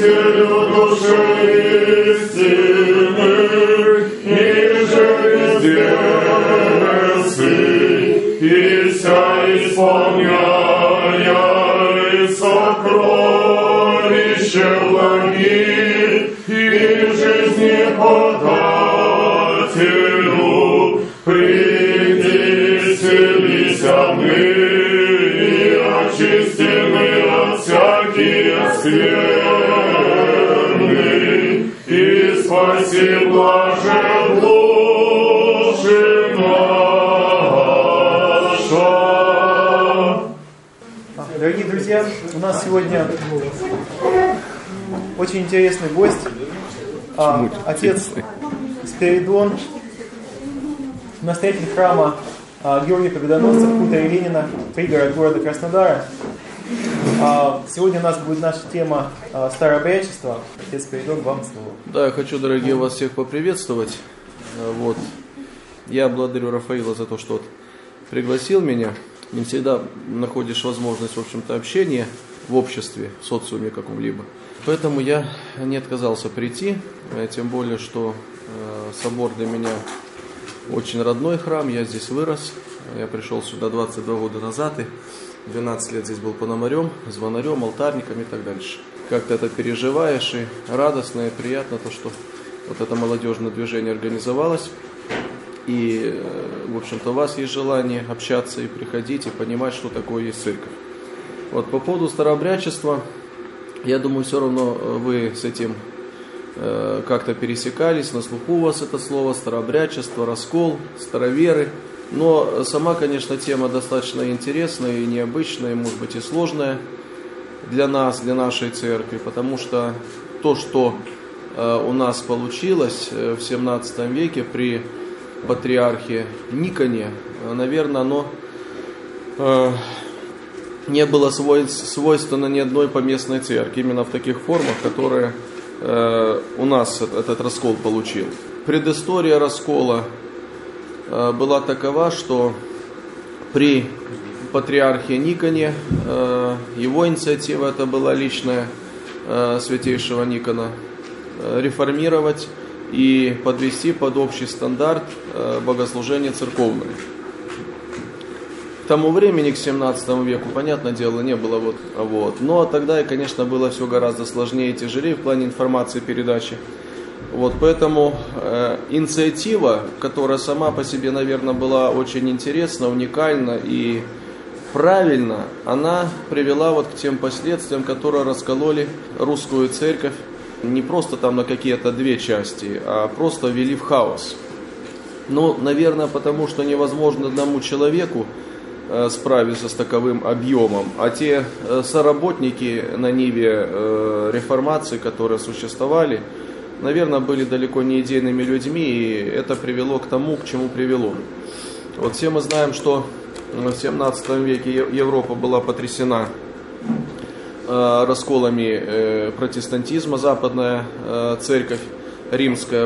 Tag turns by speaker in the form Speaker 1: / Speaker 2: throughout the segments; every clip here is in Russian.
Speaker 1: Спасителю души истинных, и же везде и вся исполняя и сокровище благих, и жизни подателю, приди, селися мы, очистены от всяких скверны, и спаси блаже души наша.
Speaker 2: Дорогие друзья, у нас сегодня очень интересный гость, отец Спиридон, настоятель храма Георгия Победоносца в хуторе Ленина, пригород города Краснодара. Сегодня у нас будет наша тема старообрядчества. Отец Спиридон, вам слово.
Speaker 3: Да, я хочу, дорогие, вас всех поприветствовать. Я благодарю Рафаила за то, что пригласил меня. Не всегда находишь возможность, в общем-то, общения в обществе, в социуме каком-либо. Поэтому я не отказался прийти, тем более, что собор для меня очень родной храм, я здесь вырос. Я пришел сюда 22 года назад и 12 лет здесь был пономарем, звонарем, алтарником и так дальше. Как-то это переживаешь, и радостно, и приятно то, что вот это молодежное движение организовалось. И, в общем-то, у вас есть желание общаться и приходить, и понимать, что такое есть церковь. По поводу старообрядчества, я думаю, все равно вы с этим как-то пересекались, на слуху у вас это слово, старообрядчество, раскол, староверы. Но сама, конечно, тема достаточно интересная и необычная, и, может быть, и сложная для нас, для нашей церкви, потому что то, что у нас получилось в 17 веке при патриархе Никоне, наверное, оно не было свойственно ни одной поместной церкви, именно в таких формах, которые у нас этот раскол получил. Предыстория раскола была такова, что при патриархе Никоне, его инициатива это была личная святейшего Никона, реформировать и подвести под общий стандарт богослужения церковное. К тому времени, к 17 веку, понятное дело, не было но тогда, конечно, было все гораздо сложнее и тяжелее в плане информации передачи. Поэтому инициатива, которая сама по себе, наверное, была очень интересна, уникальна и правильна, она привела к тем последствиям, которые раскололи русскую церковь не просто там на какие-то две части, а просто ввели в хаос. Наверное, потому что невозможно одному человеку справиться с таковым объемом, а те соработники на ниве реформации, которые существовали, наверное, были далеко не идейными людьми, и это привело к тому, к чему привело. Все мы знаем, что в 17 веке Европа была потрясена расколами протестантизма, западная церковь римская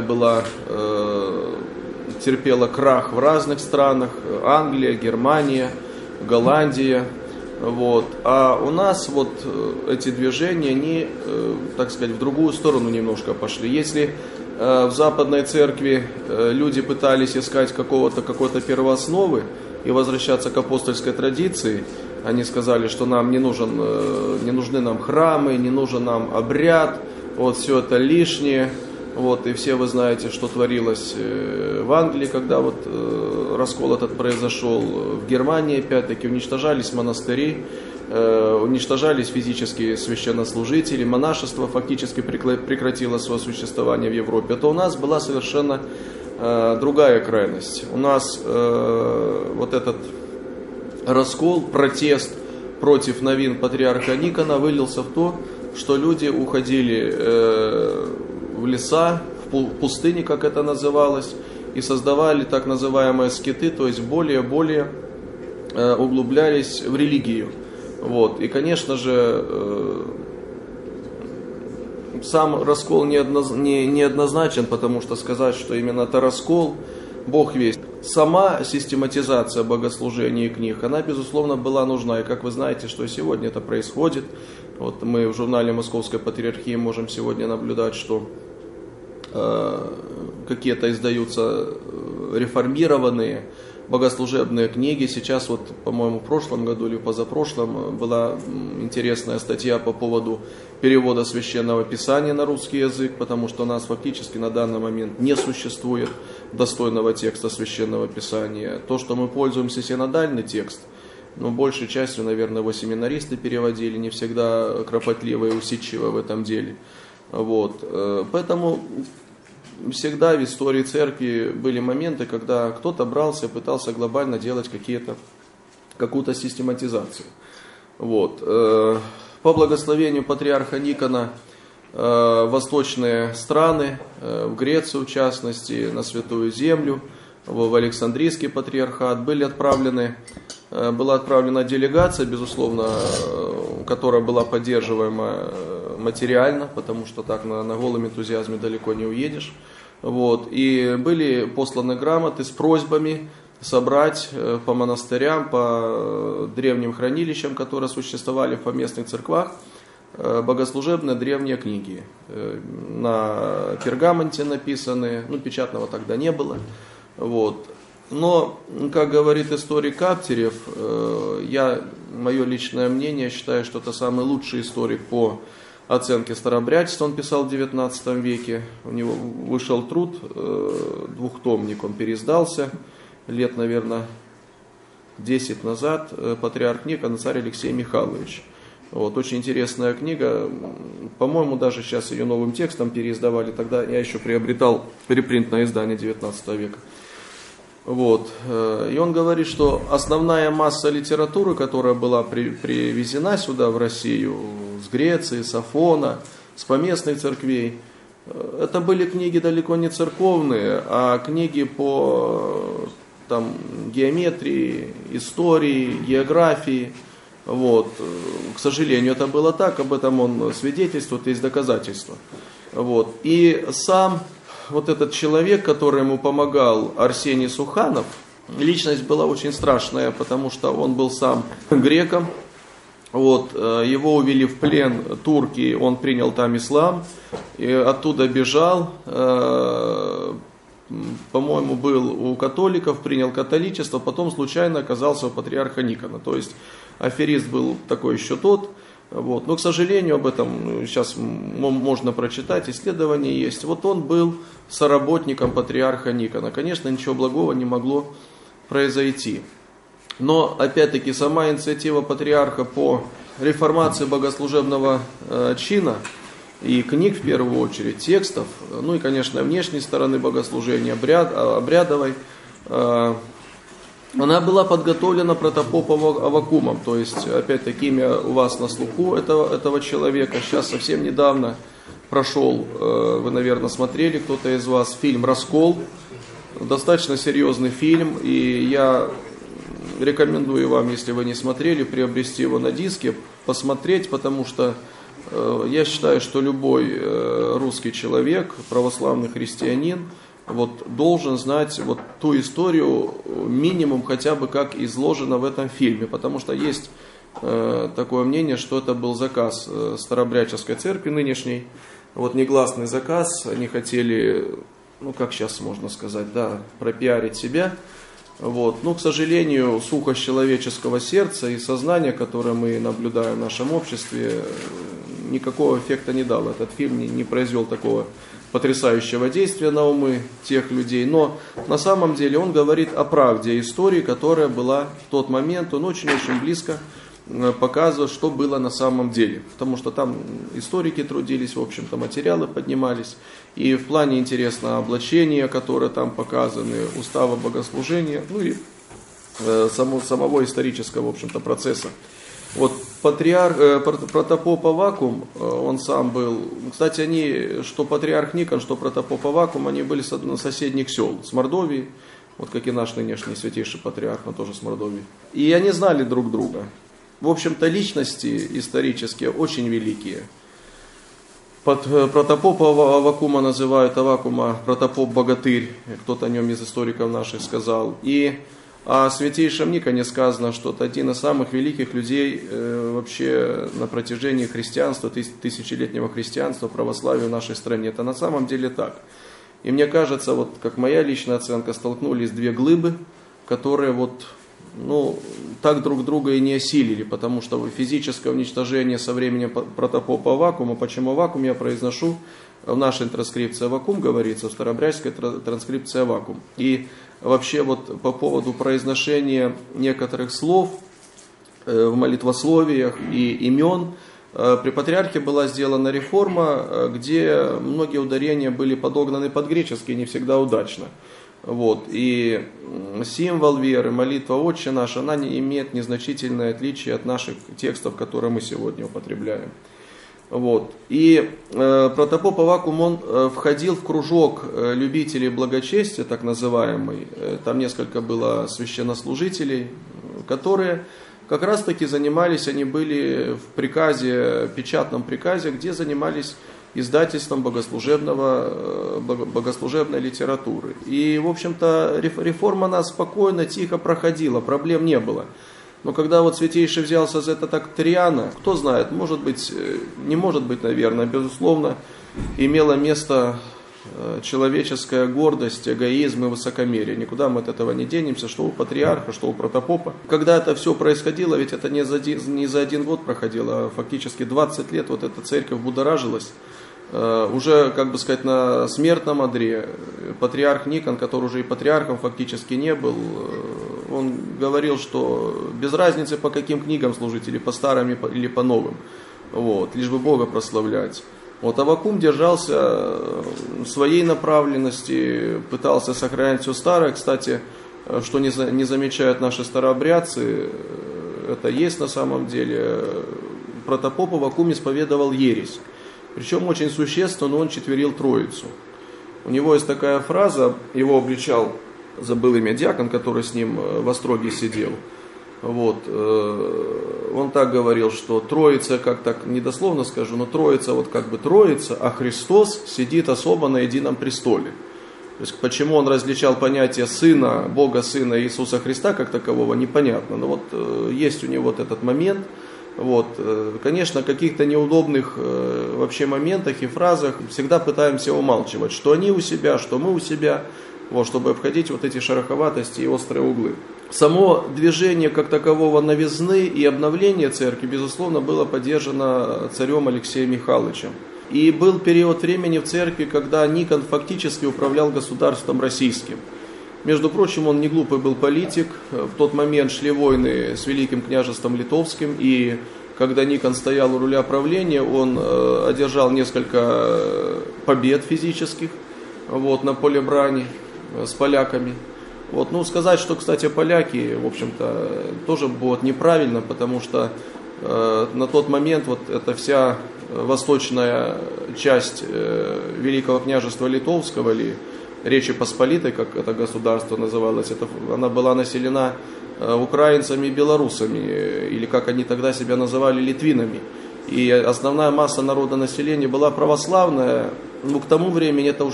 Speaker 3: терпела крах в разных странах, Англия, Германия, Голландия. А у нас эти движения, они, так сказать, в другую сторону немножко пошли. Если в западной церкви люди пытались искать какой-то первоосновы и возвращаться к апостольской традиции, они сказали, что нам не нужны нам храмы, не нужен нам обряд, все это лишнее. И все вы знаете, что творилось в Англии, когда раскол этот произошел. В Германии, опять-таки, уничтожались монастыри, уничтожались физические священнослужители, монашество фактически прекратило свое существование в Европе. Это у нас была совершенно другая крайность. У нас этот раскол, протест против новин патриарха Никона вылился в то, что люди уходили в леса, в пустыне, как это называлось, и создавали так называемые скиты, то есть более углублялись в религию. И, конечно же, сам раскол неоднозначен, потому что сказать, что именно это раскол, Бог весть. сама систематизация богослужения и книг, она, безусловно, была нужна. И как вы знаете, что сегодня это происходит. Вот мы в журнале Московской Патриархии можем сегодня наблюдать, что какие-то издаются реформированные богослужебные книги. Сейчас вот, по-моему, в прошлом году или позапрошлом была интересная статья по поводу перевода Священного Писания на русский язык, потому что у нас фактически на данный момент не существует достойного текста Священного Писания. То, что мы пользуемся синодальный текст, но большей частью, наверное, его семинаристы переводили, не всегда кропотливо и усидчиво в этом деле. Вот. Поэтому всегда в истории церкви были моменты, когда кто-то брался, пытался глобально делать какую-то систематизацию. Вот. По благословению патриарха Никона восточные страны, в Грецию в частности, на Святую Землю, в Александрийский патриархат была отправлена делегация, безусловно, которая была поддерживаема материально, потому что так на голом энтузиазме далеко не уедешь. Вот. И были посланы грамоты с просьбами собрать по монастырям, по древним хранилищам, которые существовали в поместных церквах, богослужебные древние книги. На пергаменте написанные, печатного тогда не было. Вот. Но, как говорит историк Каптерев, мое личное мнение, считаю, что это самый лучший историк по оценке старообрядчества. Он писал в XIX веке, у него вышел труд, двухтомник, он переиздался лет, наверное, 10 назад, патриарх Никон, царь Алексей Михайлович. Вот, очень интересная книга, по-моему, даже сейчас ее новым текстом переиздавали, тогда я еще приобретал репринтное издание XIX века. Вот. И он говорит, что основная масса литературы, которая была привезена сюда, в Россию, с Греции, с Афона, с поместных церквей, это были книги далеко не церковные, а книги по геометрии, истории, географии. Вот. К сожалению, это было так, об этом он свидетельствует, есть доказательства. Вот. И сам вот этот человек, который ему помогал, Арсений Суханов, личность была очень страшная, потому что он был сам греком. Вот, его увели в плен турки, он принял там ислам, и оттуда бежал, по-моему, был у католиков, принял католичество, потом случайно оказался у патриарха Никона. То есть аферист был такой еще тот. Вот. Но, к сожалению, об этом сейчас можно прочитать, исследования есть. Вот он был соработником патриарха Никона. Конечно, ничего благого не могло произойти. Но, опять-таки, сама инициатива патриарха по реформации богослужебного чина и книг, в первую очередь, текстов, и, конечно, внешней стороны богослужения, обрядовой, она была подготовлена протопопом Аввакумом, то есть, опять-таки, имя у вас на слуху этого человека. Сейчас совсем недавно прошел, вы, наверное, смотрели, кто-то из вас, фильм «Раскол». Достаточно серьезный фильм, и я рекомендую вам, если вы не смотрели, приобрести его на диске, посмотреть, потому что я считаю, что любой русский человек, православный христианин, должен знать ту историю минимум хотя бы как изложено в этом фильме, потому что есть такое мнение, что это был заказ Старообрядческой церкви нынешней, негласный заказ, они хотели, как сейчас можно сказать, пропиарить себя. Но, к сожалению, сухость человеческого сердца и сознания, которое мы наблюдаем в нашем обществе, никакого эффекта не дал. Этот фильм не произвел такого потрясающего действия на умы тех людей. Но на самом деле он говорит о правде истории, которая была в тот момент. Он очень-очень близко показывает, что было на самом деле. Потому что там историки трудились, в общем-то, материалы поднимались. И в плане интересно облачения, которые там показаны, устава богослужения, и самого исторического, в общем-то, процесса. Протопоп Аввакум, он сам был, кстати, они, что патриарх Никон, что протопоп Аввакум, они были с соседних сел, с Мордовии, как и наш нынешний святейший патриарх, он тоже с Мордовии. И они знали друг друга. В общем-то, личности исторические очень великие. Протопопа Аввакума называют Аввакума протопоп-богатырь, кто-то о нем из историков наших сказал. И о святейшем Никоне сказано, что это один из самых великих людей вообще на протяжении христианства, тысячелетнего христианства, православия в нашей стране. Это на самом деле так. И мне кажется, вот как моя личная оценка, столкнулись две глыбы, которые вот, так друг друга и не осилили, потому что физическое уничтожение со временем протопопа Аввакума, почему Аввакум я произношу, в нашей транскрипции Аввакум говорится, в старообрядческой транскрипции Аввакум. И вообще вот по поводу произношения некоторых слов в молитвословиях и имен, при патриархе была сделана реформа, где многие ударения были подогнаны под греческие, не всегда удачно. Вот. И символ веры, молитва «Отче наш», она не имеет незначительное отличие от наших текстов, которые мы сегодня употребляем. Вот. И протопоп Аввакум, он входил в кружок любителей благочестия, так называемый. Там несколько было священнослужителей, которые как раз таки занимались, они были в приказе, печатном приказе, где занимались издательством богослужебной литературы. И, в общем-то, реформа она спокойно, тихо проходила, проблем не было. Но когда вот Святейший взялся за это так Триана, кто знает, может быть, не может быть, наверное, безусловно, имело место человеческая гордость, эгоизм и высокомерие. Никуда мы от этого не денемся, что у патриарха, что у протопопа. Когда это все происходило, ведь это не за один год проходило, а фактически 20 лет вот эта церковь будоражилась. Уже, как бы сказать, на смертном одре патриарх Никон, который уже и патриархом фактически не был, он говорил, что без разницы по каким книгам служить, или по старым, или по новым, вот, лишь бы Бога прославлять. Вот Аввакум держался своей направленности, пытался сохранять все старое. Кстати, что не замечают наши старообрядцы, это есть на самом деле, протопоп Аввакум исповедовал ересь. Причем очень существенно, он четверил Троицу. У него есть такая фраза, его обличал, забыл имя, диакон, который с ним в Остроге сидел. Вот. Он так говорил, что Троица, как так недословно скажу, но Троица вот как бы Троица, а Христос сидит особо на едином престоле. То есть почему он различал понятие Сына, Бога Сына Иисуса Христа как такового, непонятно. Но вот есть у него вот этот момент. Вот. Конечно, в каких-то неудобных вообще моментах и фразах всегда пытаемся умалчивать, что они у себя, что мы у себя, вот, чтобы обходить вот эти шероховатости и острые углы. Само движение как такового новизны и обновления церкви, безусловно, было поддержано царем Алексеем Михайловичем. И был период времени в церкви, когда Никон фактически управлял государством российским. Между прочим, он не глупый был политик. В тот момент шли войны с Великим княжеством Литовским, и когда Никон стоял у руля правления, он одержал несколько побед физических вот, на поле брани с поляками. Вот, ну, сказать, что, кстати, поляки, в общем-то, тоже будет неправильно, потому что на тот момент вот эта вся восточная часть Великого княжества Литовского, или Речи Посполитой, как это государство называлось, она была населена украинцами и белорусами, или как они тогда себя называли, литвинами. И основная масса народонаселения была православная, но к тому времени это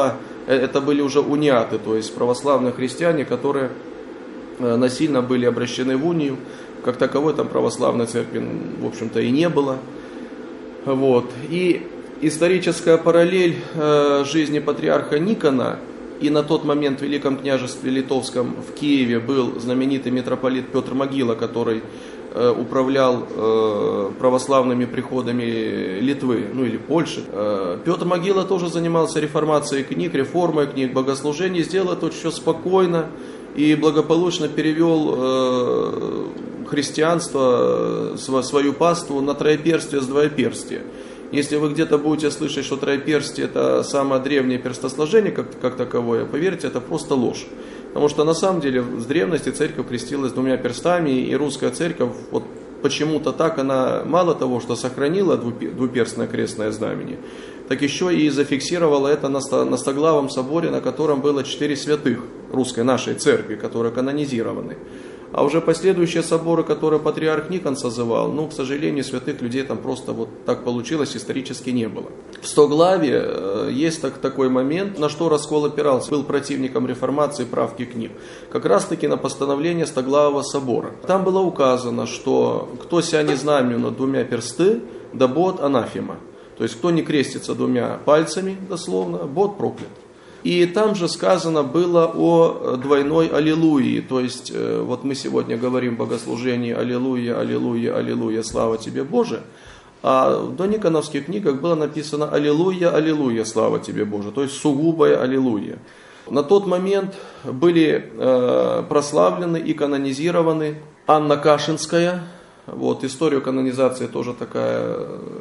Speaker 3: были уже униаты, то есть православные христиане, которые насильно были обращены в унию. Как таковой там православной церкви, в общем-то, и не было. Вот. И историческая параллель жизни патриарха Никона, и на тот момент в Великом княжестве Литовском в Киеве был знаменитый митрополит Петр Могила, который управлял православными приходами Литвы, ну или Польши. Петр Могила тоже занимался реформацией книг, реформой книг, богослужений, сделал это очень спокойно и благополучно перевел христианство, свою паству на троеперстие с двоеперстия. Если вы где-то будете слышать, что троеперстие это самое древнее перстосложение как таковое, поверьте, это просто ложь. Потому что на самом деле в древности церковь крестилась двумя перстами, и русская церковь вот почему-то так, она мало того, что сохранила двуперстное крестное знамение, так еще и зафиксировала это на Стоглавом соборе, на котором было 4 святых русской нашей церкви, которые канонизированы. А уже последующие соборы, которые патриарх Никон созывал, к сожалению, святых людей там просто вот так получилось, исторически не было. В Стоглаве есть такой момент, на что раскол опирался. Был противником реформации правки книг. Как раз таки на постановление Стоглавого собора. Там было указано, что кто ся не знамю на двумя персты, да бот анафема. То есть кто не крестится двумя пальцами, дословно, бот проклят. И там же сказано было о двойной аллилуйи. То есть, вот мы сегодня говорим в богослужении аллилуйя, аллилуйя, аллилуйя, слава тебе, Боже. А в дониконовских книгах было написано аллилуйя, аллилуйя, слава тебе, Боже. То есть, сугубая аллилуйя. На тот момент были прославлены и канонизированы Анна Кашинская. Вот, история канонизации тоже такая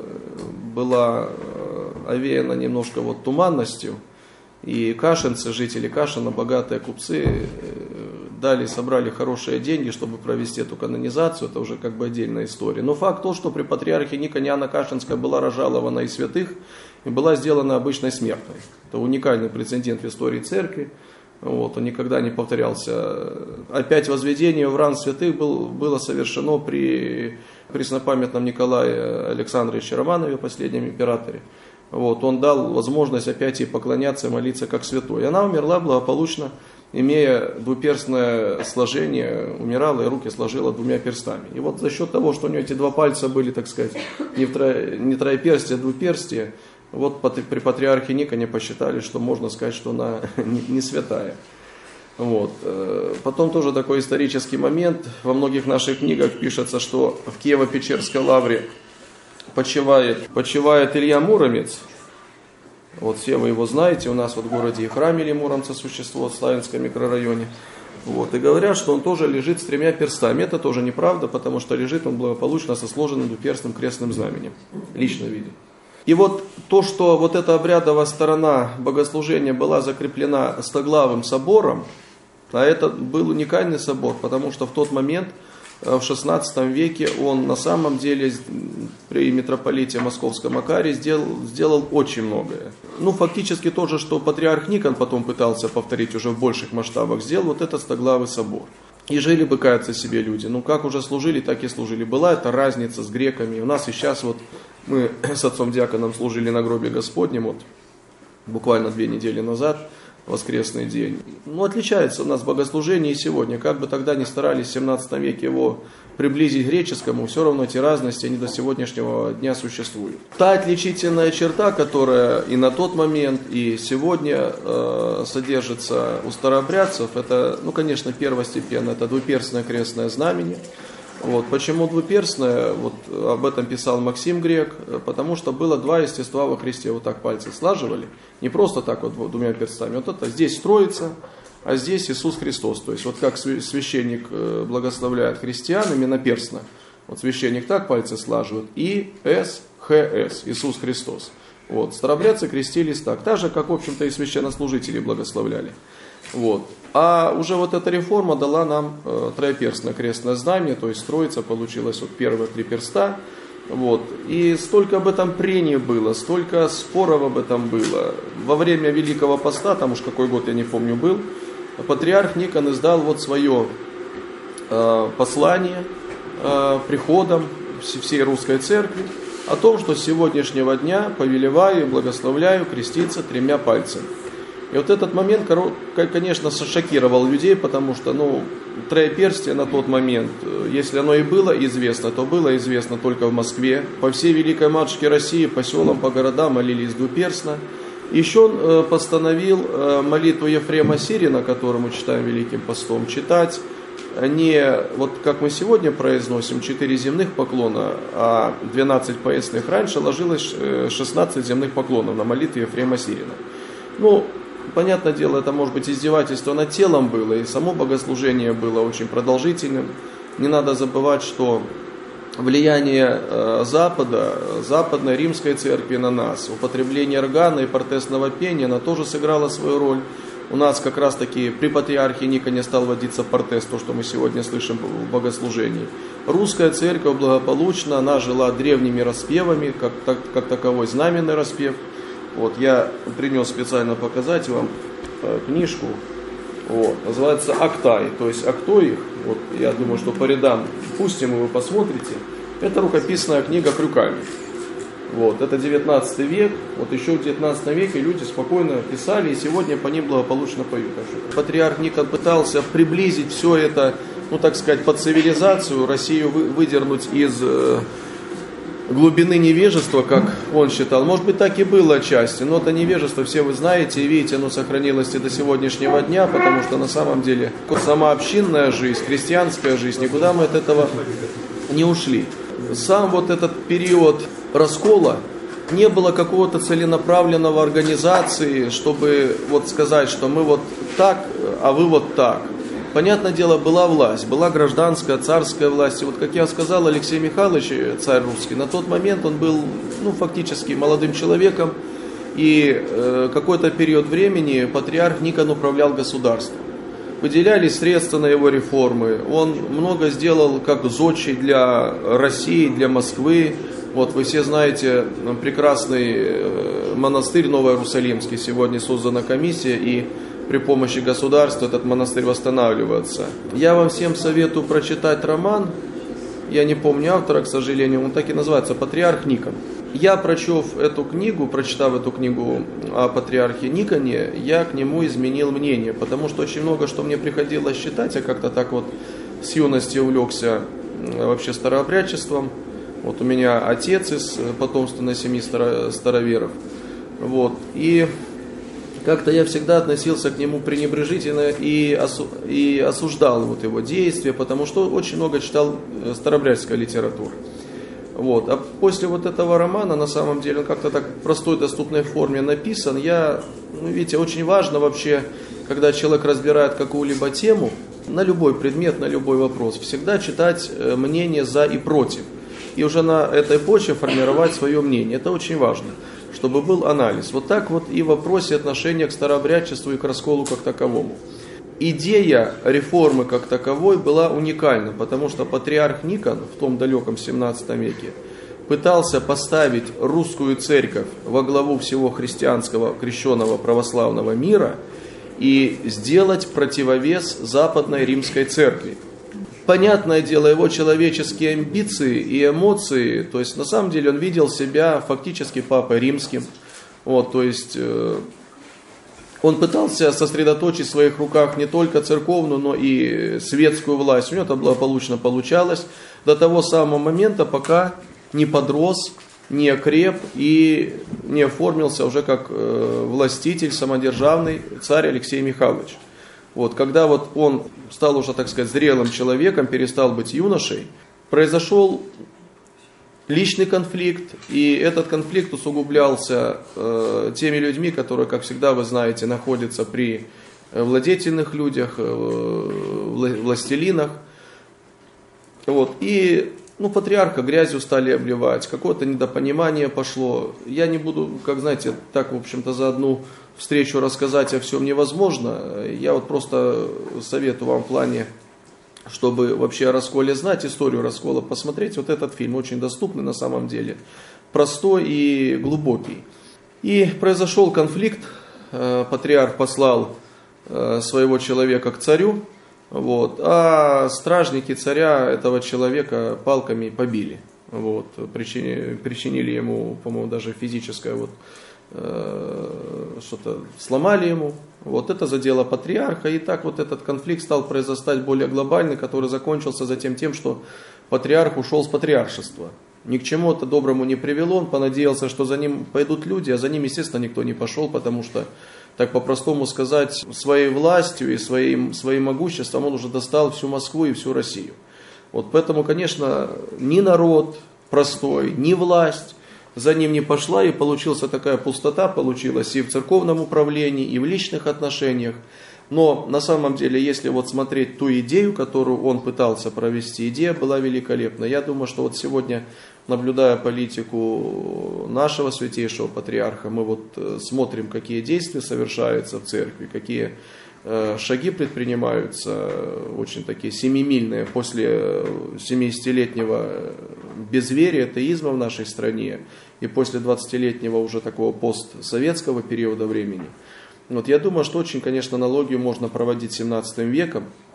Speaker 3: была овеяна немножко вот туманностью. И кашинцы, жители Кашина, богатые купцы, собрали хорошие деньги, чтобы провести эту канонизацию. Это уже как бы отдельная история. Но факт тот, что при патриархе Никоне Анна Кашинская была разжалована из святых и была сделана обычной смертной. Это уникальный прецедент в истории церкви. Вот, он никогда не повторялся. Опять возведение в ран святых было совершено при преснопамятном Николае Александровиче Романове, последнем императоре. Вот, он дал возможность опять ей поклоняться и молиться как святой. И она умерла благополучно, имея двуперстное сложение, умирала и руки сложила двумя перстами. И вот за счет того, что у нее эти два пальца были, так сказать, не троеперстие, а двуперстие, вот при патриархе Никоне посчитали, что можно сказать, что она не святая. Вот. Потом тоже такой исторический момент. Во многих наших книгах пишется, что в Киево-Печерской лавре почивает Илья Муромец. Вот все вы его знаете, у нас вот в городе и храм Ильи Муромца существует в Славянском микрорайоне. Вот. И говорят, что он тоже лежит с 3 перстами. Это тоже неправда, потому что лежит он благополучно со сложенным двуперстным крестным знаменем. Лично видел. И вот то, что вот эта обрядовая сторона богослужения была закреплена Стоглавым собором, а это был уникальный собор, потому что в тот момент, в XVI веке, он на самом деле при митрополите Московском Макарии сделал очень многое. Фактически то же, что патриарх Никон потом пытался повторить уже в больших масштабах, сделал вот этот Стоглавый собор. И жили бы, кажется, себе люди. Как уже служили, так и служили. Была эта разница с греками. У нас и сейчас вот мы с отцом-диаконом служили на гробе Господнем, вот буквально 2 недели назад, воскресный день. Отличается у нас богослужение и сегодня. Как бы тогда ни старались в 17 веке его приблизить к греческому, все равно эти разности, они до сегодняшнего дня существуют. Та отличительная черта, которая и на тот момент, и сегодня содержится у старообрядцев, это, конечно, первостепенно, это двуперстное крестное знамение. Вот. Почему двуперстное? Вот об этом писал Максим Грек, потому что было 2 естества во Христе, вот так пальцы слаживали, не просто так вот 2 перстами, вот это здесь Троица, а здесь Иисус Христос. То есть вот как священник благословляет христиан именно перстно, вот священник так пальцы слаживает, И-С-Х-С, Иисус Христос. Вот. Старообрядцы крестились так же, как, в общем-то, и священнослужители благословляли. Вот. А уже вот эта реформа дала нам троеперстное крестное знамение, то есть Троица получилась вот первые 3 перста. Вот. И столько об этом прений было, столько споров об этом было. Во время Великого Поста, там уж какой год, я не помню, был, патриарх Никон издал вот свое послание приходам всей русской церкви о том, что с сегодняшнего дня повелеваю и благословляю креститься 3 пальцами. И вот этот момент, конечно, шокировал людей, потому что, троеперстие на тот момент, если оно и было известно, то было известно только в Москве. По всей Великой Матушке России, по селам, по городам молились двуперстно. Еще он постановил молитву Ефрема Сирина, которую мы читаем Великим Постом, читать не, вот как мы сегодня произносим, 4 земных поклона, а 12 поясных. Раньше ложилось 16 земных поклонов на молитве Ефрема Сирина. Понятное дело, это может быть издевательство над телом было, и само богослужение было очень продолжительным. Не надо забывать, что влияние Запада, Западной Римской Церкви на нас, употребление органа и портесного пения, оно тоже сыграло свою роль. У нас как раз таки при патриархе Никоне стал вводиться портес, то, что мы сегодня слышим в богослужении. Русская церковь благополучно, она жила древними распевами, как таковой знаменный распев. Вот, я принес специально показать вам книжку, вот, называется «Актай», то есть «Актоих», Вот я думаю, что по рядам пустим, и вы посмотрите. Это рукописная книга Крюками. Вот, это 19 век. Вот еще в 19 веке люди спокойно писали, и сегодня по ним благополучно поют. Патриарх Никон пытался приблизить все это, ну так сказать, под цивилизацию, Россию выдернуть из глубины невежества, как он считал. Может быть, так и было отчасти, но это невежество, все вы знаете и видите, оно сохранилось и до сегодняшнего дня, потому что на самом деле сама общинная жизнь, христианская жизнь, никуда мы от этого не ушли. Сам вот этот период раскола, не было какого-то целенаправленного организации, чтобы вот сказать, что мы вот так, а вы вот так. Понятное дело, была власть, была гражданская, царская власть. И вот, как я сказал, Алексей Михайлович, царь русский, на тот момент он был, фактически молодым человеком. И какой-то период времени патриарх Никон управлял государством. Выделялись средства на его реформы. Он много сделал как зодчий для России, для Москвы. Вот вы все знаете прекрасный монастырь Новоиерусалимский. Сегодня создана комиссия, и при помощи государства этот монастырь восстанавливается. Я вам всем советую прочитать роман. Я не помню автора, к сожалению. Он так и называется «Патриарх Никон». Я, прочитав эту книгу о патриархе Никоне, я к нему изменил мнение, потому что очень много, что мне приходилось читать, я как-то так вот с юности увлекся вообще старообрядчеством. Вот у меня отец из потомственной семьи староверов. Вот. И как-то я всегда относился к нему пренебрежительно и осуждал вот его действия, потому что очень много читал старообрядческой литературы. Вот. А после вот этого романа, на самом деле, он как-то так в простой, доступной форме написан. Видите, очень важно вообще, когда человек разбирает какую-либо тему, на любой предмет, на любой вопрос, всегда читать мнение за и против. И уже на этой почве формировать свое мнение. Это очень важно, чтобы был анализ. Вот так вот и в вопросе отношения к старообрядчеству и к расколу как таковому. Идея реформы как таковой была уникальна, потому что патриарх Никон в том далеком 17 веке пытался поставить русскую церковь во главу всего христианского, крещенного, православного мира и сделать противовес Западной Римской Церкви. Понятное дело, его человеческие амбиции и эмоции, то есть на самом деле он видел себя фактически папой римским, вот, то есть он пытался сосредоточить в своих руках не только церковную, но и светскую власть. У него это благополучно получалось до того самого момента, пока не подрос, не окреп и не оформился уже как властитель, самодержавный царь Алексей Михайлович. Вот, когда вот он стал уже, так сказать, зрелым человеком, перестал быть юношей, произошел личный конфликт, и этот конфликт усугублялся теми людьми, которые, как всегда, вы знаете, находятся при владетельных людях, властелинах. Вот, и патриарха грязью стали обливать, какое-то недопонимание пошло. Я не буду, как знаете, так, в общем-то, за одну встречу рассказать о всем невозможно. Я вот просто советую вам в плане, чтобы вообще о расколе знать, историю раскола, посмотреть вот этот фильм, очень доступный на самом деле, простой и глубокий. И произошел конфликт, патриарх послал своего человека к царю, вот, а стражники царя этого человека палками побили, вот, причинили ему, по-моему, даже физическое что-то сломали ему. Вот это задело патриарха, и так вот этот конфликт стал произрастать более глобальный, который закончился затем тем, что патриарх ушел с патриаршества. Ни к чему это доброму не привело, он понадеялся, что за ним пойдут люди, а за ним, естественно, никто не пошел, потому что, так по-простому сказать, своей властью и своим могуществом он уже достал всю Москву и всю Россию. Вот поэтому, конечно, ни народ простой, ни власть за ним не пошла, и получилась такая пустота, получилась и в церковном управлении, и в личных отношениях. Но на самом деле, если вот смотреть ту идею, которую он пытался провести, идея была великолепна. Я думаю, что вот сегодня, наблюдая политику нашего святейшего патриарха, мы вот смотрим, какие действия совершаются в церкви, какие шаги предпринимаются, очень такие семимильные, после 70-летнего безверия, атеизма в нашей стране и после 20-летнего уже такого постсоветского периода времени. Вот я думаю, что очень, конечно, аналогию можно проводить с 17 веком,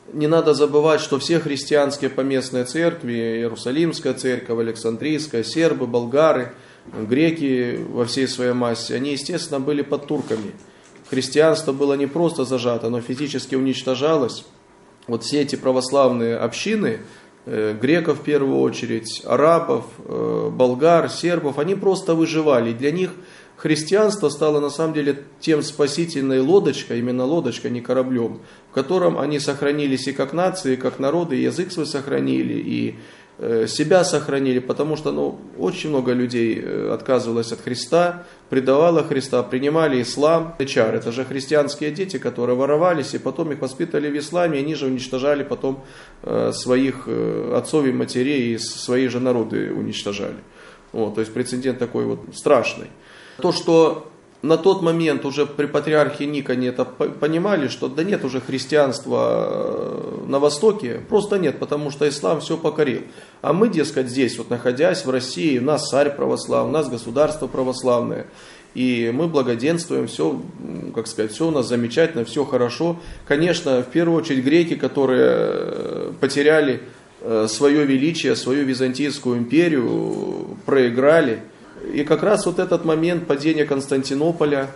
Speaker 3: не надо забывать, что все христианские поместные церкви, Иерусалимская церковь, Александрийская, сербы, болгары, греки во всей своей массе, они, естественно, были под турками. Христианство было не просто зажато, оно физически уничтожалось. Вот все эти православные общины, греков в первую очередь, арабов, болгар, сербов, они просто выживали. И для них христианство стало на самом деле тем спасительной лодочкой, именно лодочкой, не кораблем, в котором они сохранились и как нации, и как народы, и язык свой сохранили, и себя сохранили, потому что очень много людей отказывалось от Христа, предавало Христа, принимали ислам. Это же христианские дети, которые воровались, и потом их воспитали в исламе, и они же уничтожали потом своих отцов и матерей, и свои же народы уничтожали. Вот, то есть прецедент такой вот страшный. То, что на тот момент уже при патриархе Никоне это понимали, что да нет уже христианства на Востоке, просто нет, потому что ислам все покорил. А мы, дескать, здесь, вот находясь в России, у нас царь православный, у нас государство православное, и мы благоденствуем, все, как сказать, все у нас замечательно, все хорошо. Конечно, в первую очередь греки, которые потеряли свое величие, свою Византийскую империю, проиграли. И как раз вот этот момент падения Константинополя,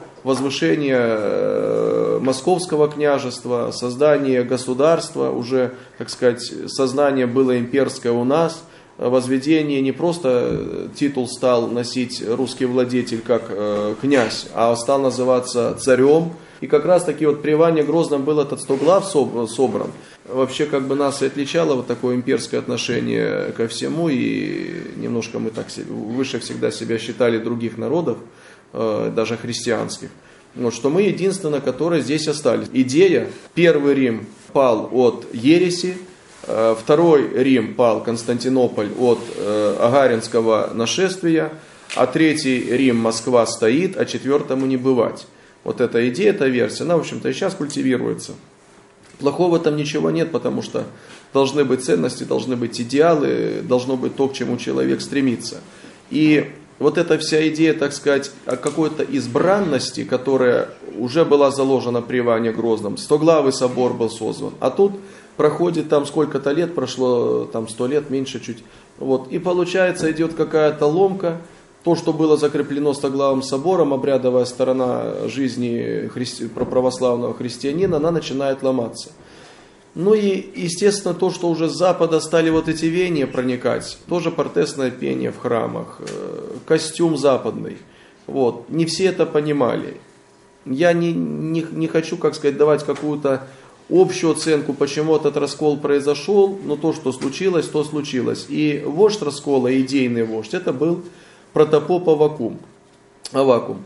Speaker 3: возвышения Московского княжества, создания государства, уже, так сказать, сознание было имперское у нас, возведение не просто титул стал носить русский владетель как князь, а стал называться царем. И как раз таки вот при Иване Грозном был этот стоглав собран. Вообще как бы нас и отличало вот такое имперское отношение ко всему, и немножко мы так выше всегда себя считали других народов, даже христианских. Вот, что мы единственные, которые здесь остались. Идея, первый Рим пал от ереси, второй Рим пал, Константинополь, от агаринского нашествия, а третий Рим, Москва, стоит, а четвертому не бывать. Вот эта идея, эта версия, она, в общем-то, и сейчас культивируется. Плохого там ничего нет, потому что должны быть ценности, должны быть идеалы, должно быть то, к чему человек стремится. И вот эта вся идея, так сказать, о какой-то избранности, которая уже была заложена при Иване Грозном, Стоглавый собор был создан, а тут проходит там сколько-то лет, прошло там 100 лет, меньше чуть, вот, и получается идет какая-то ломка. То, что было закреплено Стоглавым собором, обрядовая сторона жизни православного христианина, она начинает ломаться. Ну и, естественно, то, что уже с запада стали вот эти веяния проникать, тоже портесное пение в храмах, костюм западный. Вот. Не все это понимали. Я не хочу, как сказать, давать какую-то общую оценку, почему этот раскол произошел, но то, что случилось, то случилось. И вождь раскола, идейный вождь, это был протопоп Аввакум.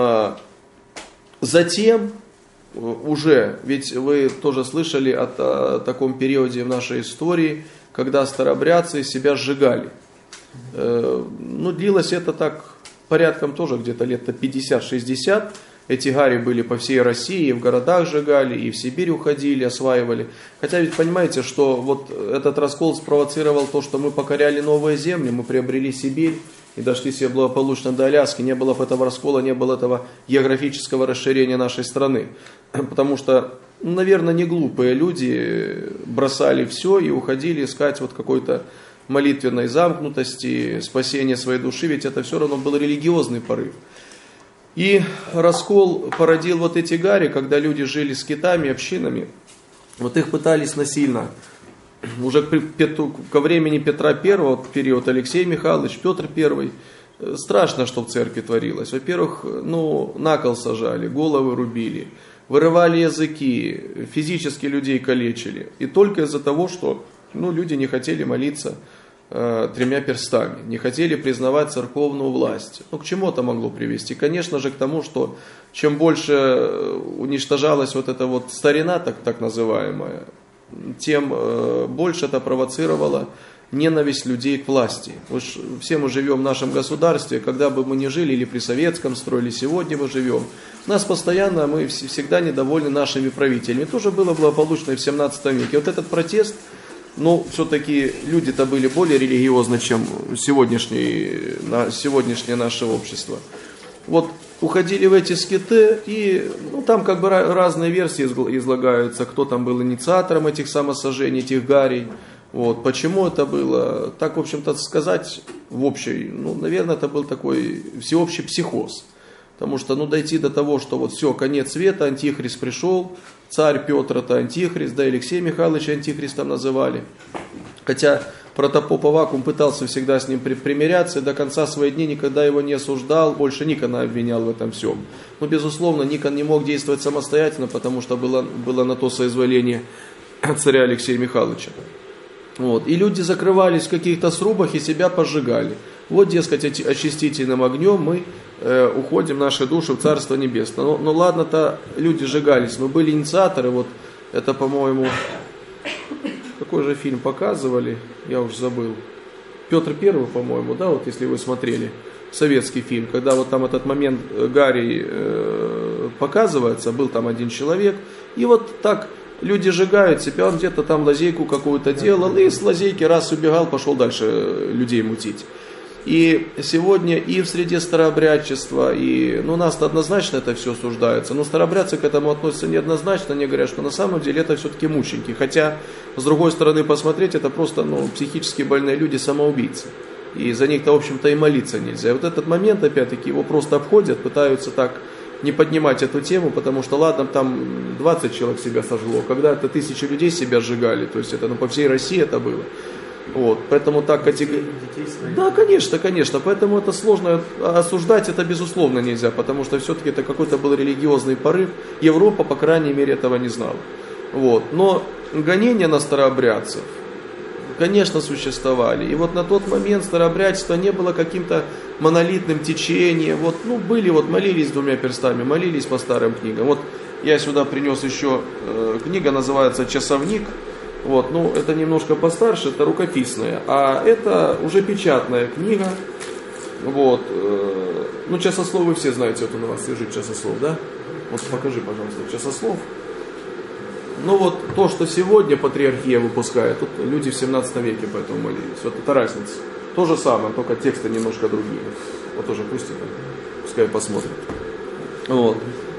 Speaker 3: Затем уже, ведь вы тоже слышали о таком периоде в нашей истории, когда старообрядцы себя сжигали. Длилось это так порядком тоже где-то лет 50-60. Эти гари были по всей России, и в городах сжигали, и в Сибирь уходили, осваивали. Хотя ведь понимаете, что вот этот раскол спровоцировал то, что мы покоряли новые земли, мы приобрели Сибирь и дошли себе благополучно до Аляски. Не было бы этого раскола, не было этого географического расширения нашей страны. Потому что, наверное, не глупые люди бросали все и уходили искать вот какой-то молитвенной замкнутости, спасения своей души, ведь это все равно был религиозный порыв. И раскол породил вот эти гари, когда люди жили скитами, общинами, вот их пытались насильно. Уже ко времени Петра I, период Алексей Михайлович, Петр I, страшно, что в церкви творилось. Во-первых, на кол сажали, головы рубили, вырывали языки, физически людей калечили. И только из-за того, что люди не хотели молиться тремя перстами, не хотели признавать церковную власть. К чему это могло привести? Конечно же, к тому, что чем больше уничтожалась вот эта вот старина, так называемая, тем больше это провоцировало ненависть людей к власти. Все мы живем в нашем государстве, когда бы мы ни жили, или при советском строе, или сегодня мы живем, мы всегда недовольны нашими правителями. Тоже было благополучно и в 17 веке. Вот этот протест, все-таки люди-то были более религиозны, чем сегодняшнее наше общество. вот уходили в эти скиты, и там как бы разные версии излагаются, кто там был инициатором этих самосожжений, этих гарей, вот, почему это было, так, в общем-то, сказать в общей, наверное, это был такой всеобщий психоз, потому что, дойти до того, что вот все, конец света, антихрист пришел, царь Петр это антихрист, да, Алексей Михайлович антихристом называли, хотя протопоп Аввакум пытался всегда с ним примиряться, и до конца своих дней никогда его не осуждал, больше Никона обвинял в этом всем. Но, безусловно, Никон не мог действовать самостоятельно, потому что было на то соизволение царя Алексея Михайловича. Вот. И люди закрывались в каких-то срубах и себя пожигали. Вот, дескать, очистительным огнем мы уходим, наши души, в Царство Небесное. Но ладно-то, люди сжигались, но были инициаторы, вот это, по-моему... Какой же фильм показывали, я уж забыл. Петр I, по-моему, да, вот если вы смотрели, советский фильм, когда вот там этот момент гарей показывается, был там один человек, и вот так люди сжигают себя, он где-то там лазейку какую-то делал, и с лазейки раз убегал, пошел дальше людей мутить. И сегодня и в среде старообрядчества, и у нас однозначно это все осуждается, но старообрядцы к этому относятся неоднозначно, они говорят, что на самом деле это все-таки мученики. Хотя, с другой стороны, посмотреть, это просто психически больные люди, самоубийцы. И за них-то, в общем-то, и молиться нельзя. И вот этот момент, опять-таки, его просто обходят, пытаются так не поднимать эту тему, потому что, ладно, там 20 человек себя сожгло, когда-то 1000 людей себя сжигали, то есть это по всей России это было. Вот, поэтому так категорично. Да, конечно, поэтому это сложно осуждать, это безусловно нельзя, потому что все-таки это какой-то был религиозный порыв. Европа, по крайней мере, этого не знала. Вот. Но гонения на старообрядцев, конечно, существовали. И вот на тот момент старообрядчество не было каким-то монолитным течением. Вот, были, молились двумя перстами, молились по старым книгам. Вот я сюда принес еще книга, называется «Часовник». Вот, это немножко постарше, это рукописная, а это уже печатная книга. Вот, часослов вы все знаете, вот у вас лежит часослов, да? Вот покажи, пожалуйста, часослов. То, что сегодня патриархия выпускает, тут люди в 17 веке поэтому молились. Вот это разница. То же самое, только тексты немножко другие. Вот тоже пусть пускай посмотрят. Вот.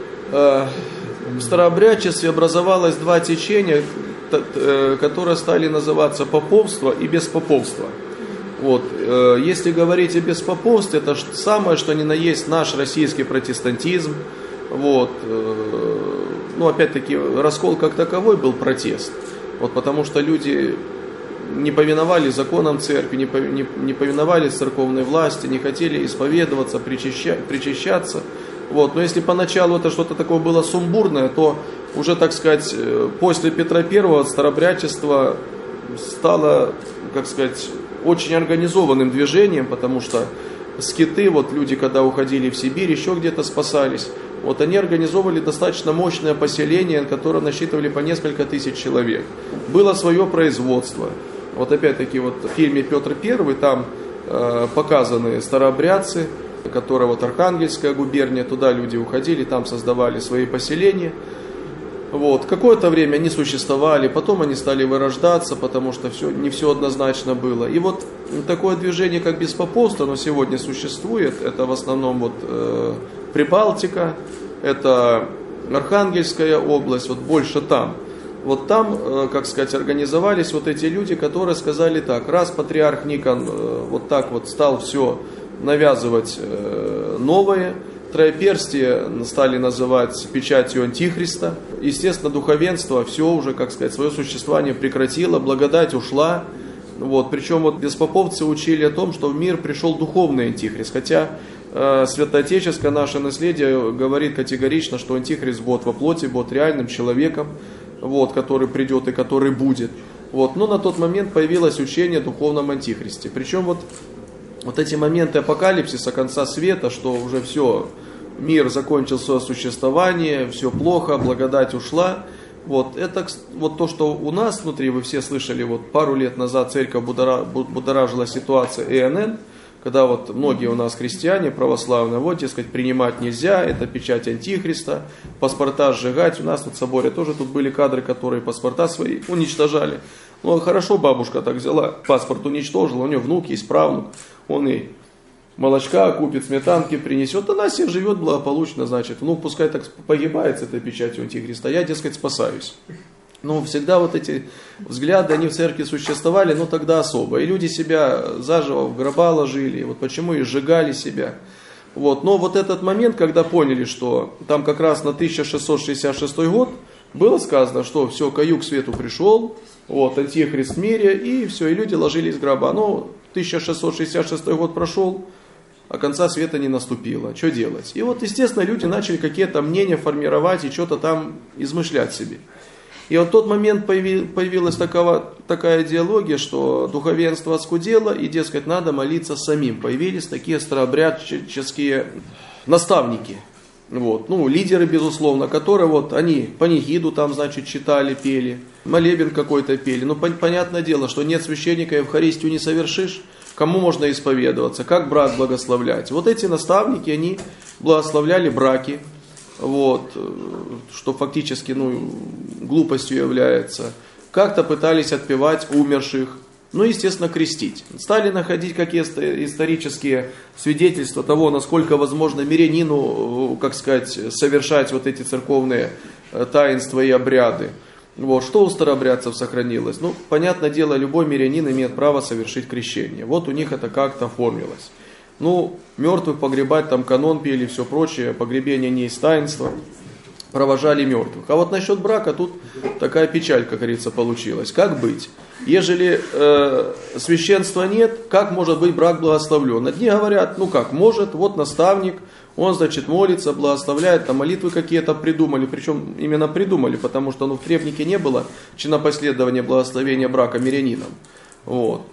Speaker 3: В старообрядчестве образовалось два течения, которые стали называться поповство и беспоповство. Вот. Если говорить о беспоповстве, это самое, что ни на есть наш российский протестантизм. Вот. Опять-таки, раскол как таковой был протест. Вот, потому что люди не повиновались законам церкви, не повиновались церковной власти, не хотели исповедоваться, причащаться. Вот. Но если поначалу это что-то такое было сумбурное, то уже, так сказать, после Петра I старообрядчество стало, как сказать, очень организованным движением, потому что скиты, люди, когда уходили в Сибирь, еще где-то спасались, они организовывали достаточно мощное поселение, которое насчитывали по несколько тысяч человек. Было свое производство. Вот опять-таки, в фильме «Петр I» там показаны старообрядцы, которые Архангельская губерния, туда люди уходили, там создавали свои поселения. Вот. Какое-то время они существовали, потом они стали вырождаться, потому что не все однозначно было. И такое движение, как беспоповство, оно сегодня существует. Это в основном Прибалтика, это Архангельская область, больше там. Там, как сказать, организовались эти люди, которые сказали так: раз патриарх Никон стал все навязывать новое, троеперстие стали называть печатью антихриста. Естественно, духовенство все уже, как сказать, свое существование прекратило, благодать ушла. Причем беспоповцы учили о том, что в мир пришел духовный антихрист. Хотя святоотеческое наше наследие говорит категорично, что антихрист будет во плоти, будет реальным человеком, который придет и который будет. Но на тот момент появилось учение о духовном антихристе. Причем эти моменты апокалипсиса, конца света, что уже все, мир закончил свое существование, все плохо, благодать ушла. Это то, что у нас внутри, вы все слышали, пару лет назад церковь будоражила ситуация ИНН, когда многие у нас христиане православные, дескать, принимать нельзя, это печать антихриста, паспорта сжигать. У нас в соборе тоже тут были кадры, которые паспорта свои уничтожали. Хорошо бабушка так взяла, паспорт уничтожила, у нее внук есть, правнук, он и молочка купит, сметанки принесет, она себе живет благополучно, значит, ну, пускай так погибает с этой печатью антихриста, я, дескать, спасаюсь. Ну, всегда вот эти взгляды, они в церкви существовали, но тогда особо. И люди себя заживо в гроба ложили, вот почему и сжигали себя. Вот. Но вот этот момент, когда поняли, что там как раз на 1666 год было сказано, что все, каю к свету пришел, вот, антихрист в мире, и все, и люди ложились в гроба. Но 1666 год прошел, а конца света не наступило. Что делать? И вот, естественно, люди начали какие-то мнения формировать и что-то там измышлять себе. И вот в тот момент появилась такая идеология, что духовенство оскудело, и, дескать, надо молиться самим. Появились такие старообрядческие наставники. Вот. Ну, лидеры, безусловно, которые вот, они панихиду там, значит, читали, пели, молебен какой-то пели. Ну, понятное дело, что нет священника, Евхаристию не совершишь, кому можно исповедоваться, как брак благословлять. Вот эти наставники, они благословляли браки, вот, что фактически, ну, глупостью является. Как-то пытались отпевать умерших, ну, естественно, крестить. Стали находить какие-то исторические свидетельства того, насколько возможно мирянину, как сказать, совершать вот эти церковные таинства и обряды. Вот, что у старообрядцев сохранилось? Ну, понятное дело, любой мирянин имеет право совершить крещение. Вот у них это как-то оформилось. Ну, мертвых погребать, там канон пели, все прочее, погребение не из таинства, провожали мертвых. А вот насчет брака тут такая печаль, как говорится, получилась. Как быть? Ежели священства нет, как может быть брак благословлен? Одни говорят, ну как, может, вот наставник, он, значит, молится, благословляет, там молитвы какие-то придумали, причем именно придумали, потому что, ну, в требнике не было чинопоследования благословения брака мирянином. Вот.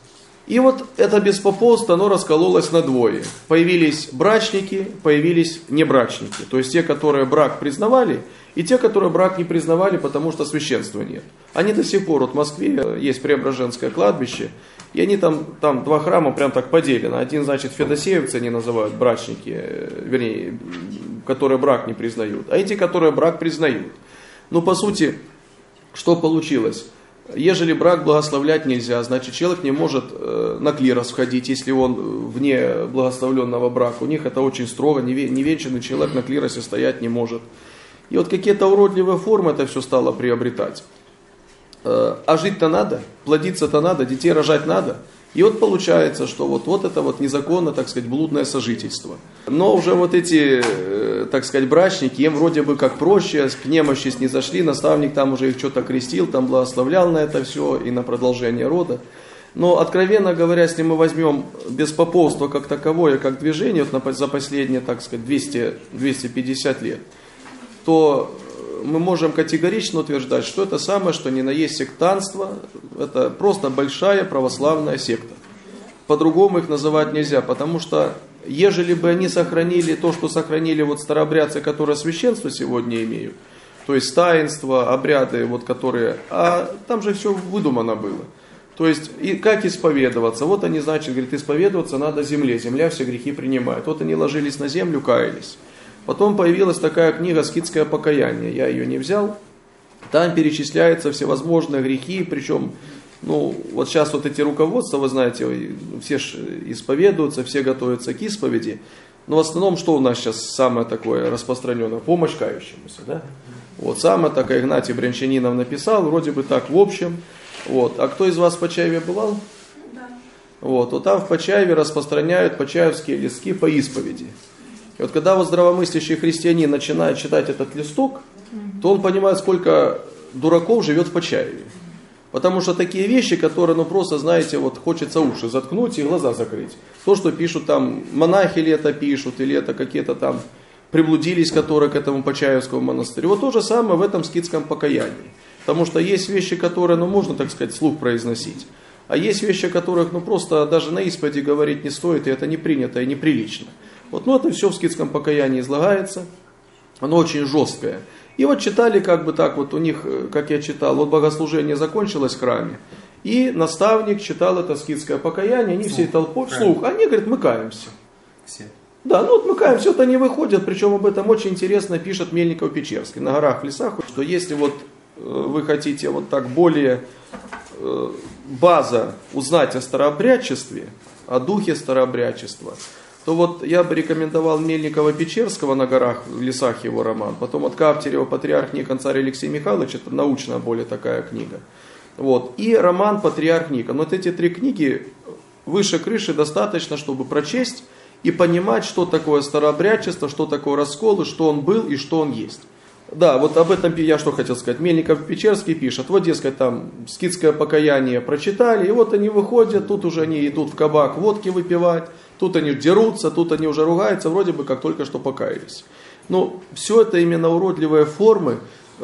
Speaker 3: И вот это беспоповство, оно раскололось на двое. Появились брачники, появились небрачники. То есть те, которые брак признавали, и те, которые брак не признавали, потому что священства нет. Они до сих пор, вот в Москве есть Преображенское кладбище, и они там два храма прям так поделены. Один, значит, федосеевцы они называют, брачники, вернее, которые брак не признают, а эти, которые брак признают. Ну, по сути, что получилось? Ежели брак благословлять нельзя, значит, человек не может на клирос входить, если он вне благословленного брака. У них это очень строго, невенчанный человек на клиросе стоять не может. И вот какие-то уродливые формы это все стало приобретать. А жить-то надо, плодиться-то надо, детей рожать надо. И вот получается, что вот это вот незаконно, так сказать, блудное сожительство. Но уже вот эти, так сказать, брачники, им вроде бы как проще, к немощи снизошли, наставник там уже их что-то крестил, там благословлял на это все и на продолжение рода. Но, откровенно говоря, если мы возьмем беспоповство как таковое, как движение, вот за последние, так сказать, 200-250 лет, то мы можем категорично утверждать, что это самое, что ни на есть сектантство, это просто большая православная секта. По-другому их называть нельзя, потому что ежели бы они сохранили то, что сохранили вот старообрядцы, которые священство сегодня имеют, то есть таинства, обряды, вот которые, а там же все выдумано было. То есть, и как исповедоваться? Вот они, значит, говорят, исповедоваться надо земле, земля все грехи принимает. Вот они ложились на землю, каялись. Потом появилась такая книга «Скитское покаяние», я ее не взял. Там перечисляются всевозможные грехи, причем, ну, вот сейчас вот эти руководства, вы знаете, все исповедуются, все готовятся к исповеди. Но в основном, что у нас сейчас самое такое распространенное? Помощь кающемуся, да? Вот самое такое Игнатий Брянчанинов написал, вроде бы так в общем. Вот. А кто из вас в Почаеве бывал? Да. Вот там в Почаеве распространяют почаевские листки по исповеди. И вот когда вот здравомыслящий христианин начинает читать этот листок, то он понимает, сколько дураков живет в Почаеве. Потому что такие вещи, которые, ну просто, знаете, вот хочется уши заткнуть и глаза закрыть. То, что пишут там, монахи ли это пишут, или это какие-то там приблудились, которые к этому Почаевскому монастырю. Вот то же самое в этом скитском покаянии. Потому что есть вещи, которые, ну можно, так сказать, вслух произносить. А есть вещи, о которых, ну просто даже на исповеди говорить не стоит, и это не принято и неприлично. Вот, ну это все в скитском покаянии излагается, оно очень жесткое. И вот читали как бы так, вот у них, как я читал, вот богослужение закончилось в храме, и наставник читал это скитское покаяние, они всей толпой вслух, они говорят, мы каемся.
Speaker 4: Все.
Speaker 3: Да, ну вот мы каемся, вот они выходят, причем об этом очень интересно пишет Мельников-Печерский, на горах, в лесах, что если вот вы хотите вот так более база узнать о старообрядчестве, о духе старообрядчества, то вот я бы рекомендовал Мельникова-Печерского «На горах, в лесах» его роман, потом от Кавтерева «Патриарх Никон, царь Алексей Михайлович», это научная более такая книга. Вот. И роман «Патриарх Никон». Вот эти 3 книги выше крыши достаточно, чтобы прочесть и понимать, что такое старообрядчество, что такое раскол, и что он был и что он есть. Да, вот об этом я что хотел сказать. Мельников-Печерский пишет, вот, дескать, там скитское покаяние прочитали, и вот они выходят, тут уже они идут в кабак водки выпивать, тут они дерутся, тут они уже ругаются, вроде бы как только что покаялись. Но все это именно уродливые формы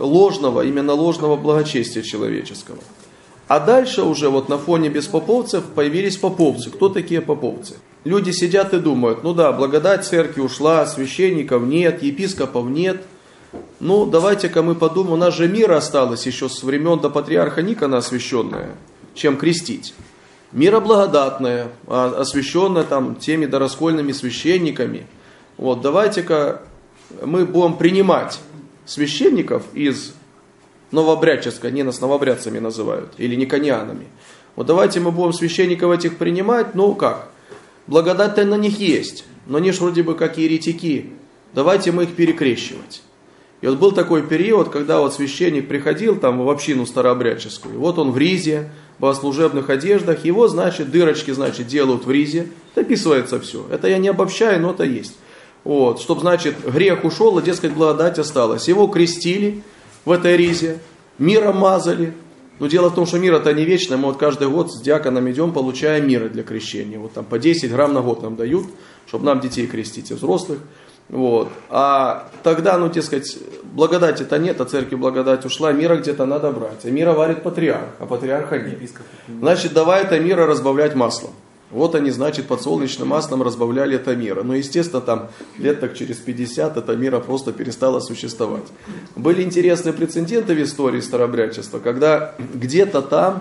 Speaker 3: именно ложного благочестия человеческого. А дальше уже вот на фоне беспоповцев появились поповцы. Кто такие поповцы? Люди сидят и думают, ну да, благодать церкви ушла, священников нет, епископов нет. Ну, давайте-ка мы подумаем, у нас же мира осталось еще с времен до патриарха Никона освященное, чем крестить. Мира благодатная, освященная там теми дораскольными священниками. Вот, давайте-ка мы будем принимать священников из новообрядческой, они нас новообрядцами называют, или никонианами. Вот давайте мы будем священников этих принимать, ну как, благодать-то на них есть, но они ж вроде бы как еретики, давайте мы их перекрещивать. И вот был такой период, когда вот священник приходил там в общину старообрядческую, вот он в ризе, в богослужебных одеждах, его, значит, дырочки, значит, делают в ризе, описывается все. Это я не обобщаю, но это есть. Вот, чтобы, значит, грех ушел, и, дескать, благодать осталась. Его крестили в этой ризе, миром мазали. Но дело в том, что мир это не вечное, мы вот каждый год с диаконом идем, получаем миры для крещения. Вот там по 10 грамм на год нам дают, чтобы нам детей крестить и взрослых. Вот. А тогда, ну, сказать, благодати-то нет, а церкви благодать ушла, мира где-то надо брать. А мира варит патриарх, а патриарха нет. Значит, давай это мира разбавлять маслом. Вот они, значит, подсолнечным маслом разбавляли это мира. Но, естественно, там лет так через 50 это мира просто перестало существовать. Были интересные прецеденты в истории старообрядчества, когда где-то там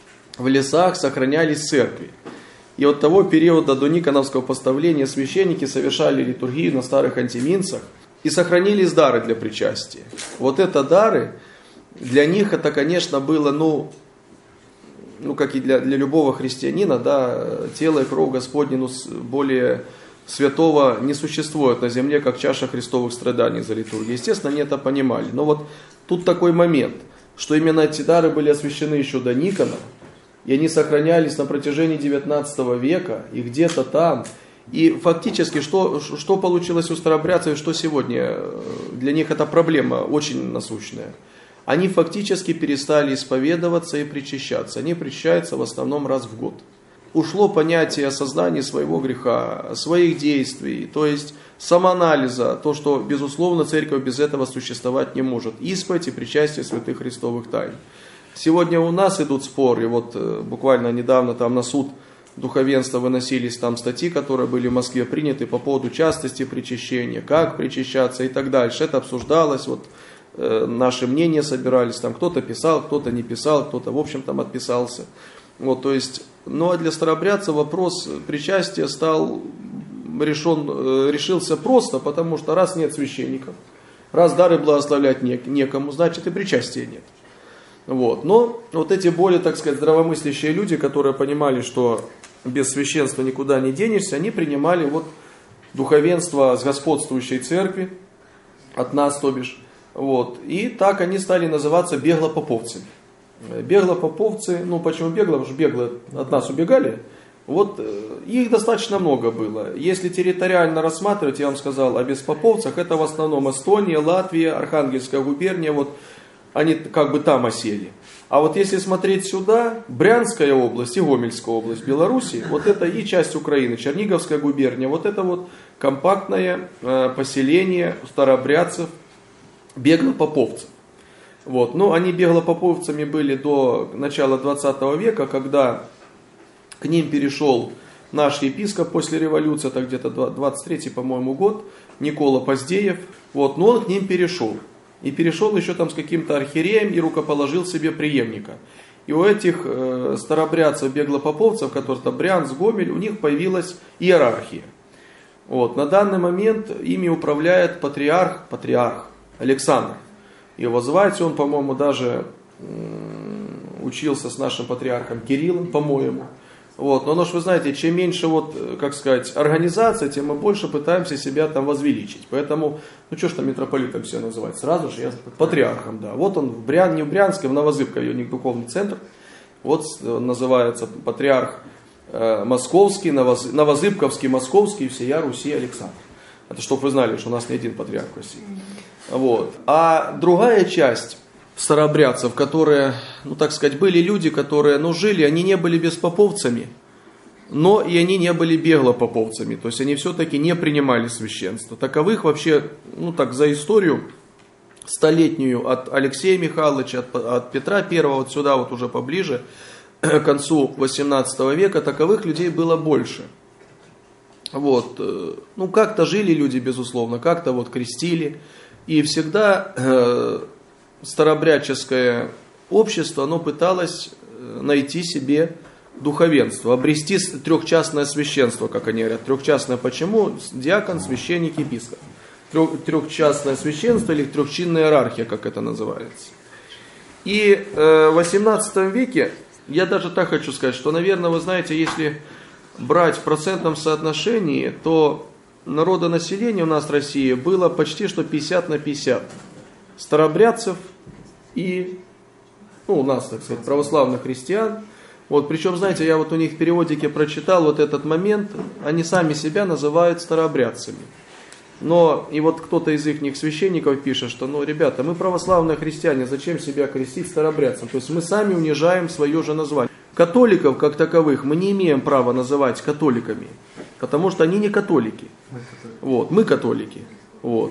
Speaker 3: в лесах сохранялись церкви. И от того периода до Никоновского поставления священники совершали литургию на старых антиминцах и сохранились дары для причастия. Вот это дары, для них это, конечно, было, ну как и для любого христианина, да, тело и кровь Господне, более святого не существует на земле, как чаша христовых страданий за литургию. Естественно, они это понимали. Но вот тут такой момент, что именно эти дары были освящены еще до Никона, и они сохранялись на протяжении 19 века, и где-то там. И фактически, что получилось у старообрядцев, что сегодня для них это проблема очень насущная. Они фактически перестали исповедоваться и причащаться. Они причащаются в основном раз в год. Ушло понятие осознания своего греха, своих действий, то есть самоанализа, то, что, безусловно, церковь без этого существовать не может. Исповедь и причастие святых христовых тайн. Сегодня у нас идут споры, вот буквально недавно там на суд духовенства выносились там статьи, которые были в Москве приняты по поводу частости причащения, как причащаться и так дальше. Это обсуждалось, вот наши мнения собирались, там кто-то писал, кто-то не писал, кто-то в общем там отписался. Вот, то есть, ну а для старообрядцев вопрос причастия решился просто, потому что раз нет священников, раз дары благословлять некому, значит и причастия нет. Вот. Но вот эти более, так сказать, здравомыслящие люди, которые понимали, что без священства никуда не денешься, они принимали вот духовенство с господствующей церкви, от нас, то бишь. Вот. И так они стали называться беглопоповцами. Беглопоповцы, ну почему бегло? Потому что бегло от нас убегали. Вот их достаточно много было. Если территориально рассматривать, я вам сказал о беспоповцах, это в основном Эстония, Латвия, Архангельская губерния, вот они как бы там осели. А вот если смотреть сюда, Брянская область и Гомельская область Беларуси, вот это и часть Украины, Черниговская губерния, вот это вот компактное поселение старообрядцев, беглопоповцев. Вот. Ну, они беглопоповцами были до начала 20 века, когда к ним перешел наш епископ после революции, это где-то 23-й, по-моему, год, Никола Поздеев. Вот. Но он к ним перешел. И перешел еще там с каким-то архиереем и рукоположил себе преемника. И у этих старообрядцев, беглопоповцев, которые там Брянск, Гомель, у них появилась иерархия. Вот. На данный момент ими управляет патриарх Александр. Его звать, он, по-моему, даже учился с нашим патриархом Кириллом, по-моему. Вот. Но оно ж, вы знаете, чем меньше, вот, как сказать, организация, тем мы больше пытаемся себя там возвеличить. Поэтому, ну что ж там митрополитом себя называть? Сразу же я патриархом, да. Вот он не в Брянске, в Новозыбкове, у них духовный центр. Вот называется патриарх Московский, Новозыбковский, Московский, всея Руси Александр. Это чтобы вы знали, что у нас не один патриарх в России. Вот. А другая часть старообрядцев, которые, ну так сказать, были люди, которые, ну жили, они не были беспоповцами, но и они не были беглопоповцами. То есть они все-таки не принимали священство. Таковых вообще, ну так за историю столетнюю от Алексея Михайловича, от Петра Первого, вот сюда вот уже поближе, к концу 18 века, таковых людей было больше. Вот. Ну как-то жили люди, безусловно, как-то вот крестили. И всегда старообрядческое общество, оно пыталось найти себе духовенство, обрести трехчастное священство, как они говорят. Трехчастное почему? Диакон, священник, епископ. Трехчастное священство или трехчинная иерархия, как это называется. И в 18 веке, я даже так хочу сказать, что, наверное, вы знаете, если брать в процентном соотношении, то народонаселение у нас в России было почти что 50 на 50. Старообрядцев и, ну, у нас, так сказать, православных христиан. Вот, причем, знаете, я вот у них в переводике прочитал вот этот момент, они сами себя называют старообрядцами. Но и вот кто-то из их священников пишет, что, ну, ребята, мы православные христиане, зачем себя крестить старообрядцем? То есть мы сами унижаем свое же название. Католиков, как таковых, мы не имеем права называть католиками, потому что они не католики. Вот, мы католики. Вот.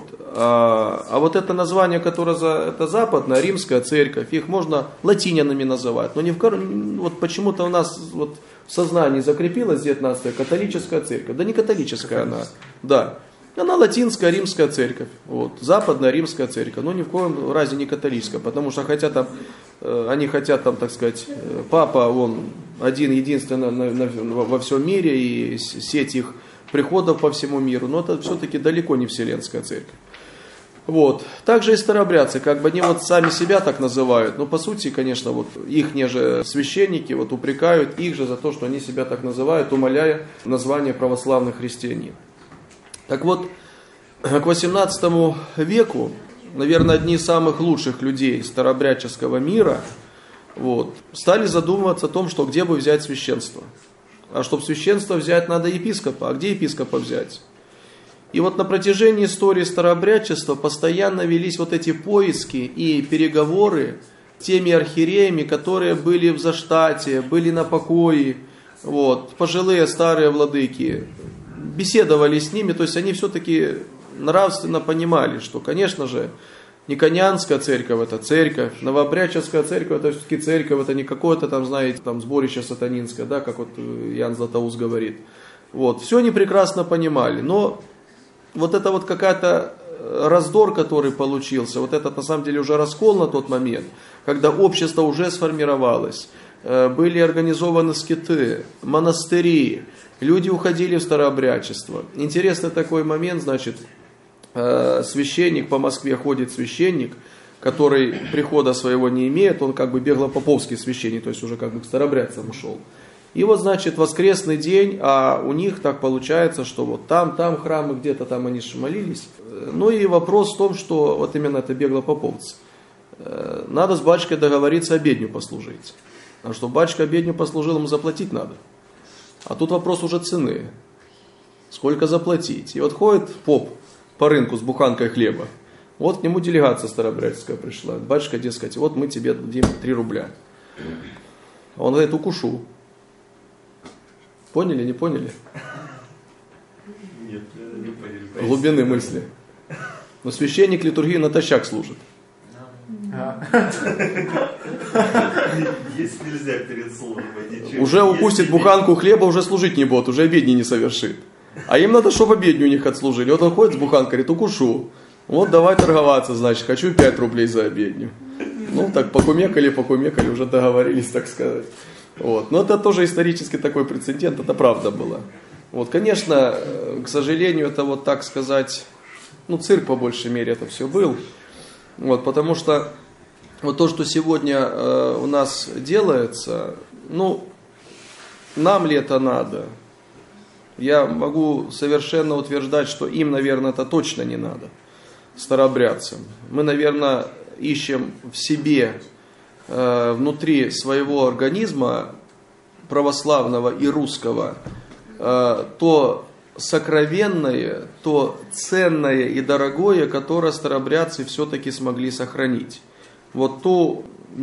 Speaker 3: А вот это название, которое это западная римская церковь, их можно латинянами называть. Но не вот почему-то у нас вот в сознании закрепилась 19-я католическая церковь. Да не католическая она, да. Она латинская римская церковь, вот, западная римская церковь, но ни в коем разе не католическая, потому что хотя там, они хотят там, так сказать, папа, он один, единственный во всем мире, и сеть их приходов по всему миру, но это все-таки далеко не вселенская церковь. Вот. Также и старообрядцы, как бы они вот сами себя так называют, но по сути, конечно, вот ихние же священники вот упрекают их же за то, что они себя так называют, умаляя название православных христианин. Так вот, к 18 веку, наверное, одни из самых лучших людей старообрядческого мира вот, стали задумываться о том, что где бы взять священство. А чтобы священство взять, надо епископа. А где епископа взять? И вот на протяжении истории старообрядчества постоянно велись вот эти поиски и переговоры с теми архиереями, которые были в заштате, были на покое, вот, пожилые старые владыки. Беседовали с ними, то есть они все-таки нравственно понимали, что, конечно же, Никонианская церковь это церковь, Новообрядческая церковь это все-таки церковь, это не какое-то там, знаете, там сборище сатанинское, да, как вот Иоанн Златоуст говорит. Вот, все они прекрасно понимали, но вот это вот какая-то раздор, который получился, вот этот на самом деле уже раскол на тот момент, когда общество уже сформировалось, были организованы скиты, монастыри, люди уходили в старообрядчество. Интересный такой момент, значит, священник, по Москве ходит священник, который прихода своего не имеет, он как бы беглопоповский священник, то есть уже как бы к старообрядцам ушел. И вот, значит, воскресный день, а у них так получается, что вот там храмы, где-то там они молились. Ну и вопрос в том, что вот именно это беглопоповцы. Надо с батюшкой договориться обедню послужить. А чтобы батюшка обедню послужил, ему заплатить надо. А тут вопрос уже цены. Сколько заплатить? И вот ходит поп по рынку с буханкой хлеба. Вот к нему делегация старообрядческая пришла. Батюшка, дескать, вот мы тебе дадим 3 рубля. Он говорит, укушу. Поняли, не поняли?
Speaker 1: Нет, не поняли.
Speaker 3: Глубины мысли. Но священник литургию натощак служит.
Speaker 1: Есть нельзя перед службой.
Speaker 3: Уже укусит буханку хлеба, уже служить не будет, уже обедни не совершит. А им надо, чтобы обедню у них отслужили. Вот он ходит с буханкой, говорит, укушу. Вот давай торговаться, значит, хочу 5 рублей за обедню. Ну так покумекали, уже договорились, так сказать. Вот. Но это тоже исторически такой прецедент, это правда было. Вот, конечно, к сожалению, это вот так сказать, ну цирк по большей мере это все был. Вот, потому что вот то, что сегодня у нас делается, ну, нам ли это надо? Я могу совершенно утверждать, что им, наверное, это точно не надо, старообрядцам. Мы, наверное, ищем в себе, внутри своего организма православного и русского, то сокровенное, то ценное и дорогое, которое старообрядцы все-таки смогли сохранить. Вот ту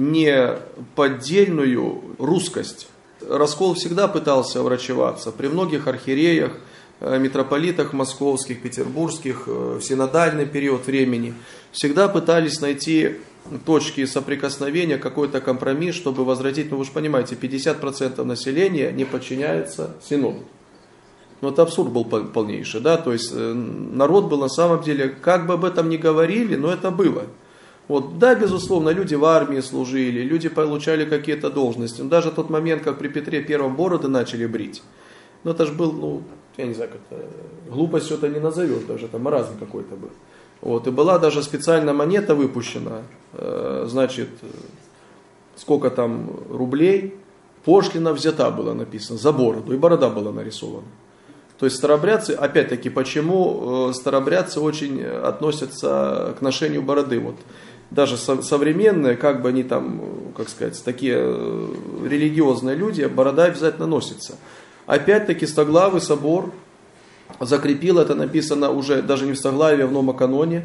Speaker 3: неподдельную русскость. Раскол всегда пытался врачеваться при многих архиереях, митрополитах московских, петербургских, в синодальный период времени. Всегда пытались найти точки соприкосновения, какой-то компромисс, чтобы возвратить, ну вы же понимаете, 50% населения не подчиняется синоду. Ну это абсурд был полнейший, да, то есть народ был на самом деле, как бы об этом ни говорили, но это было. Вот, да, безусловно, люди в армии служили, люди получали какие-то должности. Но даже тот момент, как при Петре Первом бороды начали брить, ну это же был, ну, я не знаю, как-то глупостью это не назовешь, даже это маразм какой-то был. Вот, и была даже специальная монета выпущена, значит, сколько там рублей, пошлина взята была написано, за бороду, и борода была нарисована. То есть старообрядцы, опять-таки, почему старообрядцы очень относятся к ношению бороды? Вот даже современные, как бы они там, как сказать, такие религиозные люди, борода обязательно носится. Опять-таки, Стоглавый собор закрепил, это написано уже даже не в Стоглаве, а в Новом каноне,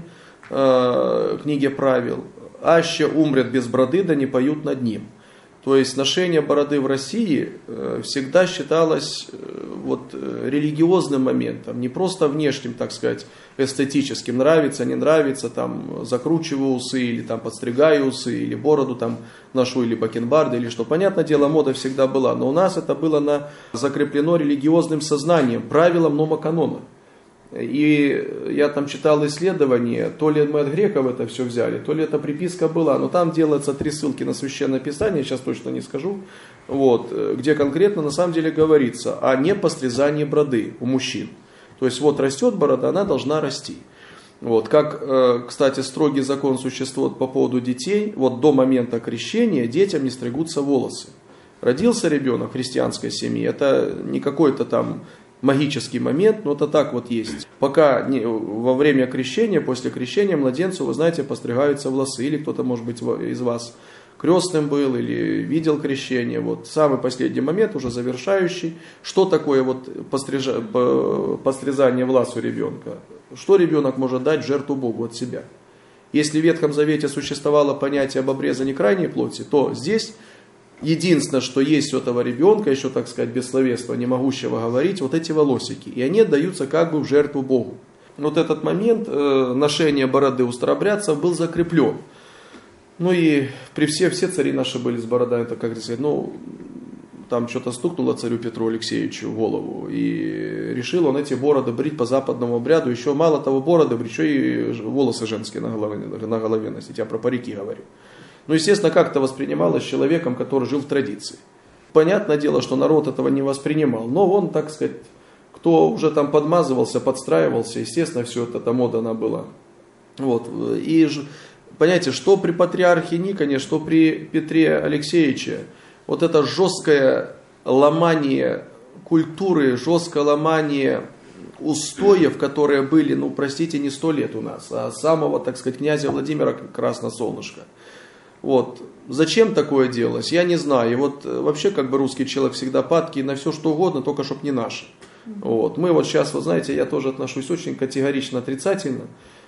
Speaker 3: книге правил. «Аще умрет без бороды, да не поют над ним». То есть ношение бороды в России всегда считалось вот религиозным моментом, не просто внешним, так сказать, эстетическим, нравится, не нравится, там закручиваю усы, или там подстригаю усы, или бороду там ношу, или бакенбарды, или что. Понятное дело, мода всегда была, но у нас это было закреплено религиозным сознанием, правилом Нового канона. И я там читал исследования, то ли мы от греков это все взяли, то ли это приписка была, но там делаются 3 ссылки на Священное Писание, сейчас точно не скажу, вот, где конкретно на самом деле говорится о непостризании бороды у мужчин. То есть вот растет борода, она должна расти. Вот, как, кстати, строгий закон существует по поводу детей, вот до момента крещения детям не стригутся волосы. Родился ребенок в христианской семье, это не какой-то там магический момент, но это так вот есть. Пока во время крещения, после крещения младенцу, вы знаете, постригаются волосы, или кто-то, может быть, из вас крестным был или видел крещение. Вот самый последний момент, уже завершающий. Что такое вот постризание волос у ребенка? Что ребенок может дать в жертву Богу от себя? Если в Ветхом Завете существовало понятие об обрезании крайней плоти, то здесь единственное, что есть у этого ребенка, еще, так сказать, бессловесного, не могущего говорить, вот эти волосики. И они отдаются как бы в жертву Богу. Вот этот момент ношения бороды у старообрядцев был закреплен. Ну и все цари наши были с бородами, это как сказать, ну, там что-то стукнуло царю Петру Алексеевичу в голову. И решил он эти бороды брить по западному обряду. Еще мало того бороды брить, еще и волосы женские на голове носить. Я про парики говорю. Ну, естественно, как это воспринималось человеком, который жил в традиции. Понятное дело, что народ этого не воспринимал, но он, так сказать, кто уже там подмазывался, подстраивался, естественно, все это, эта мода она была. Вот. И, понимаете, что при патриархе Никоне, что при Петре Алексеевиче, вот это жесткое ломание культуры, жесткое ломание устоев, которые были, ну, простите, не 100 лет у нас, а самого, так сказать, князя Владимира Красносолнышко. Вот. Зачем такое делалось, я не знаю. И вот вообще как бы русский человек всегда падкий на все что угодно, только чтоб не наше. Вот. Мы вот сейчас, вы знаете, я тоже отношусь очень категорично отрицательно.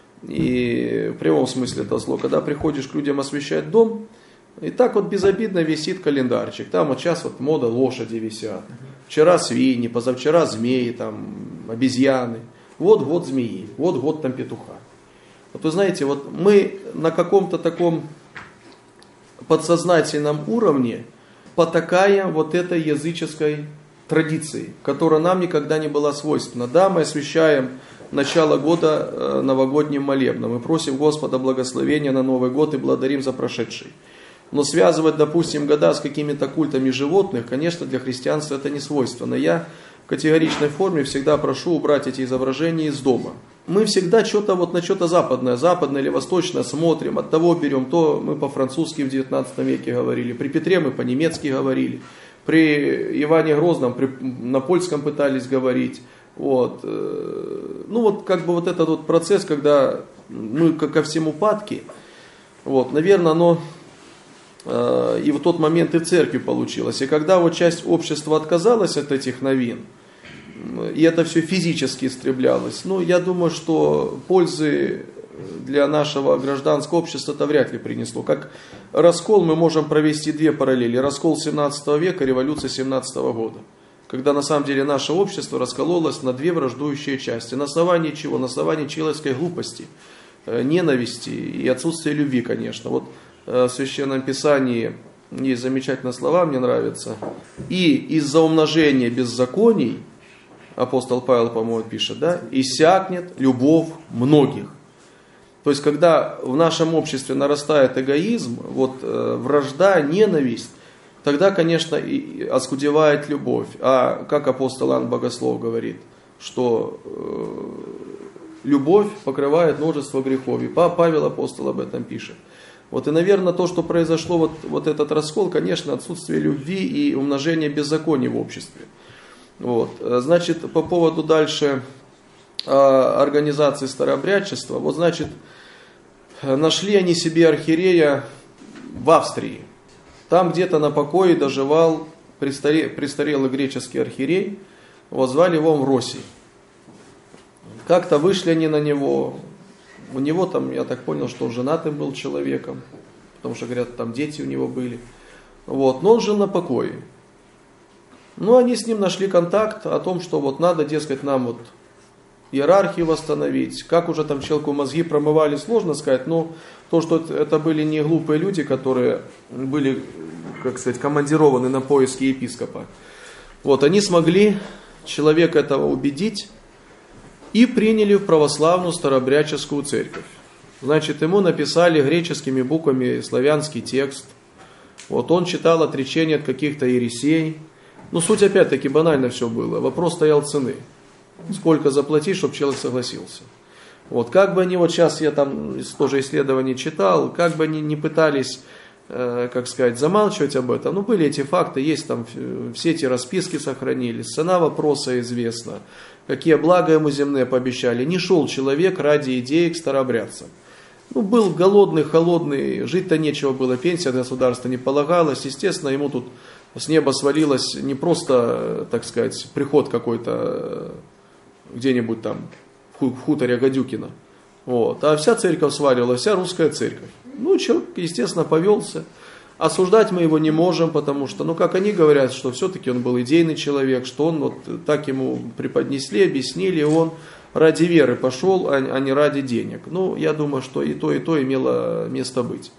Speaker 3: И в прямом смысле это зло. Когда приходишь к людям освещать дом, и так вот безобидно висит календарчик. Там вот сейчас вот мода лошади висят. Вчера свиньи, позавчера змеи, там обезьяны. Вот год змеи, вот год там петуха. Вот вы знаете, вот мы на каком-то таком подсознательном уровне потакаем вот этой языческой традиции, которая нам никогда не была свойственна. Да, мы освящаем начало года новогодним молебном, мы просим Господа благословения на Новый год и благодарим за прошедший. Но связывать, допустим, года с какими-то культами животных, конечно, для христианства это не свойственно. Я в категоричной форме всегда прошу убрать эти изображения из дома. Мы всегда что-то вот на что-то западное или восточное смотрим, от того берем, то мы по-французски в 19 веке говорили, при Петре мы по-немецки говорили, При Иване Грозном на польском пытались говорить. Вот. Ну вот как бы вот этот вот процесс, когда мы ко всему падки, вот, наверное, оно и в тот момент и в церкви получилось. И когда вот часть общества отказалась от этих новин, и это все физически истреблялось, ну, я думаю, что пользы для нашего гражданского общества это вряд ли принесло. Как раскол мы можем провести две параллели. Раскол 17 века, революция 17 года. Когда на самом деле наше общество раскололось на две враждующие части. На основании чего? На основании человеческой глупости, ненависти и отсутствия любви, конечно. Вот в Священном Писании есть замечательные слова, мне нравятся. И из-за умножения беззаконий, апостол Павел, по-моему, пишет, да, иссякнет любовь многих. То есть, когда в нашем обществе нарастает эгоизм, вот вражда, ненависть, тогда, конечно, и оскудевает любовь. А как апостол Иоанн Богослов говорит, что любовь покрывает множество грехов. И Павел апостол об этом пишет. Вот и, наверное, то, что произошло, вот этот раскол, конечно, отсутствие любви и умножение беззаконий в обществе. Вот. Значит, по поводу дальше организации старообрядчества, вот, значит, нашли они себе архиерея в Австрии. Там где-то на покое доживал престарелый греческий архиерей, вот, звали его Амвросий. Как-то вышли они на него. У него там, я так понял, что он женатым был человеком, потому что, говорят, там дети у него были. Вот, но он жил на покое. Ну, они с ним нашли контакт о том, что вот надо, дескать, нам вот иерархию восстановить. Как уже там человеку мозги промывали, сложно сказать, но то, что это были не глупые люди, которые были, как сказать, командированы на поиски епископа. Вот, они смогли человека этого убедить, и приняли в православную старообрядческую церковь. Значит, ему написали греческими буквами славянский текст. Вот он читал отречение от каких-то ересей. Ну, суть опять-таки банально все было. Вопрос стоял цены. Сколько заплатить, чтобы человек согласился. Вот, как бы они, вот сейчас я там тоже исследования читал, как бы они не пытались, как сказать, замалчивать об этом, ну, были эти факты, есть там, все эти расписки сохранились, цена вопроса известна, какие блага ему земные пообещали. Не шел человек ради идеи к старообрядцам. Ну, был голодный, холодный, жить-то нечего было, пенсия от государства не полагалась, естественно, ему тут с неба свалилось не просто, так сказать, приход какой-то где-нибудь там в хуторе Гадюкина, вот, а вся церковь свалилась, вся русская церковь. Ну, человек, естественно, повелся. Осуждать мы его не можем, потому что, ну, как они говорят, что все-таки он был идейный человек, что он вот так ему преподнесли, объяснили, и он ради веры пошел, а не ради денег. Ну, я думаю, что и то имело место быть.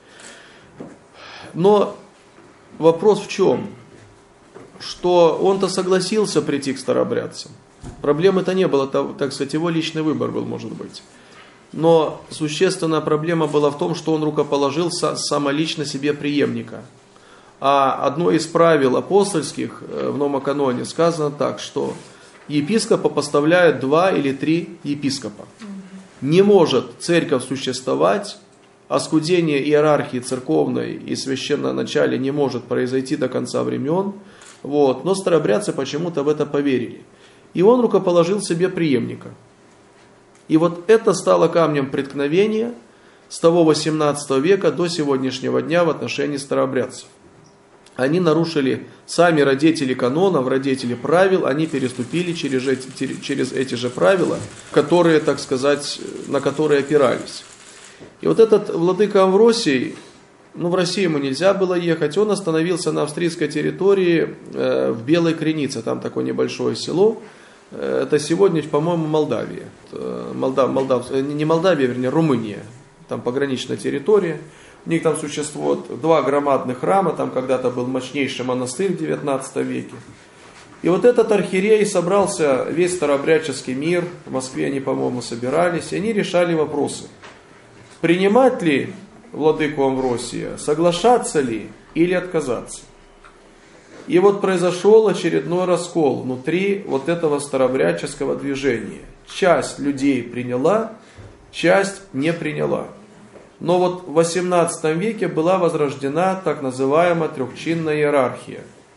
Speaker 3: Но вопрос в чем? Что он-то согласился прийти к старообрядцам. Проблемы-то не было, так сказать, его личный выбор был, может быть. Но существенная проблема была в том, что он рукоположил самолично себе преемника. А одно из правил апостольских в Новом каноне сказано так, что епископа поставляют 2 или 3 епископа. Не может церковь существовать, оскудение иерархии церковной и священноначалия не может произойти до конца времен. Вот. Но старообрядцы почему-то в это поверили. И он рукоположил себе преемника. И вот это стало камнем преткновения с того 18 века до сегодняшнего дня в отношении старообрядцев. Они нарушили сами родители канонов, родители правил, они переступили через эти же правила, которые, так сказать, на которые опирались. И вот этот владыка Амвросий, ну, в Россию ему нельзя было ехать, он остановился на австрийской территории в Белой Кренице, там такое небольшое село. Это сегодня, по-моему, Молдавия. Не Молдавия, вернее, Румыния. Там пограничная территория. У них там существует 2 громадных храма. Там когда-то был мощнейший монастырь в 19 веке. И вот этот архиерей собрался, весь старообрядческий мир. В Москве они, по-моему, собирались. И они решали вопросы. Принимать ли владыку Амвросия, соглашаться ли или отказаться. И вот произошел очередной раскол внутри вот этого старообрядческого движения. Часть людей приняла, часть не приняла. Но вот в 18 веке была возрождена так называемая трехчинная иерархия.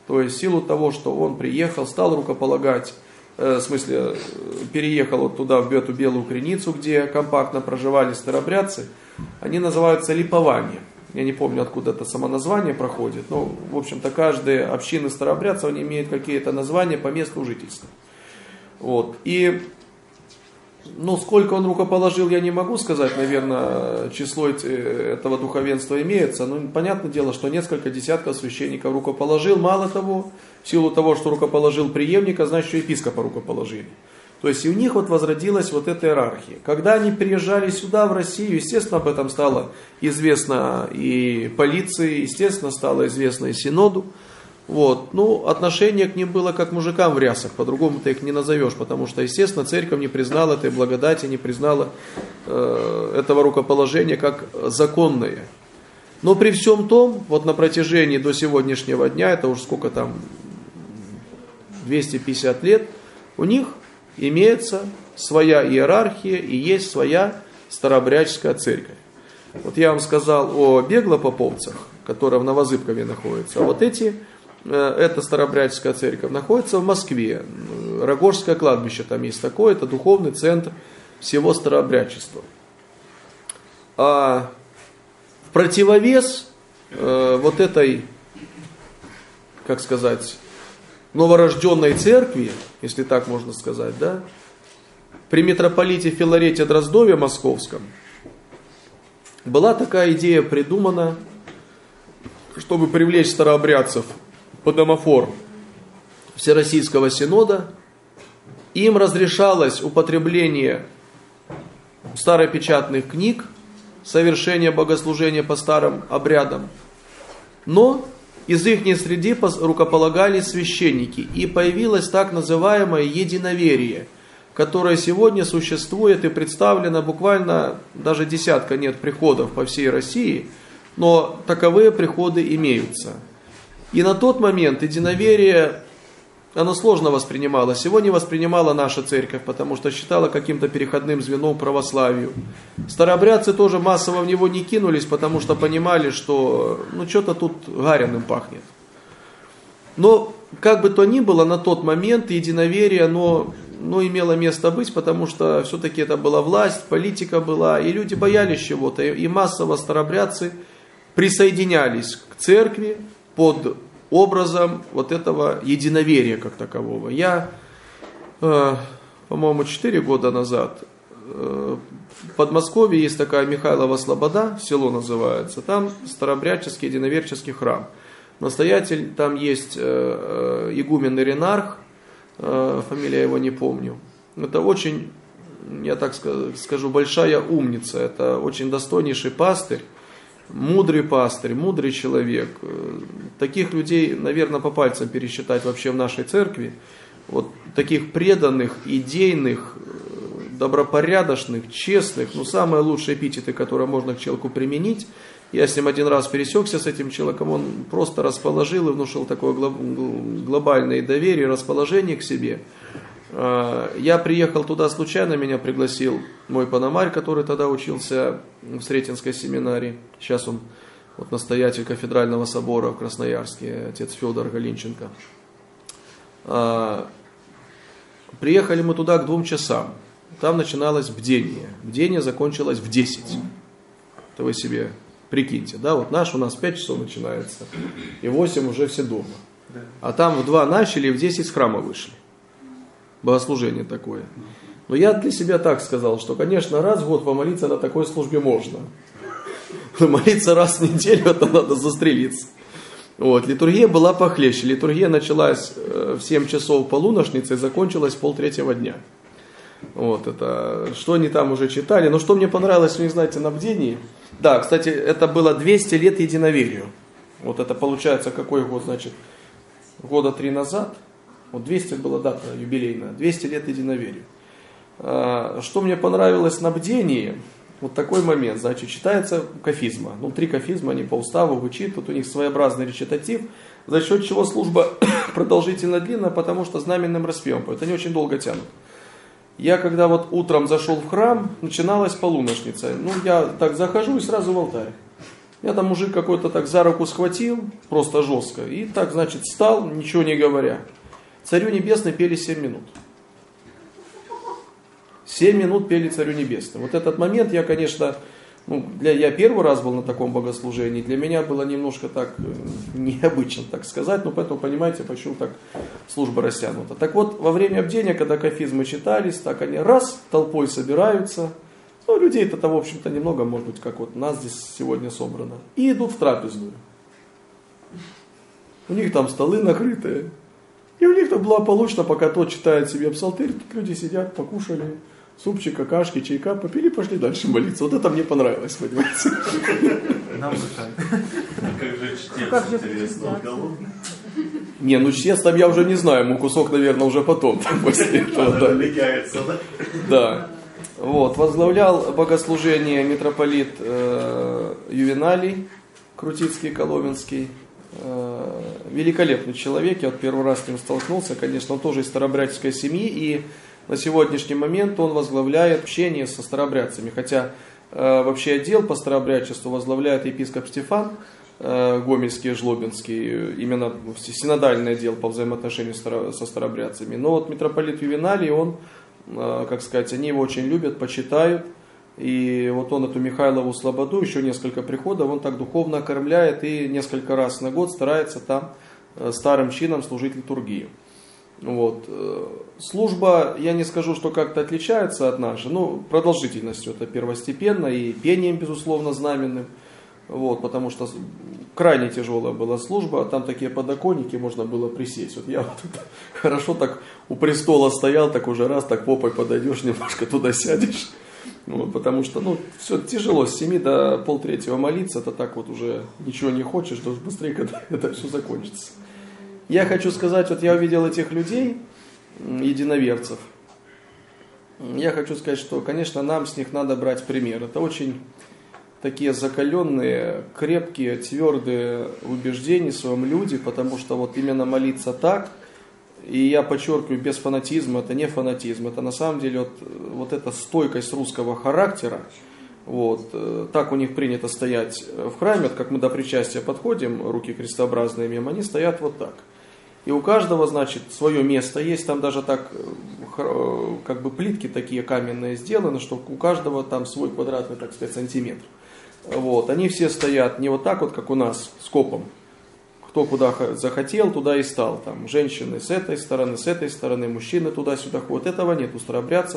Speaker 3: То есть в силу того, что он приехал, стал рукополагать, в смысле, переехал вот туда, в эту Белую Креницу, где компактно проживали старообрядцы, они называются липовани. Я не помню, откуда это само название проходит, но, в общем-то, каждая община старообрядцев, они имеют какие-то названия по месту жительства. Вот. И, сколько он рукоположил, я не могу сказать, наверное, число этого духовенства имеется, но понятное дело, что несколько десятков священников рукоположил. Мало того, в силу того, что рукоположил преемника, значит, что епископа рукоположили. То есть и у них вот возродилась вот эта иерархия. Когда они приезжали сюда, в Россию, естественно, об этом стало известно и полиции, естественно, стало известно и синоду. Вот. Отношение к ним было как к мужикам в рясах, по-другому ты их не назовешь, потому что, естественно, церковь не признала этой благодати, не признала этого рукоположения как законное. Но при всем том, вот на протяжении до сегодняшнего дня, это уж сколько там, 250 лет, у них имеется своя иерархия и есть своя старообрядческая церковь. Вот я вам сказал о беглопоповцах, которая в Новозыбкове находится, а вот эта старообрядческая церковь находится в Москве. Рогожское кладбище там есть такое, это духовный центр всего старообрядчества. А в противовес вот этой, как сказать, новорожденной церкви, если так можно сказать, да, при митрополите Филарете Дроздове Московском была такая идея придумана, чтобы привлечь старообрядцев под домофор Всероссийского Синода. Им разрешалось употребление старопечатных книг, совершение богослужения по старым обрядам, но из их среды рукополагались священники, и появилось так называемое единоверие, которое сегодня существует и представлено буквально, даже десятка нет приходов по всей России, но таковые приходы имеются. И на тот момент единоверие, оно сложно воспринималось. Его не воспринимала наша церковь, потому что считала каким-то переходным звеном православию. Старообрядцы тоже массово в него не кинулись, потому что понимали, что что-то тут гаряным пахнет. Но, как бы то ни было, на тот момент единоверие, оно имело место быть, потому что все-таки это была власть, политика была, и люди боялись чего-то. И массово старообрядцы присоединялись к церкви под образом вот этого единоверия как такового. Я, по-моему, 4 года назад в Подмосковье есть такая Михайлова Слобода, село называется, там старообрядческий единоверческий храм. Настоятель там есть игумен Иринарх, фамилия его не помню. Это очень, я так скажу, большая умница, это очень достойнейший пастырь, мудрый человек. Таких людей, наверное, по пальцам пересчитать вообще в нашей церкви. Вот таких преданных, идейных, добропорядочных, честных, самые лучшие эпитеты, которые можно к человеку применить. Я с ним один раз пересекся, с этим человеком, он просто расположил и внушил такое глобальное доверие, расположение к себе. Я приехал туда случайно, меня пригласил мой пономарь, который тогда учился в Сретенской семинарии. Сейчас он настоятель кафедрального собора в Красноярске, отец Федор Галинченко. Приехали мы туда к 2 часам. Там начиналось бдение. Бдение закончилось в 10. Это вы себе прикиньте. Да? Вот у нас 5 часов начинается. И в 8 уже все дома. А там в 2 начали, и в 10 с храма вышли. Богослужение такое. Но я для себя так сказал, что, конечно, раз в год помолиться на такой службе можно. Но молиться раз в неделю, это надо застрелиться. Литургия была похлеще. Литургия началась в 7 часов полуношницы и закончилась в 2:30 дня. Это что они там уже читали. Но что мне понравилось, вы знаете, на бдении. Да, кстати, это было 200 лет единоверию. Это получается какой год, значит, года 3 назад. 200 была дата юбилейная, 200 лет единоверию. Что мне понравилось на бдении, такой момент, значит, читается кафизма. 3 кафизма, они по уставу вычитывают, у них своеобразный речитатив, за счет чего служба продолжительно длинная, потому что знаменным распевом поют, они очень долго тянут. Я когда утром зашел в храм, начиналась полуношница. Я так захожу и сразу в алтарь. Меня там мужик какой-то так за руку схватил, просто жестко, и так, значит, встал, ничего не говоря. Царю Небесному пели 7 минут. 7 минут пели Царю Небесному. Вот этот момент я, конечно, я первый раз был на таком богослужении, для меня было немножко так необычно, так сказать, но поэтому понимаете, почему так служба растянута. Так вот, во время бдения, когда кафизмы читались, так они раз толпой собираются, людей-то, в общем-то, немного, может быть, как вот нас здесь сегодня собрано, и идут в трапезную. У них там столы накрытые, и у них там благополучно, пока тот читает себе псалтырь, тут люди сидят, покушали, супчика, кашки, чайка, попили, пошли дальше молиться. Вот это мне понравилось, понимаете.
Speaker 1: Нам как же чтец, интересно, голодный?
Speaker 3: Не, чтец там я уже не знаю, ему кусок, наверное, уже потом. После этого,
Speaker 1: да?
Speaker 3: Да. Вот, возглавлял богослужение митрополит Ювеналий Крутицкий, Коломенский. Великолепный человек, я вот первый раз с ним столкнулся, конечно, он тоже из старообрядческой семьи, и на сегодняшний момент он возглавляет общение со старообрядцами, хотя вообще отдел по старообрядчеству возглавляет епископ Стефан Гомельский и Жлобинский, именно синодальный отдел по взаимоотношению со старообрядцами. Но вот митрополит Ювеналий, он, как сказать, они его очень любят, почитают. И вот он эту Михайлову Слободу, еще несколько приходов, он так духовно окормляет и несколько раз на год старается там старым чином служить литургию. Вот. Служба, я не скажу, что как-то отличается от нашей, продолжительностью это первостепенно и пением, безусловно, знаменным. Вот, потому что крайне тяжелая была служба, там такие подоконники, можно было присесть. Вот я вот хорошо так у престола стоял, так уже раз, так попой подойдешь, немножко туда сядешь. Вот, потому что, все тяжело с 7 до полтретьего молиться, это так вот уже ничего не хочешь, должен быстрее, когда это все закончится. Я хочу сказать, вот я увидел этих людей, единоверцев, я хочу сказать, что, конечно, нам с них надо брать пример. Это очень такие закаленные, крепкие, твердые убеждения в своем люди, потому что вот именно молиться так, и я подчеркиваю, без фанатизма, это не фанатизм, это на самом деле вот эта стойкость русского характера, вот, так у них принято стоять в храме, как мы до причастия подходим, руки крестообразные мимо, они стоят вот так. И у каждого, значит, свое место есть, там даже так, как бы плитки такие каменные сделаны, что у каждого там свой квадратный, так сказать, сантиметр. Вот, они все стоят не вот так вот, как у нас, скопом. Кто куда захотел, туда и стал. Там женщины с этой стороны, мужчины туда-сюда ходят. Этого нет у старообрядцев.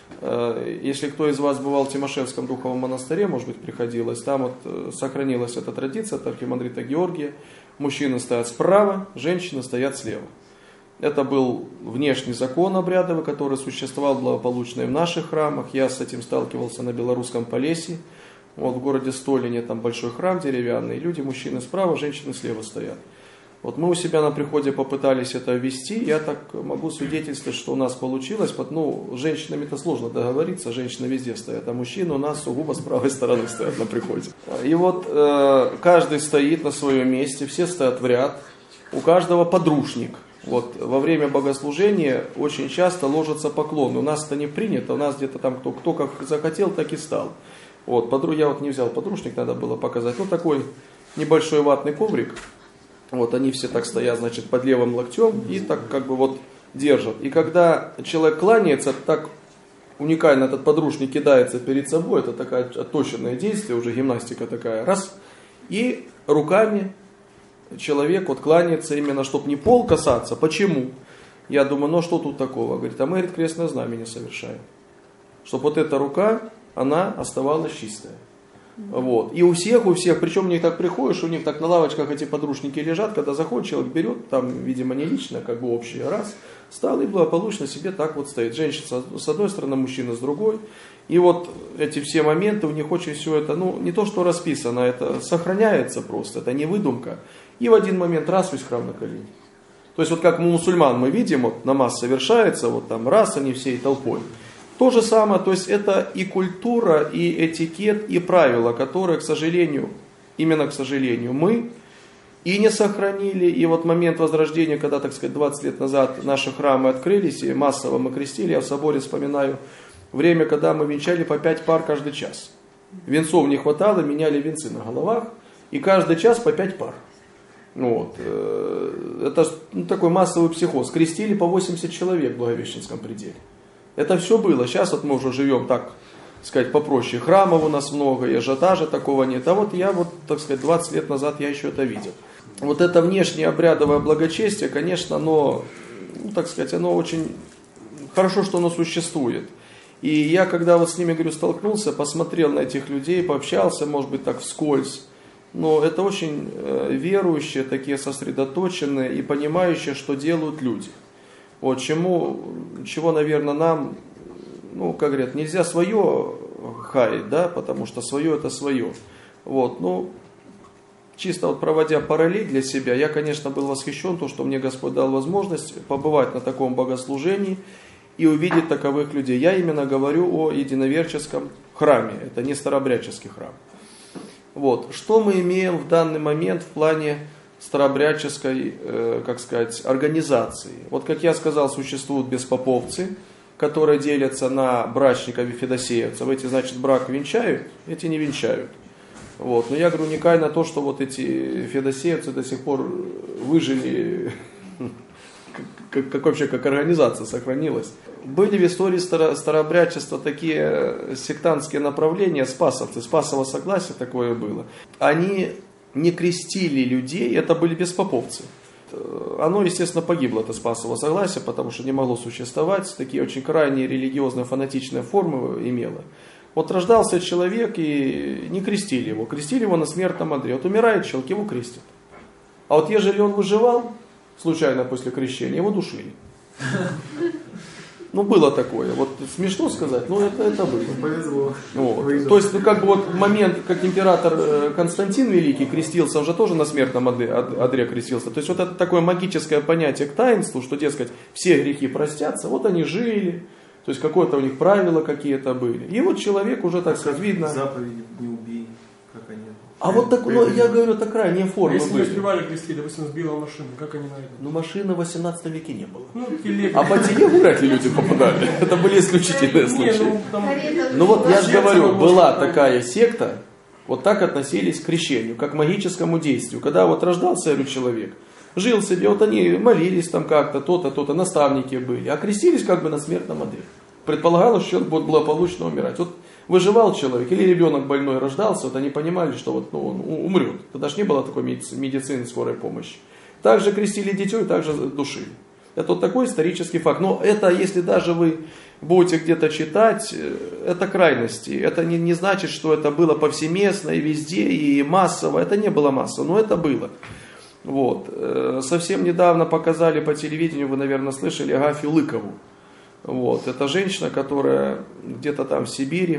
Speaker 3: Если кто из вас бывал в Тимошевском духовном монастыре, может быть, приходилось, там вот сохранилась эта традиция от архимандрита Георгия. Мужчины стоят справа, женщины стоят слева. Это был внешний закон обрядовый, который существовал благополучно и в наших храмах. Я с этим сталкивался на Белорусском Полесье. Вот в городе Столине там большой храм деревянный, люди, мужчины справа, женщины слева стоят. Вот мы у себя на приходе попытались это ввести, я так могу свидетельствовать, что у нас получилось, с женщинами-то сложно договориться, женщины везде стоят, а мужчины у нас сугубо с правой стороны стоят на приходе. И вот каждый стоит на своем месте, все стоят в ряд, у каждого подручник. Вот во время богослужения очень часто ложатся поклоны, у нас это не принято, у нас где-то там кто как захотел, так и стал. Вот, я вот не взял подручник, надо было показать. Такой небольшой ватный коврик. Вот они все так стоят, значит, под левым локтем и так как бы вот держат. И когда человек кланяется, так уникально этот подручник кидается перед собой. Это такое отточенное действие, уже гимнастика такая. Раз. И руками человек вот кланяется именно, чтобы не пол касаться. Почему? Я думаю, что тут такого? Говорит, мы, говорит, крестное знамение совершаем. Чтобы вот эта рука, она оставалась чистая. Вот. И у всех, причем у них так приходишь, у них так на лавочках эти подручники лежат, когда заходит, человек берет, там, видимо, не лично, как бы общий, раз, стал и благополучно себе так вот стоит. Женщина с одной стороны, мужчина с другой. И вот эти все моменты, у них очень все это, не то что расписано, это сохраняется просто, это не выдумка. И в один момент раз весь храм на колени. То есть вот как у мусульман мы видим, вот намаз совершается, вот там раз они всей толпой. То же самое, то есть это и культура, и этикет, и правила, которые, к сожалению, именно к сожалению, мы и не сохранили. И вот момент возрождения, когда, так сказать, 20 лет назад наши храмы открылись, и массово мы крестили, я в соборе вспоминаю время, когда мы венчали по 5 пар каждый час. Венцов не хватало, меняли венцы на головах. и каждый час по 5 пар. Вот. Это такой массовый психоз. Крестили по 80 человек в Благовещенском пределе. Это все было. Сейчас вот мы уже живем, так сказать, попроще. Храмов у нас много, и ажиотажа такого нет. А вот я, так сказать, 20 лет назад я еще это видел. Вот это внешнее обрядовое благочестие, конечно, оно, так сказать, оно очень хорошо, что оно существует. И я, когда вот с ними, говорю, столкнулся, посмотрел на этих людей, пообщался, может быть, так вскользь. Но это очень верующие, такие сосредоточенные и понимающие, что делают люди. Вот чего, наверное, нам, как говорят, нельзя свое хаять, да, потому что свое это свое. Вот, чисто вот проводя параллель для себя, я, конечно, был восхищен, то, что мне Господь дал возможность побывать на таком богослужении и увидеть таковых людей. Я именно говорю о единоверческом храме, это не старообрядческий храм. Вот. Что мы имеем в данный момент в плане старообрядческой, организации? Вот, как я сказал, существуют беспоповцы, которые делятся на брачников и федосеевцев. Эти, значит, брак венчают, эти не венчают. Вот. Но я говорю, уникально то, что вот эти федосеевцы до сих пор выжили, как организация сохранилась. Были в истории старообрядчества такие сектантские направления, спасовцы, спасово согласие такое было. Они не крестили людей, это были беспоповцы. Оно, естественно, погибло, это спасово согласие, потому что не могло существовать, такие очень крайние религиозные фанатичные формы имело. Вот рождался человек и не крестили его на смертном одре. Вот умирает человек, его крестят. А вот ежели он выживал, случайно после крещения, его душили. Было такое. Вот смешно сказать, но это было.
Speaker 2: Повезло.
Speaker 3: Вот. То есть, момент, как император Константин Великий крестился, он же тоже на смертном одре крестился. То есть, вот это такое магическое понятие к таинству, что, дескать, все грехи простятся, вот они жили, то есть, какое-то у них правила какие-то были. И вот человек уже, так сказать, видно...
Speaker 2: Заповеди не убей, как они...
Speaker 3: А вот так, я говорю, это крайняя форма.
Speaker 4: Если не успевали крестить, допустим, сбила машину, как они на это?
Speaker 3: Машины в 18 веке не было.
Speaker 4: А
Speaker 3: по телегу вряд ли люди попадали. Это были исключительные случаи. Я же говорю, была такая секта, вот так относились к крещению, как к магическому действию. Когда вот рождался человек, жил себе, вот они молились там как-то, то-то, наставники были, а крестились как бы на смертном одре. Предполагалось, что человек будет благополучно умирать. Вот выживал человек, или ребенок больной рождался, вот они понимали, что он умрет. Тогда же не было такой медицины, скорой помощи. Также крестили детей, также душили. Это вот такой исторический факт. Но это, если даже вы будете где-то читать, это крайности. Это не значит, что это было повсеместно и везде, и массово. Это не было массово, но это было. Вот. Совсем недавно показали по телевидению, вы, наверное, слышали, Агафью Лыкову. Вот. Это женщина, которая где-то там в Сибири,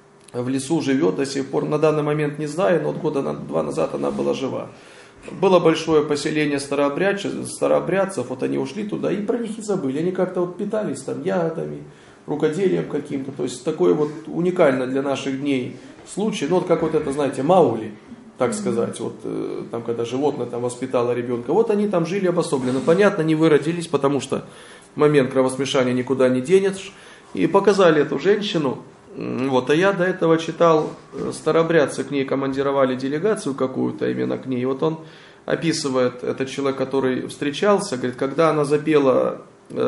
Speaker 3: в лесу живет до сих пор. На данный момент не знаю, но года 2 назад она была жива. Было большое поселение старообрядцев, вот они ушли туда и про них и забыли. Они как-то вот питались там ягодами, рукоделием каким-то. То есть такой вот уникально для наших дней случай. Вот как вот это, знаете, Маугли, так сказать, вот там когда животное там воспитало ребенка. Вот они там жили обособленно. Понятно, не выродились, потому что момент кровосмешания никуда не денешь. И показали эту женщину. Вот, а я до этого читал, старообрядцы к ней командировали делегацию какую-то именно к ней. И вот он описывает, этот человек, который встречался, говорит, когда она запела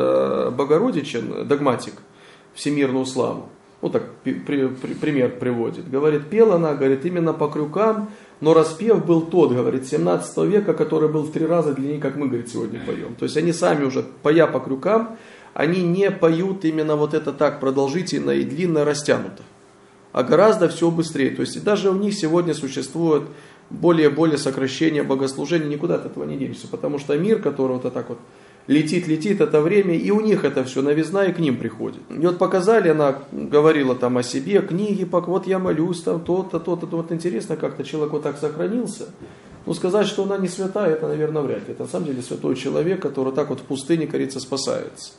Speaker 3: Богородичин, догматик, всемирную славу, вот так пример приводит. Говорит, пела она, говорит, именно по крюкам, но распев был тот, говорит, 17 века, который был в 3 раза длиннее, как мы, говорит, сегодня поем. То есть они сами уже, поя по крюкам, они не поют именно вот это так продолжительно и длинно растянуто, а гораздо все быстрее. То есть и даже у них сегодня существует более сокращение богослужения, никуда от этого не денешься, потому что мир, который вот так вот летит, это время, и у них это все новизна, и к ним приходит. И вот показали, она говорила там о себе, книги, вот я молюсь, там то-то. Вот интересно, как-то человек вот так сохранился. Ну, сказать, что она не святая, это, наверное, вряд ли. Это на самом деле святой человек, который так вот в пустыне, кажется, спасается.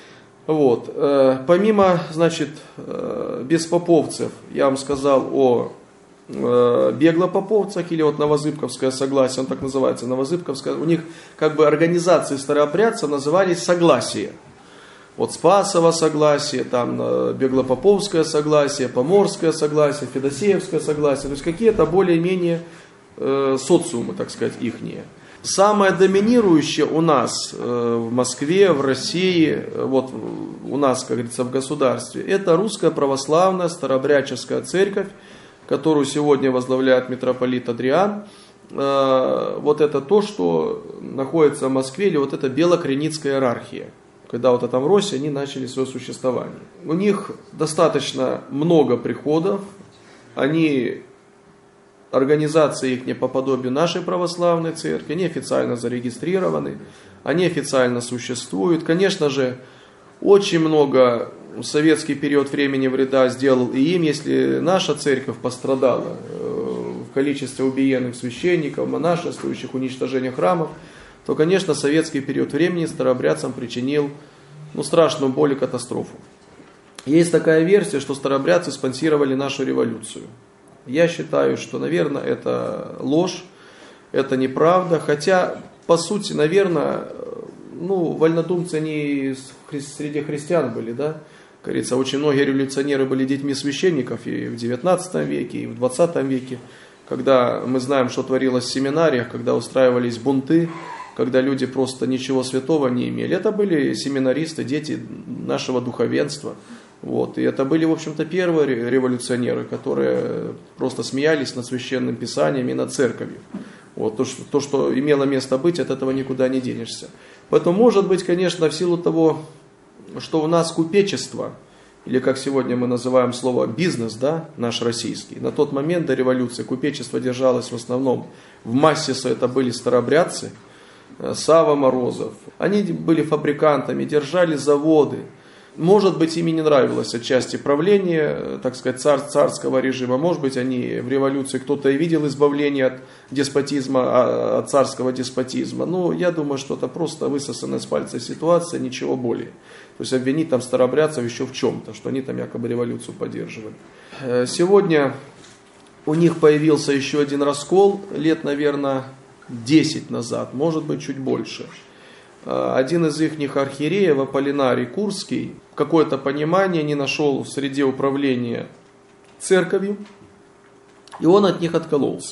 Speaker 3: Вот. Помимо, значит, беспоповцев, я вам сказал о беглопоповцах, или вот Новозыбковское согласие, он так называется, Новозыбковское, у них как бы организации старообрядцев назывались согласия. Вот Спасово согласие, там Беглопоповское согласие, Поморское согласие, Федосеевское согласие, то есть какие-то более-менее социумы, так сказать, ихние. Самое доминирующее у нас в Москве, в России, вот у нас, как говорится, в государстве, это русская православная старообрядческая церковь, которую сегодня возглавляет митрополит Адриан. Вот это то, что находится в Москве, или вот эта белокреницкая иерархия. Когда вот этом Росе они начали свое существование. У них достаточно много приходов, они, организации их не по подобию нашей православной церкви, они официально зарегистрированы, они официально существуют. Конечно же, очень много в советский период времени вреда сделал и им, если наша церковь пострадала в количестве убиенных священников, монашествующих, уничтожения храмов, то, конечно, советский период времени старообрядцам причинил страшную боль и катастрофу. Есть такая версия, что старообрядцы спонсировали нашу революцию. Я считаю, что, наверное, это ложь, это неправда, хотя, по сути, наверное, вольнодумцы, они среди христиан были, да, как говорится, очень многие революционеры были детьми священников и в 19 веке, и в 20 веке, когда мы знаем, что творилось в семинариях, когда устраивались бунты, когда люди просто ничего святого не имели. Это были семинаристы, дети нашего духовенства. Вот. И это были, в общем-то, первые революционеры, которые просто смеялись над священным писанием и над церковью. Вот. То, что имело место быть, от этого никуда не денешься. Поэтому, может быть, конечно, в силу того, что у нас купечество, или как сегодня мы называем слово бизнес, да, наш российский, на тот момент до революции купечество держалось в основном, в массе это были старообрядцы, Сава Морозов. Они были фабрикантами, держали заводы. Может быть, им не нравилось отчасти правление, так сказать, царского режима. Может быть, они в революции, кто-то и видел избавление от деспотизма, от царского деспотизма. Но я думаю, что это просто высосанная с пальца ситуация, ничего более. То есть обвинить там старообрядцев еще в чем-то, что они там якобы революцию поддерживали. Сегодня у них появился еще один раскол, лет, наверное, 10 назад, может быть, чуть больше. Один из их архиереев, Аполлинарий Курский, какое-то понимание не нашел в среде управления церковью, и он от них откололся.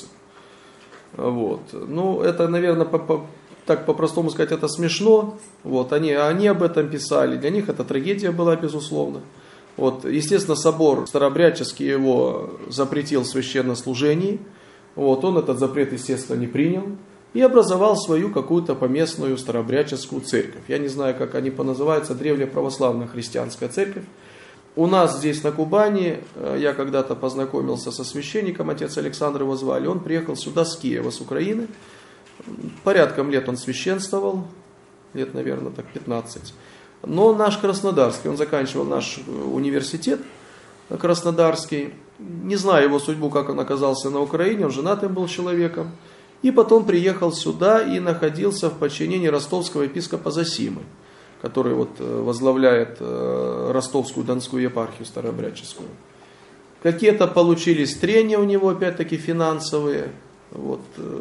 Speaker 3: Вот. Это, наверное, так по-простому сказать, это смешно. Вот. Они об этом писали, для них это трагедия была, безусловно. Вот. Естественно, собор старообрядческий его запретил в священнослужении. Вот, он этот запрет, естественно, не принял и образовал свою какую-то поместную старообрядческую церковь. Я не знаю, как они поназываются, древнеправославная христианская церковь. У нас здесь на Кубани, я когда-то познакомился со священником, отец Александр его звали, он приехал сюда с Киева, с Украины. Порядком лет он священствовал, лет, наверное, так 15. Но наш краснодарский, он заканчивал наш университет краснодарский. Не знаю его судьбу, как он оказался на Украине, он женатым был человеком. И потом приехал сюда и находился в подчинении ростовского епископа Зосимы, который возглавляет ростовскую Донскую епархию старообрядческую. Какие-то получились трения у него, опять-таки финансовые. Вот.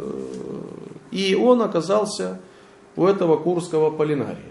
Speaker 3: И он оказался у этого курского Аполлинария.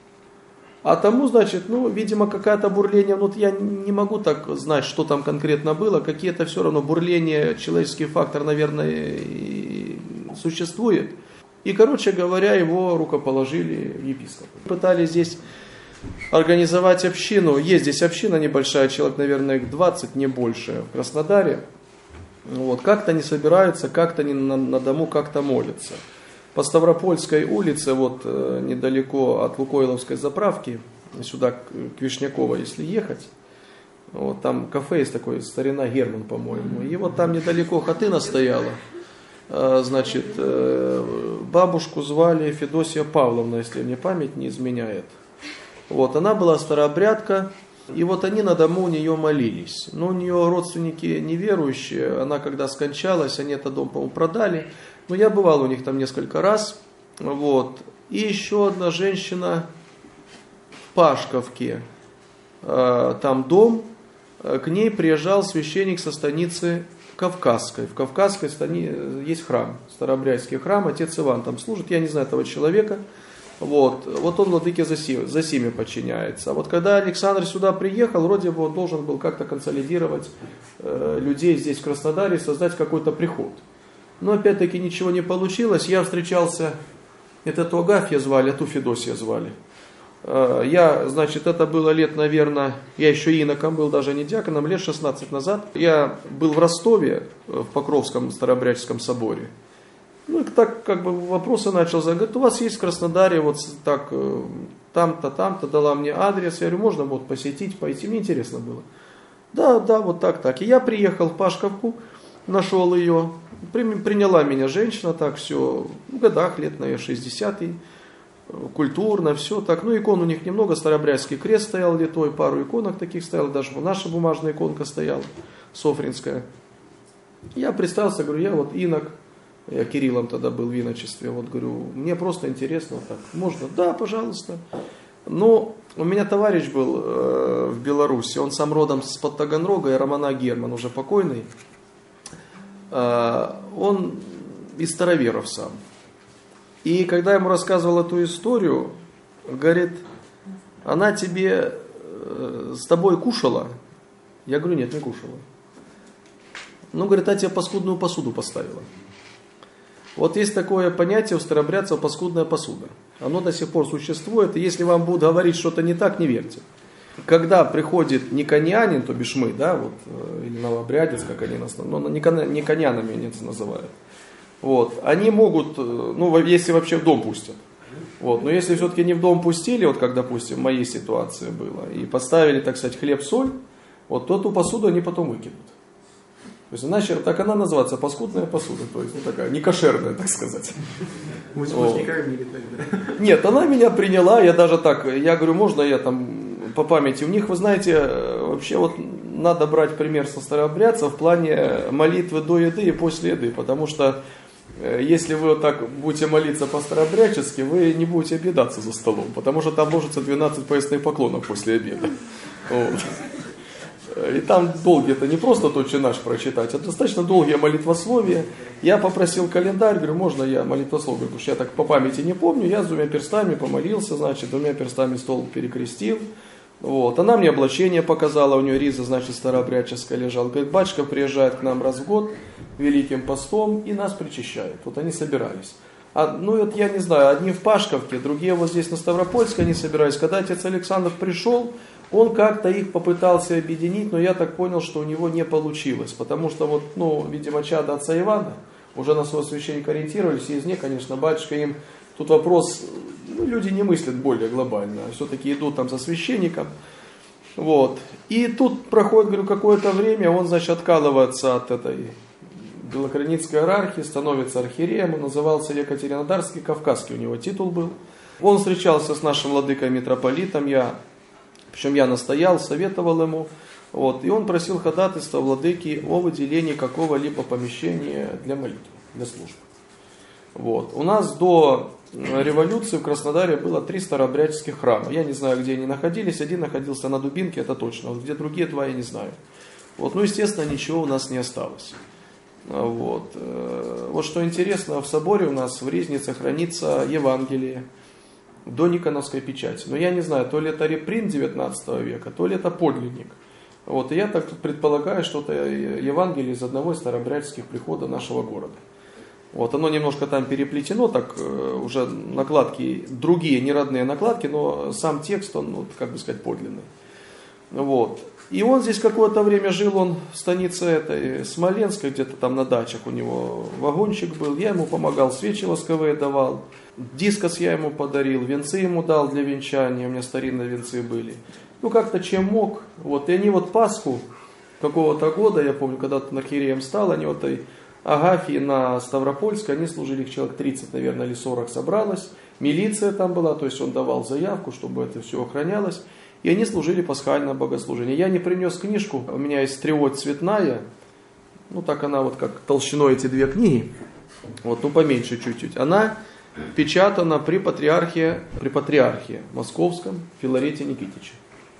Speaker 3: А тому, значит, видимо, какое-то бурление, я не могу так знать, что там конкретно было, какие-то все равно бурление, человеческий фактор, наверное, и существует. И, короче говоря, его рукоположили в епископы. Пытались здесь организовать общину, есть здесь община небольшая, человек, наверное, 20, не больше, в Краснодаре. Вот, как-то они собираются, как-то они на дому как-то молятся. По Ставропольской улице, недалеко от Лукойловской заправки, сюда к Вишняково, если ехать, там кафе есть такое, старина Герман, по-моему, и там недалеко хатына стояла, значит, бабушку звали Федосия Павловна, если мне память не изменяет. Она была старообрядка, и они на дому у нее молились. Но у нее родственники неверующие, она когда скончалась, они этот дом, по-моему, продали. Но я бывал у них там несколько раз. И еще одна женщина в Пашковке, там дом, к ней приезжал священник со станицы Кавказской. В Кавказской есть храм, старообрядческий храм, отец Иван там служит, я не знаю этого человека. Он владыке Зосиме подчиняется. А когда Александр сюда приехал, вроде бы он должен был как-то консолидировать людей здесь в Краснодаре и создать какой-то приход. Но опять-таки ничего не получилось. Я встречался, это то Агафья звали, а ту Федосия звали. Я, значит, это было лет, наверное, я еще иноком был, даже не диаконом, лет 16 назад. Я был в Ростове, в Покровском Старообрядческом соборе. Ну, и так как бы вопросы начал задать. Говорит, у вас есть в Краснодаре вот так, там-то, дала мне адрес. Я говорю, можно вот посетить, пойти? Мне интересно было. Да, вот так. И я приехал в Пашковку, нашел ее. Приняла меня женщина, так все, в годах, лет, наверное, 60, культурно, все так. Ну, икон у них немного, старообрядский крест стоял литой, пару иконок таких стояло, даже наша бумажная иконка стояла, софринская. Я представился, говорю, я вот инок, я Кириллом тогда был в иночестве, вот говорю, мне просто интересно, так, можно? Да, пожалуйста. Ну, у меня товарищ был в Беларуси, он сам родом с-под Таганрога, Романа Герман, уже покойный. Он из староверов сам. И когда я ему рассказывал эту историю, говорит, она тебе с тобой кушала? Я говорю, нет, не кушала. Ну, говорит, а тебе паскудную посуду поставила. Вот есть такое понятие у старообрядцев паскудная посуда. Оно до сих пор существует, и если вам будут говорить что-то не так, не верьте. Когда приходит никонянин, то бишь мы, да, вот, или новообрядец, как они нас, но никонянами они это называют. Вот, они могут, ну, если вообще в дом пустят. Вот, но если все-таки не в дом пустили, вот как, допустим, в моей ситуации было, и поставили, так сказать, хлеб-соль, вот то ту посуду они потом выкинут. То есть, иначе так она называется паскудная посуда, то есть, ну, такая, некошерная, так сказать.
Speaker 2: Мы не кормили тогда.
Speaker 3: Нет, она меня приняла, я даже так, я говорю, можно я там по памяти, у них, вы знаете, вообще вот надо брать пример со старообрядцев в плане молитвы до еды и после еды, потому что если вы вот так будете молиться по-старообрядчески, вы не будете объедаться за столом, потому что там ложится 12 поясных поклонов после обеда. Вот. И там долгие, это не просто «Отче наш» прочитать, а достаточно долгие молитвословия. Я попросил календарь, говорю, можно я молитвословие, потому что я так по памяти не помню. Я с 2 перстами помолился, значит, 2 перстами стол перекрестил. Вот. Она мне облачение показала, у нее риза, значит, старообрядческая лежала. Говорит, батюшка приезжает к нам раз в год Великим постом и нас причащает. Вот они собирались. Ну вот я не знаю, одни в Пашковке, другие вот здесь на Ставропольске они собирались. Когда отец Александр пришел, он как-то их попытался объединить, но я так понял, что у него не получилось. Потому что вот, ну, видимо, чадо отца Ивана уже на своего священника ориентировались, и из них, конечно, батюшка им, тут вопрос, ну, люди не мыслят более глобально, все-таки идут там за священником. Вот. И тут проходит, говорю, какое-то время, он, значит, откалывается от этой белокреницкой иерархии, становится архиереем, он назывался Екатеринодарский, Кавказский у него титул был. Он встречался с нашим владыкой митрополитом, причем я настоял, советовал ему, вот, и он просил ходатайства владыки о выделении какого-либо помещения для молитвы, для службы. Вот. У нас до революции в Краснодаре было 3 старообрядческих храма. Я не знаю, где они находились. Один находился на Дубинке, это точно. Вот где другие 2, я не знаю. Вот. Ну, естественно, ничего у нас не осталось. Вот. Вот что интересно, в соборе у нас в Ризнице хранится Евангелие до Никоновской печати. Но я не знаю, то ли это репринт 19 века, то ли это подлинник. Вот. И я так предполагаю, что это Евангелие из одного из старообрядческих приходов нашего города. Вот, оно немножко там переплетено, так уже накладки, другие неродные накладки, но сам текст, он, вот, как бы сказать, подлинный. Вот. И он здесь какое-то время жил, он в станице этой Смоленской, где-то там на дачах у него вагончик был, я ему помогал, свечи восковые давал, дискос я ему подарил, венцы ему дал для венчания, у меня старинные венцы были. Ну как-то чем мог, вот, и они вот Пасху какого-то года, я помню, когда-то архиереем стал, они вот и Агафьи на Ставропольске, они служили, их человек 30, наверное, или 40 собралось. Милиция там была, то есть он давал заявку, чтобы это все охранялось. И они служили пасхальное богослужение. Я не принес книжку, у меня есть триоть цветная. Ну так она вот как толщиной эти 2 книги. Вот, ну поменьше чуть-чуть. Она печатана при патриархе Московском Филарете Никитиче.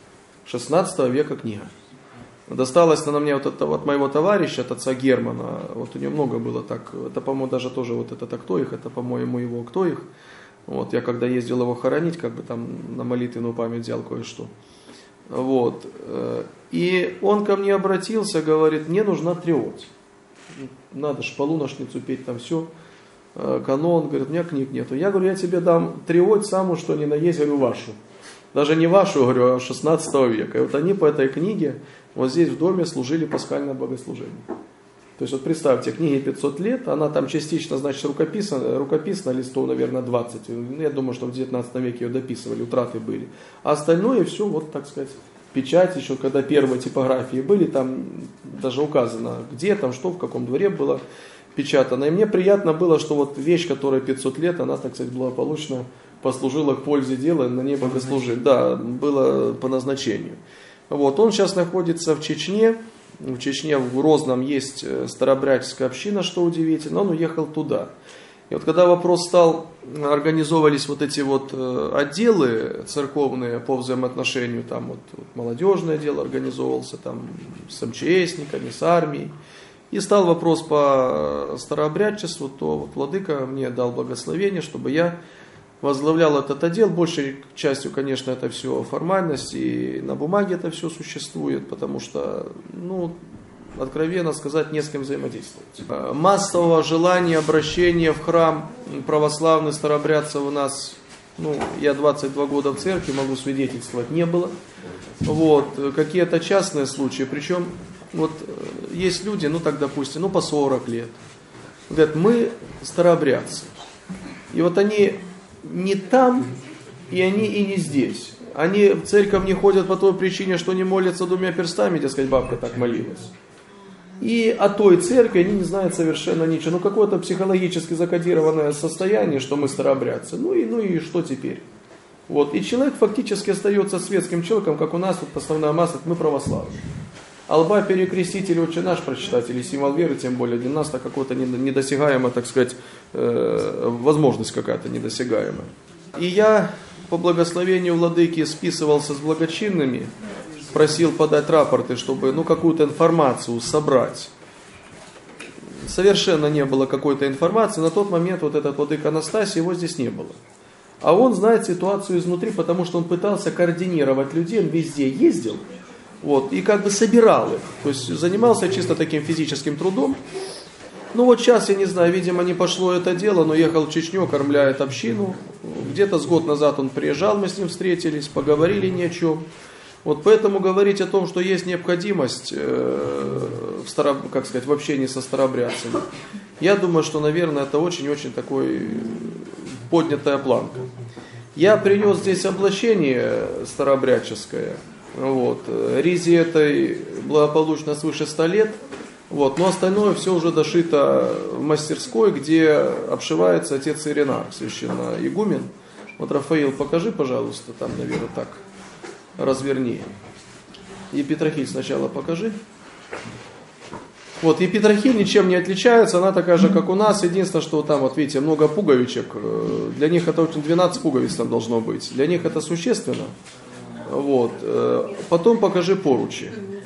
Speaker 3: 16 века книга. Досталась она мне вот от моего товарища, от отца Германа. Вот у него много было так. Это, по-моему, даже тоже вот это «Кто их?», это, по-моему, его «Кто их?». Вот, я когда ездил его хоронить, как бы там на молитвенную память взял кое-что. Вот. И он ко мне обратился, говорит, мне нужна триоть. надо ж полуношницу петь, там все, канон, говорит, у меня книг нету. Я говорю, я тебе дам триоть самую, что ни на есть, говорю, вашу. Даже не вашу, говорю, а 16 века. И вот они по этой книге вот здесь в доме служили пасхальное богослужение. То есть вот представьте, книге 500 лет, она там частично, значит, рукописана листов, наверное, 20. Я думаю, что в 19 веке ее дописывали, утраты были. А остальное все, вот, так сказать, печать, еще когда первые типографии были, там даже указано, где там, что, в каком дворе было печатано. И мне приятно было, что вот вещь, которая 500 лет, она, так сказать, благополучно послужила к пользе дела, на ней богослужили. Да, было по назначению. Вот, он сейчас находится в Чечне. В Чечне, в Грозном есть старообрядческая община, что удивительно, он уехал туда. И вот когда вопрос стал, организовывались вот эти вот отделы церковные по взаимоотношению, там вот молодежное дело организовывался, там с МЧСниками, с армией, и стал вопрос по старообрядчеству, то вот владыка мне дал благословение, чтобы я возглавлял этот отдел. Большей частью, конечно, это все формальность, и на бумаге это все существует, потому что, откровенно сказать, не с кем взаимодействовать. Массового желания обращения в храм православных старообрядцев у нас, я 22 года в церкви, могу свидетельствовать, не было. Вот, какие-то частные случаи, причем вот есть люди, допустим, по 40 лет, говорят, мы старообрядцы. И вот они не там, и они и не здесь. Они в церковь не ходят по той причине, что не молятся двумя перстами, дескать, бабка так молилась. И о той церкви они не знают совершенно ничего. Какое-то психологически закодированное состояние, что мы старообрядцы. И что теперь? Вот. И человек фактически остается светским человеком, как у нас, вот основная масса, мы православные. Алба перекрестить или Отче наш прочитать, или символ веры, тем более для нас это какое-то недосягаемое, так сказать, возможность какая-то недосягаемая. И я по благословению владыки списывался с благочинными, просил подать рапорты, чтобы какую-то информацию собрать. Совершенно не было какой-то информации. На тот момент вот этот владыка Анастасий, его здесь не было. А он знает ситуацию изнутри, потому что он пытался координировать людей, он везде ездил. Вот, и собирал их, то есть занимался чисто таким физическим трудом. Сейчас, я не знаю, видимо, не пошло это дело, но ехал в Чечню, кормляет общину. Где-то с год назад он приезжал, мы с ним встретились, поговорили ни о чем. Вот поэтому говорить о том, что есть необходимость в общении со старообрядцами, я думаю, что, наверное, это очень-очень такой поднятая планка. Я принес здесь облачение старообрядческое. Вот. Ризе этой благополучно свыше 100 лет. Вот. Но остальное все уже дошито в мастерской, где обшивается отец Иринар, священноигумен. Вот, Рафаил, покажи, пожалуйста, там, наверное, так, разверни. Епитрахиль сначала покажи. Вот, Епитрахиль ничем не отличается, она такая же, как у нас. Единственное, что там, вот видите, много пуговичек. Для них это 12 пуговиц там должно быть. Для них это существенно. Вот. Потом покажи поручи.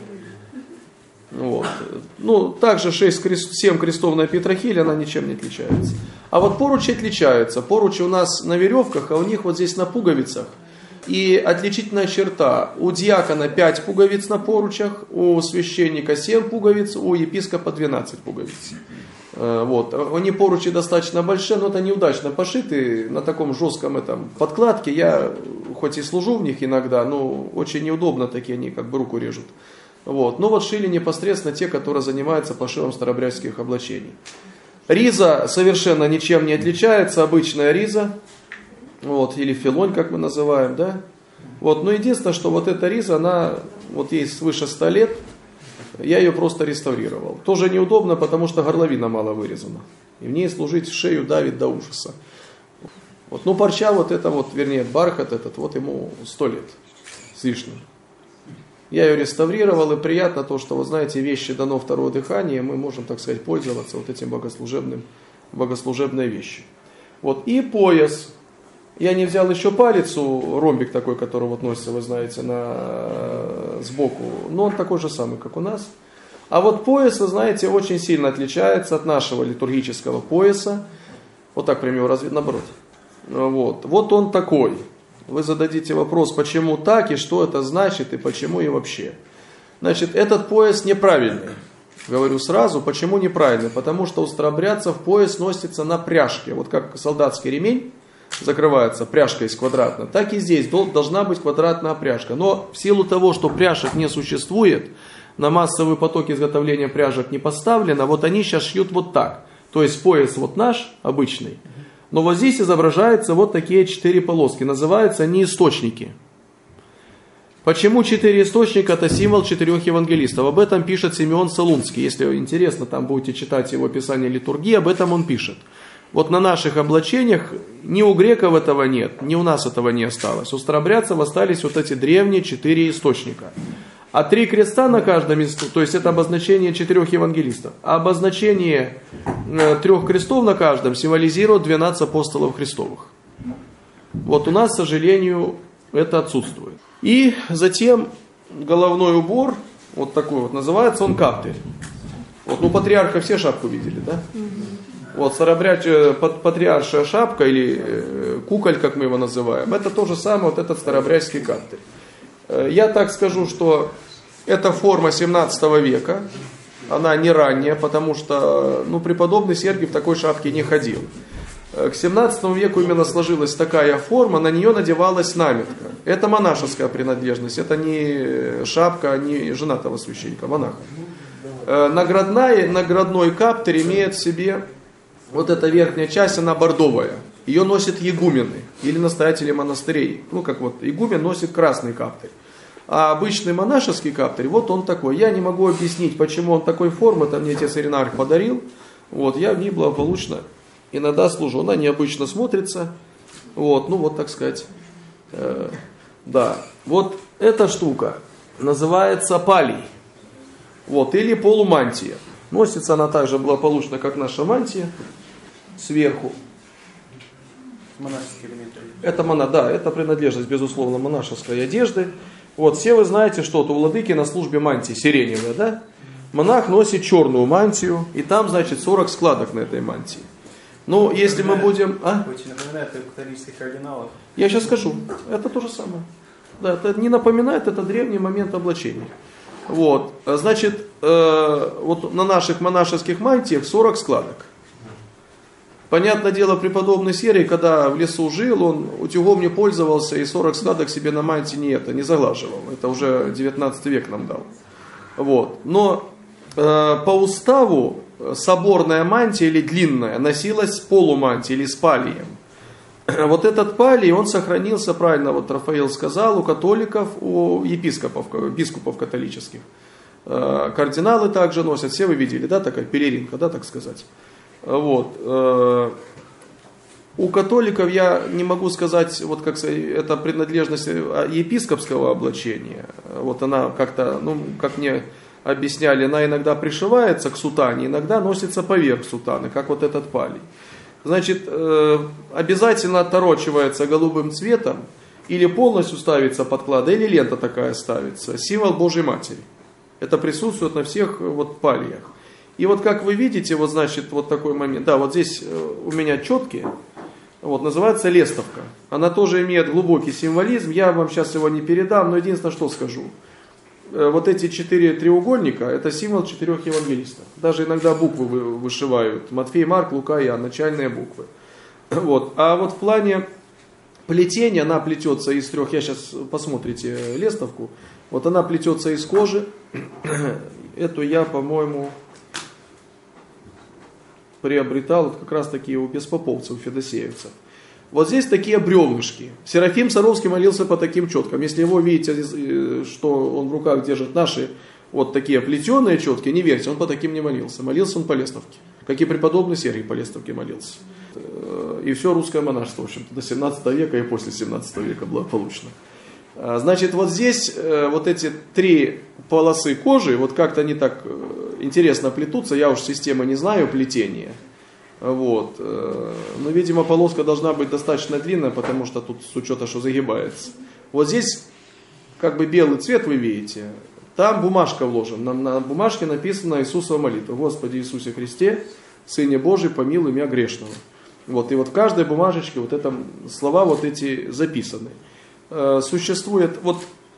Speaker 3: Вот. Также 7 крестов на Петрахиле, она ничем не отличается. А вот поручи отличаются. Поручи у нас на веревках, а у них вот здесь на пуговицах. И отличительная черта: у диакона 5 пуговиц на поручах, у священника 7 пуговиц, у епископа 12 пуговиц. Вот. Они поручи достаточно большие, но это неудачно пошиты на таком жестком подкладке. Я хоть и служу в них иногда, но очень неудобно такие, они руку режут. Вот. Но вот шили непосредственно те, которые занимаются пошивом старообрядческих облачений. Риза совершенно ничем не отличается, обычная риза, вот, или филонь, как мы называем, да. Вот. Но единственное, что вот эта риза, она вот ей свыше 100 лет. Я ее просто реставрировал. Тоже неудобно, потому что горловина мало вырезана. И в ней служить в шею давит до ужаса. Вот. Парча бархат этот, вот ему 100 лет с лишним. Я ее реставрировал, и приятно то, что, вы знаете, вещи дано второе дыхание, мы можем, так сказать, пользоваться вот этим богослужебной вещью. Вот. И пояс. Я не взял еще палицу, ромбик такой, который вот носится, вы знаете, сбоку, но он такой же самый, как у нас. А вот пояс, вы знаете, очень сильно отличается от нашего литургического пояса. Вот так, к примеру, наоборот. Вот он такой. Вы зададите вопрос, почему так, и что это значит, и почему, и вообще. Значит, этот пояс неправильный. Говорю сразу, почему неправильный? Потому что у старообрядцев пояс носится на пряжке. Вот как солдатский ремень закрывается, пряжка есть квадратная, так и здесь должна быть квадратная пряжка. Но в силу того, что пряжек не существует, на массовый поток изготовления пряжек не поставлено, вот они сейчас шьют вот так. То есть пояс вот наш, обычный, но вот здесь изображаются вот такие 4 полоски, называются они источники. Почему 4 источника? Это символ 4 евангелистов. Об этом пишет Симеон Солунский. Если интересно, там будете читать его описание литургии, об этом он пишет. Вот на наших облачениях ни у греков этого нет, ни у нас этого не осталось. У старообрядцев остались вот эти древние 4 источника. А 3 креста на каждом из, то есть это обозначение 4 евангелистов. А обозначение 3 крестов на каждом символизирует 12 апостолов Христовых. Вот у нас, к сожалению, это отсутствует. И затем головной убор, вот такой вот, называется он каптырь. Вот, ну, патриарха все шапку видели, да? Вот, патриаршая шапка или куколь, как мы его называем, это то же самое, вот этот старообрядческий каптырь. Я так скажу, что это форма 17 века, она не ранняя, потому что преподобный Сергий в такой шапке не ходил. К 17 веку именно сложилась такая форма, на нее надевалась наметка. Это монашеская принадлежность, это не шапка, не женатого священника, монаха. Наградной каптырь имеет в себе, вот эта верхняя часть, она бордовая. Ее носят игумены или настоятели монастырей. Как вот игумен носит красный каптырь. А обычный монашеский каптырь, вот он такой. Я не могу объяснить, почему он такой формы, это мне отец Иринарх подарил. Вот, я в ней благополучно иногда служу. Она необычно смотрится. Вот, вот так сказать. Да. Вот эта штука называется палий. Вот, или полумантия. Носится она так же благополучно, как наша мантия, сверху.
Speaker 2: Монашеские элементы.
Speaker 3: Это принадлежность, безусловно, монашеской одежды. Вот, все вы знаете, что у владыки на службе мантии сиреневая, да? Монах носит черную мантию, и там, значит, 40 складок на этой мантии. Ну, если мы будем...
Speaker 2: Очень напоминает католических кардиналов.
Speaker 3: Я сейчас скажу. Это то же самое. Да, это не напоминает, это древний момент облачения. Вот, значит, вот на наших монашеских мантиях 40 складок. Понятное дело, преподобный Сергий, когда в лесу жил, он утюгом не пользовался и 40 складок себе на мантии не заглаживал. Это уже 19 век нам дал. Вот. Но по уставу соборная мантия или длинная носилась с полумантией или с палием. Вот этот палий, он сохранился, правильно вот Рафаил сказал, у католиков, у епископов католических. Кардиналы также носят, все вы видели, да, такая пелеринка, да, так сказать. Вот. У католиков я не могу сказать, вот как это принадлежность епископского облачения. Вот она как-то, как мне объясняли, она иногда пришивается к сутане, иногда носится поверх сутаны, как вот этот палий. Значит, обязательно оторочивается голубым цветом, или полностью ставится подклада, или лента такая ставится, символ Божьей Матери. Это присутствует на всех вот палиях. И вот как вы видите, вот значит, вот такой момент, да, вот здесь у меня четкие, вот называется лестовка. Она тоже имеет глубокий символизм, я вам сейчас его не передам, но единственное, что скажу. Вот эти 4 треугольника, это символ 4 евангелистов. Даже иногда буквы вышивают. Матфей, Марк, Лука, Иоанн, начальные буквы. Вот. А вот в плане плетения, она плетется из 3, я сейчас посмотрите лестовку. Вот она плетется из кожи. Эту я, по-моему, приобретал вот как раз таки у беспоповцев, у федосеевцев. Вот здесь такие бревнышки. Серафим Саровский молился по таким четкам. Если его видите, что он в руках держит наши вот такие плетеные четки, не верьте, он по таким не молился. Молился он по лестовке. Как и преподобный Сергий по лестовке молился. И все русское монашество, в общем-то, до 17 века и после 17 века благополучно. Значит, вот здесь вот эти 3 полосы кожи, вот как-то они так интересно плетутся. Я уж системы не знаю плетения. Вот. Но, видимо, полоска должна быть достаточно длинная, потому что тут с учета, что загибается. Вот здесь как бы белый цвет вы видите. Там бумажка вложена. На бумажке написано Иисусова молитва. Господи Иисусе Христе, Сыне Божий, помилуй меня грешного. Вот. И вот в каждой бумажечке вот это слова вот эти записаны. Существует, вот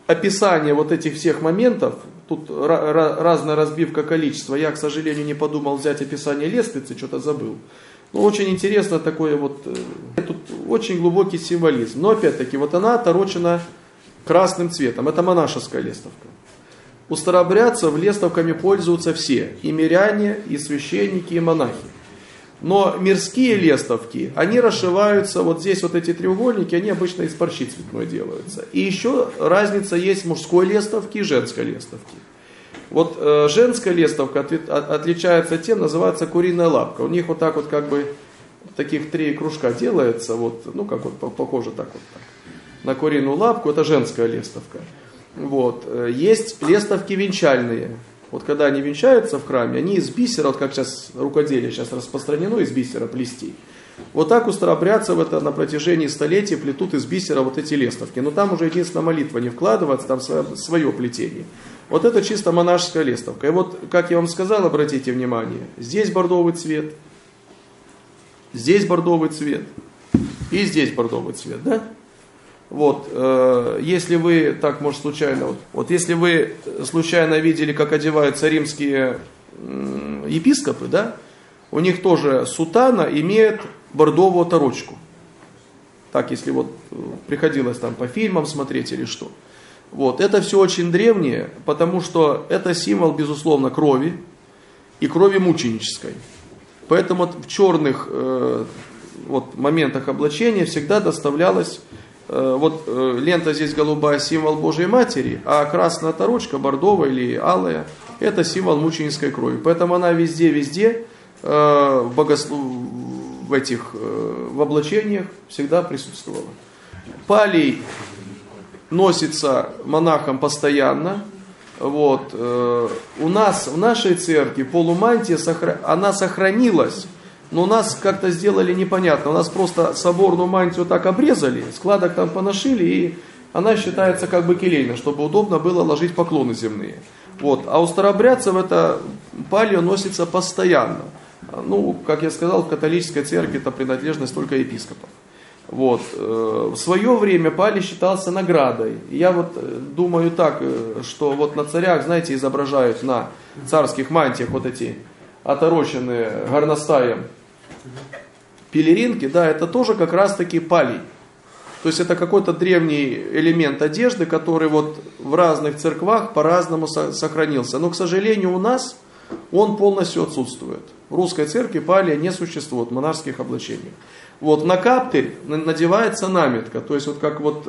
Speaker 3: описание вот этих всех моментов, тут разная разбивка количества. Я, к сожалению, не подумал взять описание лестницы, что-то забыл. Но очень интересно такое вот, тут очень глубокий символизм. Но опять-таки, вот она оторочена красным цветом. Это монашеская лестовка. У старообрядцев лестовками пользуются все. И миряне, и священники, и монахи. Но мирские лестовки, они расшиваются, вот здесь вот эти треугольники, они обычно из парчи цветной делаются. И еще разница есть мужской лестовки и женской лестовки. Вот женская лестовка отличается тем, называется куриная лапка. У них вот так вот как бы таких 3 кружка делается, вот, ну как вот похоже так вот так. На куриную лапку, это женская лестовка. Вот. Есть лестовки венчальные. Вот когда они венчаются в храме, они из бисера, вот как сейчас рукоделие сейчас распространено, из бисера плести. Вот так у старообрядцев это на протяжении столетий плетут из бисера вот эти лестовки. Но там уже единственная молитва не вкладывается, там свое плетение. Вот это чисто монашеская лестовка. И вот, как я вам сказал, обратите внимание, здесь бордовый цвет, здесь бордовый цвет и здесь бордовый цвет, да? Вот, если вы, так может случайно, вот если вы случайно видели, как одеваются римские епископы, да, у них тоже сутана имеет бордовую оторочку. Так, если вот приходилось там по фильмам смотреть или что. Вот, это все очень древнее, потому что это символ, безусловно, крови и крови мученической. Поэтому в черных вот, моментах облачения всегда доставлялось вот лента здесь голубая, символ Божьей Матери, а красная оторочка, бордовая или алая, это символ мученической крови. Поэтому она везде в облачениях всегда присутствовала. Палий носится монахом постоянно. Вот. У нас в нашей церкви полумантия, она сохранилась. Но у нас как-то сделали непонятно. У нас просто соборную мантию так обрезали, складок там поношили, и она считается как бы келейной, чтобы удобно было ложить поклоны земные. Вот. А у старообрядцев это палью носится постоянно. Ну, как я сказал, в католической церкви это принадлежность только епископов. Вот. В свое время палий считался наградой. Я вот думаю так, что вот на царях, знаете, изображают на царских мантиях вот эти отороченные горностаем пелеринки, да, это тоже как раз таки палий. То есть это какой-то древний элемент одежды, который вот в разных церквах по-разному сохранился. Но, к сожалению, у нас он полностью отсутствует. В русской церкви палия не существует в монашеских облачениях. Вот на каптырь надевается наметка, то есть вот как вот,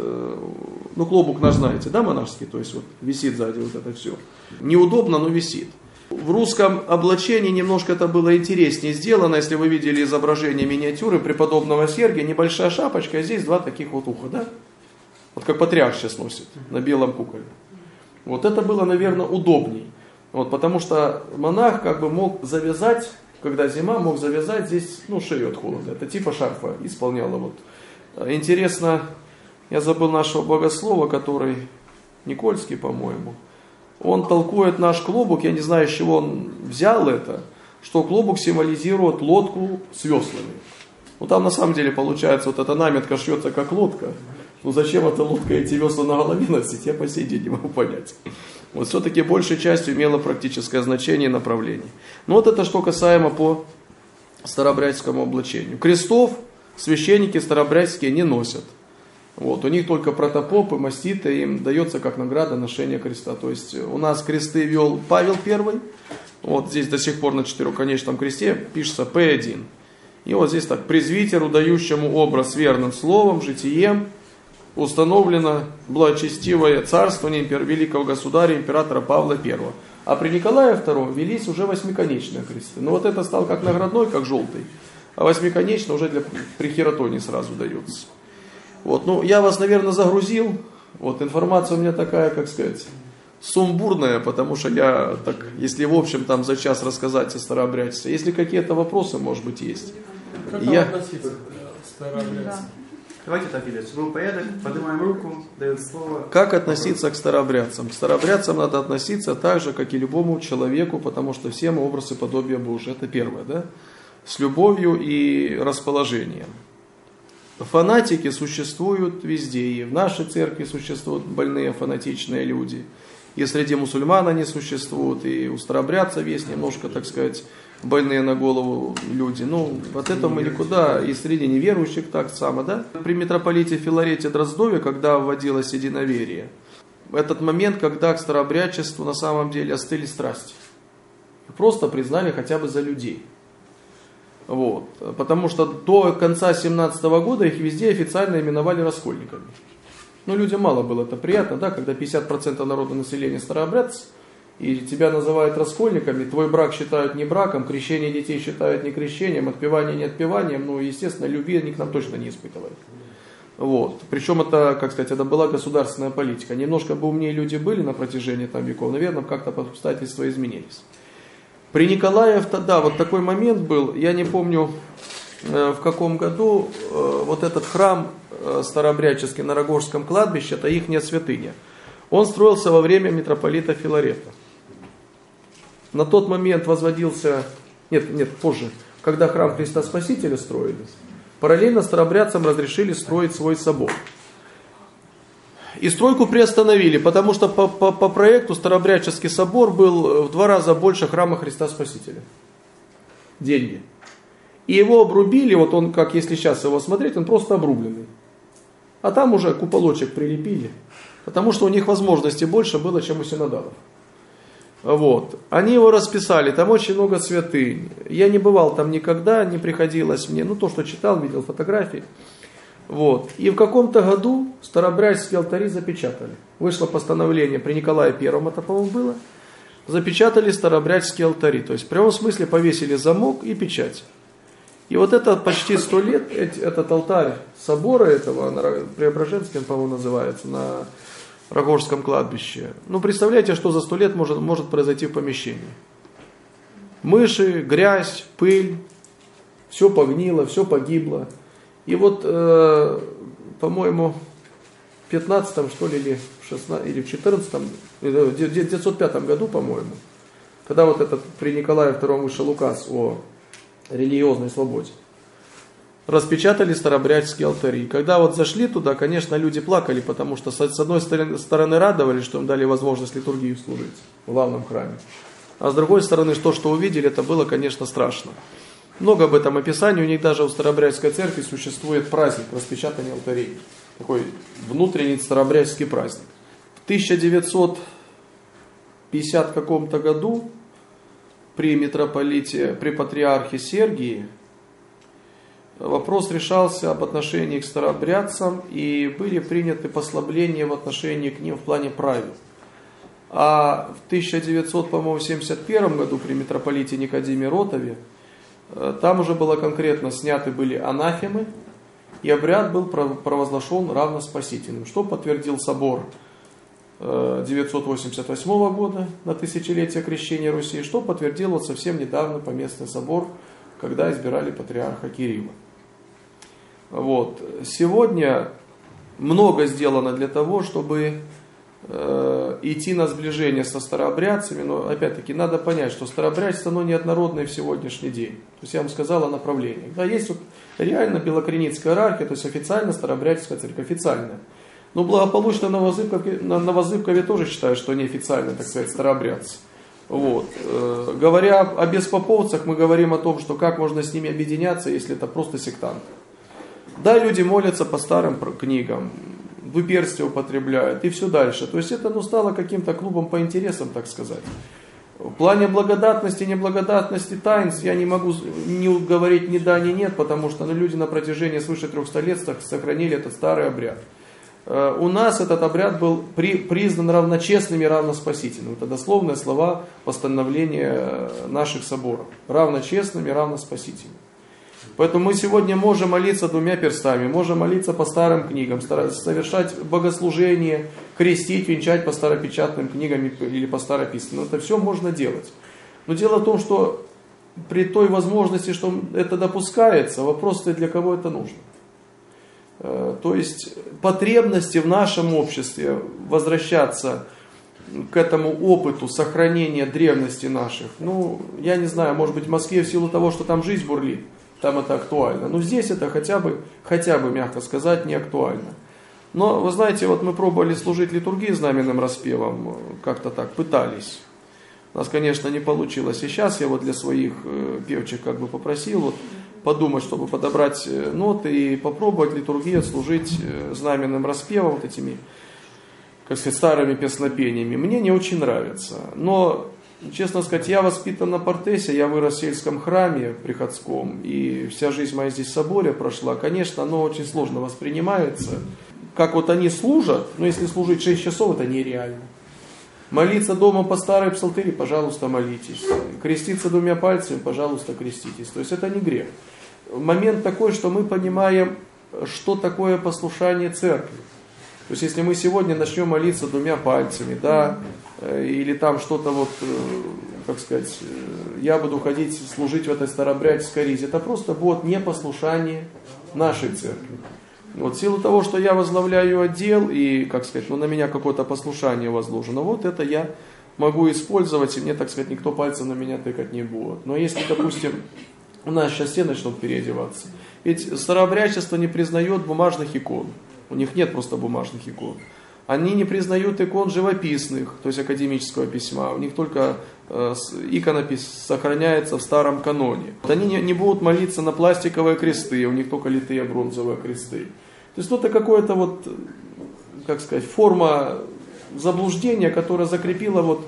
Speaker 3: ну клобук наш знаете, да, монашеский, то есть вот висит сзади вот это все. Неудобно, но висит. В русском облачении немножко это было интереснее сделано, если вы видели изображение миниатюры преподобного Сергия, небольшая шапочка, а здесь 2 таких вот уха, да? Вот как патриарх сейчас носит на белом куколе. Вот это было, наверное, удобней. Вот, потому что монах как бы мог завязать, когда зима, мог завязать здесь, ну, шею от холода. Это типа шарфа исполняло. Вот. Интересно, я забыл нашего богослова, который Никольский, по-моему. Он толкует наш клобук, я не знаю, с чего он взял это, что клобук символизирует лодку с веслами. Ну там на самом деле получается, вот эта наметка шьется как лодка. Ну зачем эта лодка эти весла на голове носить, я по сей день не могу понять. Вот все-таки большей частью имело практическое значение и направление. Ну вот это что касаемо по старообрядческому облачению. Крестов священники старообрядческие не носят. Вот, у них только протопопы, маститы, им дается как награда ношение креста. То есть у нас кресты вел Павел I, вот здесь до сих пор на 4-конечном кресте пишется П1. И вот здесь так, презвитеру, дающему образ верным словом, житием, установлено благочестивое царствование великого государя императора Павла I. А при Николае II велись уже 8-конечные кресты. Но вот это стал как наградной, как желтый, а 8-конечный уже при хератонии сразу дается. Вот, ну, я вас, наверное, загрузил. Вот, информация у меня такая, как сказать, сумбурная, потому что я, так, если в общем там за час рассказать о старообрядчестве, если какие-то вопросы, может быть, есть.
Speaker 4: Как там относиться к старообрядцам?
Speaker 5: Давайте так, Ильич, был порядок, поднимаем руку, дает слово.
Speaker 3: Как относиться к старообрядцам? К старообрядцам надо относиться так же, как и любому человеку, потому что все мы образ и подобие Божие. Это первое, да? С любовью и расположением. фанатики существуют везде, и в нашей церкви существуют больные фанатичные люди, и среди мусульман они существуют, и у старообрядцев есть немножко, так сказать, больные на голову люди. Ну, от этого мы никуда, и среди неверующих так само, да? При митрополите Филарете Дроздове, когда вводилось единоверие, этот момент, когда к старообрядчеству на самом деле остыли страсти. Просто признали хотя бы за людей. Вот. Потому что до конца 17 года их везде официально именовали раскольниками. Ну, людям мало было это приятно, да, когда 50% народа населения старообрядцы, и тебя называют раскольниками, твой брак считают не браком, крещение детей считают не крещением, отпевание не отпеванием, ну, естественно, любви они к нам точно не испытывали. Вот. Причем это, как сказать, это была государственная политика. Немножко бы умнее люди были на протяжении там веков, наверное, как-то обстоятельства изменились. При Николае, да, вот такой момент был, я не помню в каком году, вот этот храм старообрядческий на Рогожском кладбище, это ихняя святыня. Он строился во время митрополита Филарета. На тот момент возводился, позже, когда храм Христа Спасителя строили, параллельно старообрядцам разрешили строить свой собор. И стройку приостановили, потому что по проекту старообрядческий собор был в 2 раза больше храма Христа Спасителя. Деньги. И его обрубили, вот он, как если сейчас его смотреть, он просто обрубленный. А там уже куполочек прилепили, потому что у них возможностей больше было, чем у синодалов. Вот. Они его расписали, там очень много святынь. Я не бывал там никогда, не приходилось мне, то, что читал, видел фотографии. Вот. И в каком-то году старообрядческие алтари запечатали. Вышло постановление при Николае Первом, это, по-моему, было. Запечатали старообрядческие алтари. То есть в прямом смысле повесили замок и печать. И вот это почти 100 лет, этот алтарь собора этого, Преображенский, он, по-моему, называется, на Рогожском кладбище. Представляете, что за 100 лет может произойти в помещении. Мыши, грязь, пыль, все погнило, все погибло. И вот, по-моему, в 15-м, что ли, или в 16-м, или в 14-м, в 1905 году, по-моему, когда вот этот при Николае II вышел указ о религиозной свободе, распечатали старообрядческие алтари. Когда вот зашли туда, конечно, люди плакали, потому что с одной стороны радовались, что им дали возможность литургию служить в главном храме. А с другой стороны, то, что увидели, это было, конечно, страшно. Много об этом описаний, у них даже у старообрядческой церкви существует праздник распечатания алтарей. Такой внутренний старообрядческий праздник. В 1950 каком-то году при патриархе Сергии вопрос решался об отношении к старообрядцам, и были приняты послабления в отношении к ним в плане правил. А в 1971 году при митрополите Никодиме Ротове там уже было конкретно сняты были анафемы, и обряд был провозглашен равноспасительным, что подтвердил собор 988 года на тысячелетие крещения Руси, что подтвердил вот совсем недавно поместный собор, когда избирали патриарха Кирилла. Вот. Сегодня много сделано для того, чтобы идти на сближение со старообрядцами, но опять-таки надо понять, что старообрядчество оно неоднородное в сегодняшний день. То есть я вам сказал о направлениях. Да, есть вот реально белокреницкая иерархия, то есть официально старообрядческая церковь, официальная. Но благополучно на Новозыбкове тоже считают, что неофициально, так сказать, старообрядцы. Вот. Говоря о беспоповцах, мы говорим о том, что как можно с ними объединяться, если это просто сектанты. Да, люди молятся по старым книгам, двуперстие употребляют и все дальше. То есть это стало каким-то клубом по интересам, так сказать. В плане благодатности, неблагодатности таинств я не могу говорить ни да, ни нет, потому что люди на протяжении свыше 300 лет сохранили этот старый обряд. У нас этот обряд был признан равночестным и равноспасительным. Это дословные слова постановления наших соборов. Равночестным и равноспасительным. Поэтому мы сегодня можем молиться 2 перстами, можем молиться по старым книгам, совершать богослужение, крестить, венчать по старопечатным книгам или по старописным. Это все можно делать. Но дело в том, что при той возможности, что это допускается, вопрос для кого это нужно. То есть потребности в нашем обществе возвращаться к этому опыту сохранения древности наших. Я не знаю, может быть в Москве в силу того, что там жизнь бурлит, там это актуально. Но здесь это хотя бы, мягко сказать, не актуально. Но, вы знаете, вот мы пробовали служить литургии знаменным распевом, как-то так пытались. У нас, конечно, не получилось. И сейчас я вот для своих певчих как бы попросил вот подумать, чтобы подобрать ноты и попробовать литургию служить знаменным распевом, вот этими, как сказать, старыми песнопениями. Мне не очень нравится. Но, честно сказать, я воспитан на Портесе, я вырос в сельском храме приходском, и вся жизнь моя здесь в соборе прошла. Конечно, оно очень сложно воспринимается. Как вот они служат, но если служить 6 часов, это нереально. Молиться дома по старой псалтыре, пожалуйста, молитесь. Креститься 2 пальцами, пожалуйста, креститесь. То есть это не грех. Момент такой, что мы понимаем, что такое послушание церкви. То есть если мы сегодня начнем молиться 2 пальцами, да, или там что-то вот, как сказать, я буду ходить служить в этой старообрядческой ризе, это просто будет непослушание нашей церкви. Вот в силу того, что я возглавляю отдел и, как сказать, на меня какое-то послушание возложено, вот это я могу использовать, и мне, так сказать, никто пальцем на меня тыкать не будет. Но если, допустим, у нас сейчас все начнут переодеваться, ведь старообрядчество не признает бумажных икон, у них нет просто бумажных икон. Они не признают икон живописных, то есть академического письма, у них только иконопись сохраняется в старом каноне. Они не будут молиться на пластиковые кресты, у них только литые бронзовые кресты. То есть это какое-то вот, как сказать, форма заблуждения, которая закрепила вот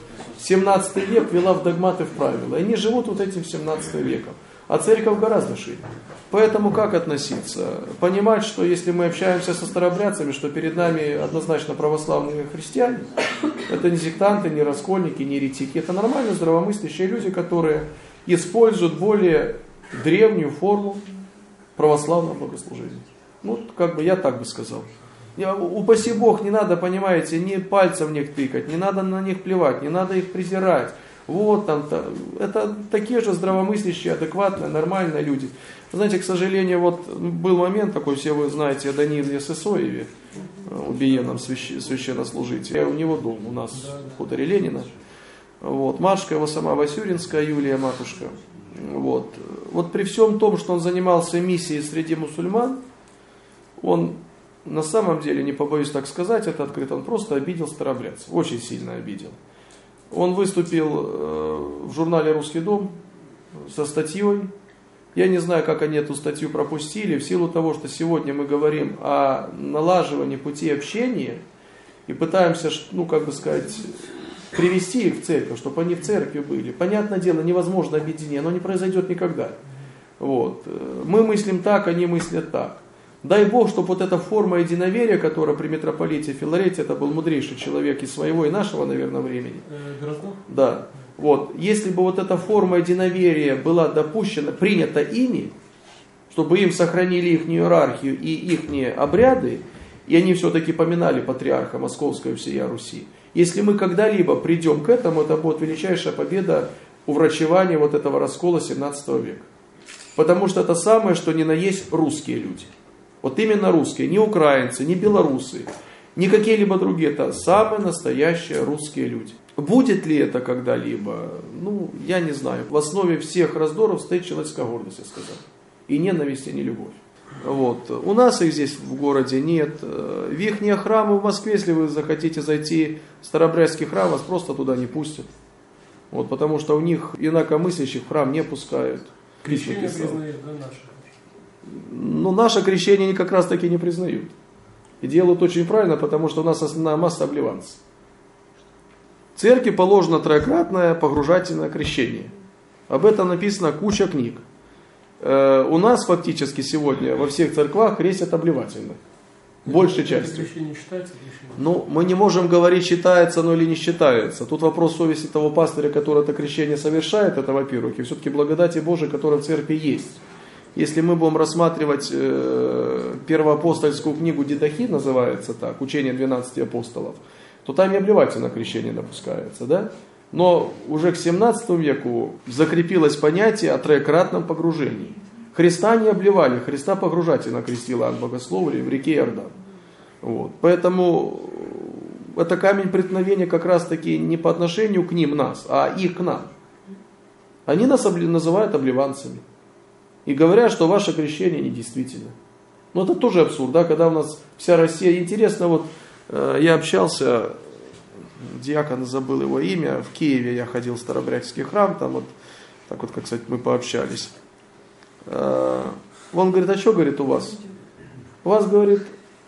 Speaker 3: 17 век, вела в догматы, в правила. И они живут вот этим 17 веком. А церковь гораздо шире. Поэтому как относиться? Понимать, что если мы общаемся со старообрядцами, что перед нами однозначно православные христиане, это не сектанты, не раскольники, не еретики, это нормально здравомыслящие люди, которые используют более древнюю форму православного богослужения. Ну, как бы я так бы сказал. Упаси Бог, не надо, понимаете, ни пальцем в них тыкать, не надо на них плевать, не надо их презирать. Вот там, это такие же здравомыслящие, адекватные, нормальные люди. Знаете, к сожалению, вот был момент такой, все вы знаете, о Данииле Сысоеве, убиенном священнослужителе. У него дом, у нас в хуторе Ленина. Вот, матушка его сама Васюринская, Юлия, матушка. Вот при всем том, что он занимался миссией среди мусульман, он на самом деле, не побоюсь так сказать, это открыто, он просто обидел старообрядцев, очень сильно обидел. Он выступил в журнале «Русский дом» со статьей. Я не знаю, как они эту статью пропустили, в силу того, что сегодня мы говорим о налаживании пути общения и пытаемся, ну, как бы сказать, привести их в церковь, чтобы они в церкви были. Понятное дело, невозможно объединение, оно не произойдет никогда. Вот. Мы мыслим так, они мыслят так. Дай Бог, чтобы вот эта форма единоверия, которая при митрополите Филарете, это был мудрейший человек из своего и нашего, наверное, времени.
Speaker 4: Дроздов?
Speaker 3: Да. Вот. Если бы вот эта форма единоверия была допущена, принята ими, чтобы им сохранили их иерархию и их обряды, и они все-таки поминали патриарха Московского и всея Руси. Если мы когда-либо придем к этому, это будет величайшая победа уврачевания вот этого раскола 17 века. Потому что это самое, что ни на есть русские люди. Вот именно русские, не украинцы, не белорусы, не какие-либо другие, это самые настоящие русские люди. Будет ли это когда-либо? Ну, я не знаю. В основе всех раздоров стоит человеческая гордость, я сказал. И ненависть, и не любовь. Вот. У нас их здесь в городе нет. В ихние храмы в Москве, если вы захотите зайти в старообрядческий храм, вас просто туда не пустят. Вот, потому что у них инакомыслящих в храм не пускают.
Speaker 4: Крещение признают, да, наше?
Speaker 3: Но наше крещение они как раз таки не признают. И делают очень правильно, потому что у нас основная масса обливанцев. Церкви положено троекратное погружательное крещение. Об этом написано куча книг. У нас фактически сегодня во всех церквах крестят обливательно. Большей частью.
Speaker 4: Крещение считается крещением?
Speaker 3: Ну, мы не можем говорить, считается оно или не считается. Тут вопрос совести того пастыря, который это крещение совершает, это во-первых. И все-таки благодати Божией, которая в церкви есть. Если мы будем рассматривать первоапостольскую книгу Дидахи, называется так, учение 12 апостолов, то там и обливательное крещение допускается, да? Но уже к 17 веку закрепилось понятие о троекратном погружении. Христа не обливали, Христа погружательно крестил Иоанн Богословий в реке Иордан. Вот. Поэтому это камень преткновения как раз таки не по отношению к ним нас, а их к нам. Они нас называют обливанцами. И говорят, что ваше крещение недействительно. Но это тоже абсурд, да, когда у нас вся Россия. Интересно, вот я общался, диакон забыл его имя, в Киеве я ходил в Старообрядческий храм, там вот, так вот, как сказать, мы пообщались. Он говорит, а что, говорит, у вас? У вас, говорит,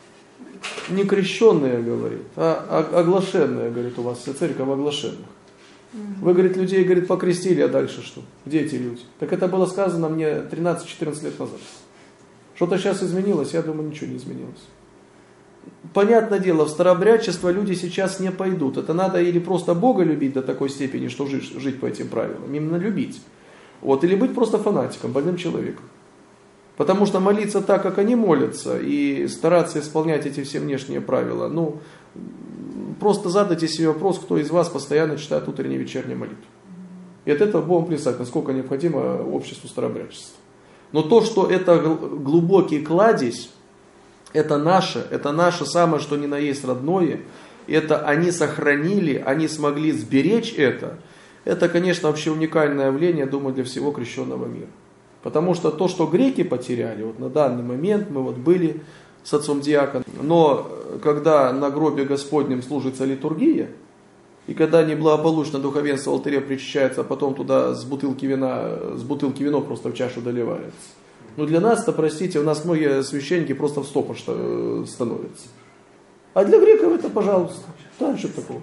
Speaker 3: не крещенные, говорит, а оглашенные, говорит, у вас вся церковь оглашенных. Вы, говорит, людей, говорит, покрестили, а дальше что? Где эти люди? Так это было сказано мне 13-14 лет назад. Что-то сейчас изменилось, я думаю, ничего не изменилось. Понятное дело, в старообрядчество люди сейчас не пойдут. Это надо или просто Бога любить до такой степени, что жить по этим правилам, именно любить. Вот, или быть просто фанатиком, больным человеком. Потому что молиться так, как они молятся, и стараться исполнять эти все внешние правила, ну, просто задайте себе вопрос, кто из вас постоянно читает утренние и вечерние молитвы. И от этого Богом представить, насколько необходимо обществу старообрядчества. Но то, что это глубокий кладезь, это наше самое, что ни на есть родное, это они сохранили, они смогли сберечь это, конечно, вообще уникальное явление, думаю, для всего крещенного мира. Потому что то, что греки потеряли, вот на данный момент мы вот были с отцом диаконом, но когда на гробе Господнем служится литургия, и когда неблагополучно духовенство в алтаре причащается, а потом туда с бутылки вино просто в чашу доливается. Ну для нас-то, простите, у нас многие священники просто в стопор становятся. А для греков это, пожалуйста, да, что такого.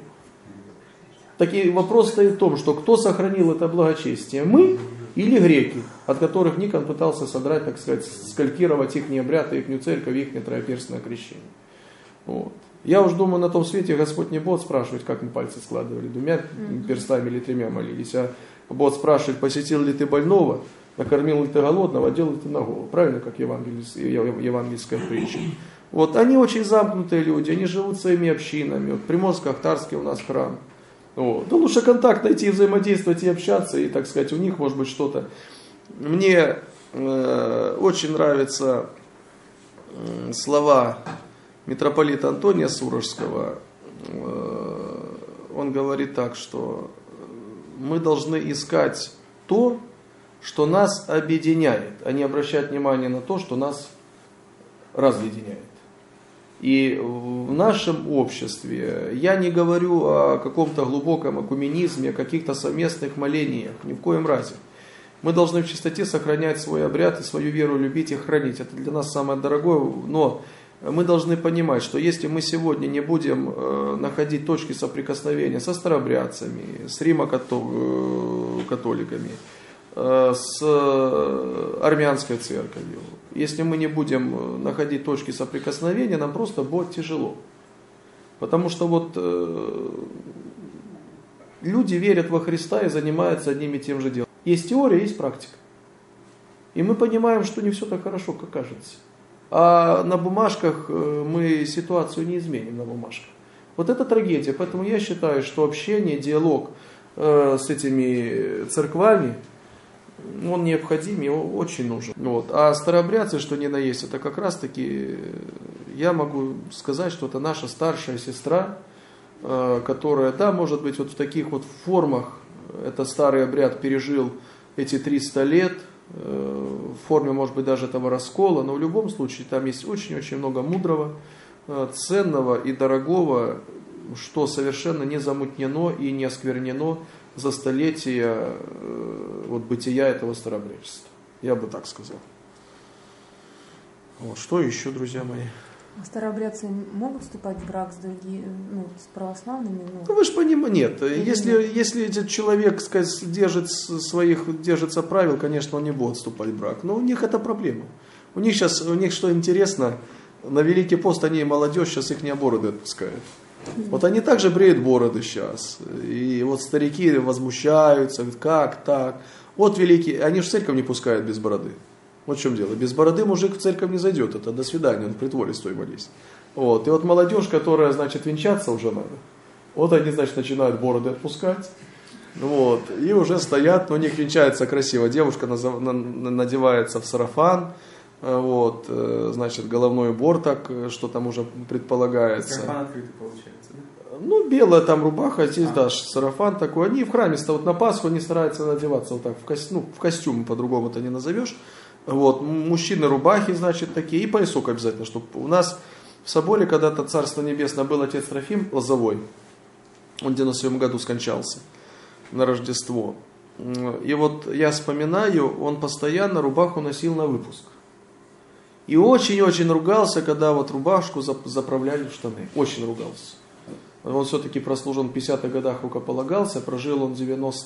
Speaker 3: Такой вопрос стоит в том, что кто сохранил это благочестие, мы или греки, от которых Никон пытался содрать, так сказать, скалькировать их обряд, их церковь, их троеперстное крещение. Вот. Я уж думаю, на том свете Господь не будет спрашивать, как мы пальцы складывали, 2 перстами или 3 молились, а будет спрашивать, посетил ли ты больного, накормил ли ты голодного, одел ли ты нагого. Правильно, как евангельская притча. Вот, они очень замкнутые люди, они живут своими общинами. Вот, Приморско-Ахтарский у нас храм. Вот. Да лучше контакт найти, взаимодействовать и общаться, и, так сказать, у них может быть что-то. Мне очень нравятся слова митрополита Антония Сурожского. Он говорит так, что мы должны искать то, что нас объединяет, а не обращать внимание на то, что нас разъединяет. И в нашем обществе я не говорю о каком-то глубоком экуменизме, о каких-то совместных молениях, ни в коем разе. Мы должны в чистоте сохранять свой обряд и свою веру любить и хранить. Это для нас самое дорогое, но мы должны понимать, что если мы сегодня не будем находить точки соприкосновения со старообрядцами, с римо-католиками, с армянской церковью, если мы не будем находить точки соприкосновения, нам просто будет тяжело. Потому что вот люди верят во Христа и занимаются одним и тем же делом. Есть теория, есть практика. И мы понимаем, что не все так хорошо, как кажется. А на бумажках мы ситуацию не изменим на бумажках. Вот это трагедия. Поэтому я считаю, что общение, диалог с этими церквами, он необходим, его очень нужен. Вот. А старообрядцы, что ни на есть, это как раз таки, я могу сказать, что это наша старшая сестра, которая, да, может быть, вот в таких вот формах, это старый обряд пережил эти 300 лет, в форме, может быть, даже этого раскола, но в любом случае там есть очень-очень много мудрого, ценного и дорогого, что совершенно не замутнено и не осквернено за столетия вот, бытия этого старообрядчества. Я бы так сказал. Вот. Что еще, друзья мои?
Speaker 6: Старообрядцы могут вступать в брак с другими, с православными?
Speaker 3: Ну, вы же понимаете, нет. Если этот человек, сказать, держится правил, конечно, он не будет вступать в брак. Но у них это проблема. У них что интересно, на Великий пост они молодежь сейчас их бороды отпускают. Вот они также бреют бороды сейчас. И вот старики возмущаются, говорят, как так? Вот великий, они же в церковь не пускают без бороды. Вот в чем дело. Без бороды мужик в церковь не зайдет. Это до свидания, он в притворе с той болезнью. Вот. И вот молодежь, которая, значит, венчаться уже надо. Вот они, значит, начинают бороды отпускать. Вот. И уже стоят, но у них венчается красиво. Девушка надевается в сарафан. Вот, значит, головной убор так, что там уже предполагается.
Speaker 5: Сарафан открытый получается, да?
Speaker 3: Ну, белая там рубаха, здесь, да, сарафан такой. Они в храме, вот на Пасху они стараются надеваться вот так, в костюм, по-другому это не назовешь. Вот, мужчины рубахи, значит, такие, и поясок обязательно, чтобы у нас в соборе когда-то Царство Небесное был отец Трофим Лозовой, он в 97 году скончался на Рождество. И вот я вспоминаю, он постоянно рубаху носил на выпуск. И очень-очень ругался, когда вот рубашку заправляли в штаны. Очень ругался. Он все-таки прослужил в 50-х годах, рукополагался, прожил он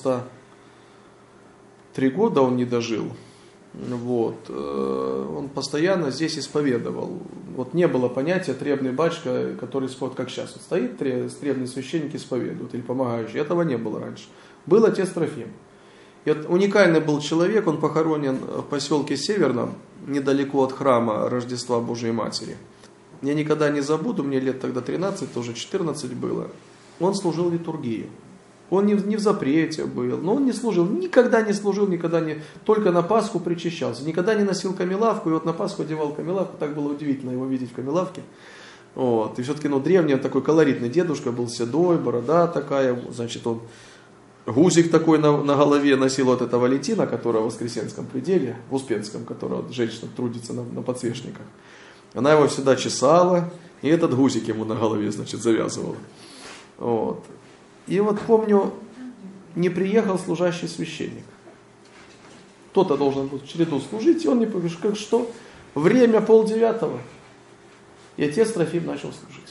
Speaker 3: 93 года, он не дожил. Вот. Он постоянно здесь исповедовал. Вот не было понятия требный батюшка, который исповедует, как сейчас. Вот стоит требный священник исповедует или помогающий. Этого не было раньше. Был отец Трофим. И вот уникальный был человек, он похоронен в поселке Северном, недалеко от храма Рождества Божией Матери. Я никогда не забуду, мне лет тогда 13, уже 14 было. Он служил литургию. Он не в запрете был, но он не служил, никогда не, только на Пасху причащался, никогда не носил камелавку, и вот на Пасху одевал камелавку, так было удивительно его видеть в камелавке. Вот. И все-таки, древний, он такой колоритный дедушка, был седой, борода такая, значит, он гузик такой на голове носил от этого Валентина, которого в Воскресенском пределе, в Успенском, которого женщина трудится на подсвечниках. Она его всегда чесала, и этот гузик ему на голове, значит, завязывала. Вот. И вот помню, не приехал служащий священник. Кто-то должен был в череду служить, и он не повешь, как что? Время 8:30. И отец Трофим начал служить.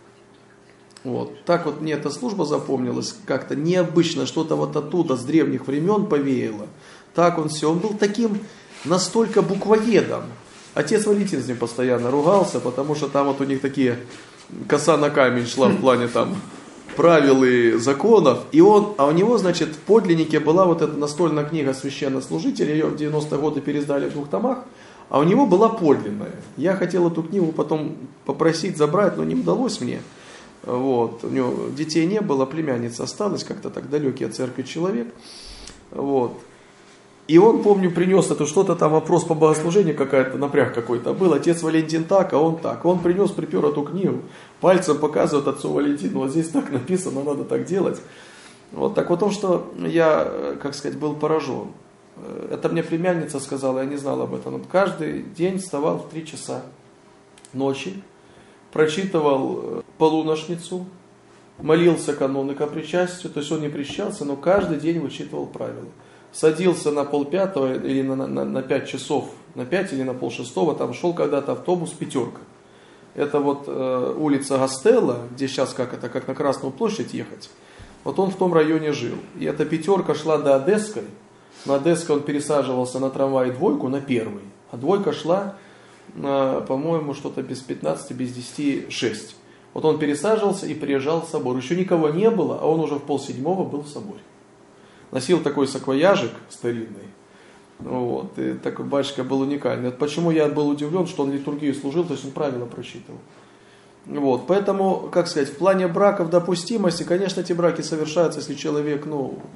Speaker 3: Вот. Так вот мне эта служба запомнилась, как-то необычно, что-то вот оттуда, с древних времен повеяло. Так он все, он был таким настолько буквоедом. Отец Валентин с ним постоянно ругался, потому что там вот у них такие коса на камень шла в плане там правил и законов. А у него, значит, в подлиннике была вот эта настольная книга священнослужителя, ее в 90-е годы переиздали в 2 томах, а у него была подлинная. Я хотел эту книгу потом попросить забрать, но не удалось мне. Вот. У него детей не было, племянница осталась, как-то так далекий от церкви человек. Вот. И он, помню, принес это, что-то там, вопрос по богослужению, какая-то напряг какой-то был, отец Валентин так, а он так. Он принес, припер эту книгу, пальцем показывает отцу Валентину, вот здесь так написано, надо так делать. Вот так вот то, что я, как сказать, был поражен. Это мне племянница сказала, я не знал об этом. Он каждый день вставал в 3 часа ночи, прочитывал полуношницу, молился каноны ко причастию, то есть он не причащался, но каждый день вычитывал правила. Садился на 4:30 или на 5 часов, на 5 или на 5:30, там шел когда-то автобус «Пятерка». Это вот улица Гастелло, где сейчас как на Красную площадь ехать. Вот он в том районе жил. И эта «Пятерка» шла до Одесской. На Одесской он пересаживался на трамвай 2 на 1. А 2 шла, по-моему, что-то без 15, без 10, 6. Вот он пересаживался и приезжал в собор. Еще никого не было, а он уже в 6:30 был в соборе. Носил такой саквояжик старинный. Вот, и такой батюшка был уникальный. Вот почему я был удивлен, что он литургию служил, то есть он правила прочитывал. Вот, поэтому, как сказать, в плане браков допустимости, конечно, эти браки совершаются, если человек,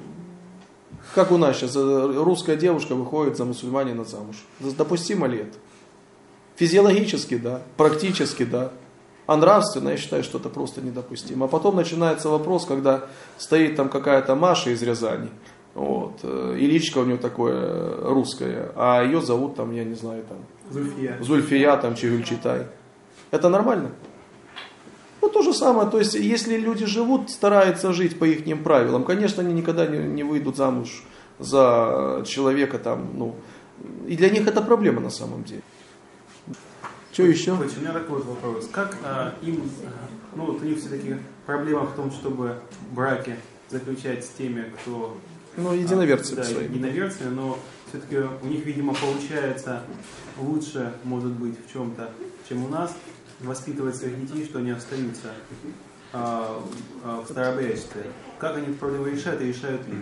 Speaker 3: как у нас сейчас, русская девушка выходит за мусульманина замуж. Допустимо ли это? Физиологически, да, практически, да. А нравственно, я считаю, что это просто недопустимо. А потом начинается вопрос, когда стоит там какая-то Маша из Рязани, вот, и личико у нее такое русское, а ее зовут там, я не знаю, там Зульфия там, Чигульчитай. Это нормально? То же самое, то есть, если люди живут, стараются жить по их правилам, конечно, они никогда не выйдут замуж за человека там, и для них это проблема на самом деле. Что еще?
Speaker 5: У меня такой вопрос. Как у них все-таки проблема в том, чтобы браки заключать с теми, кто...
Speaker 3: единоверцы.
Speaker 5: Да, единоверцы, но все-таки у них, видимо, получается лучше, может быть, в чем-то, чем у нас, воспитывать своих детей, что они остаются в старообрядчестве. Как они эту проблему решают и решают ли?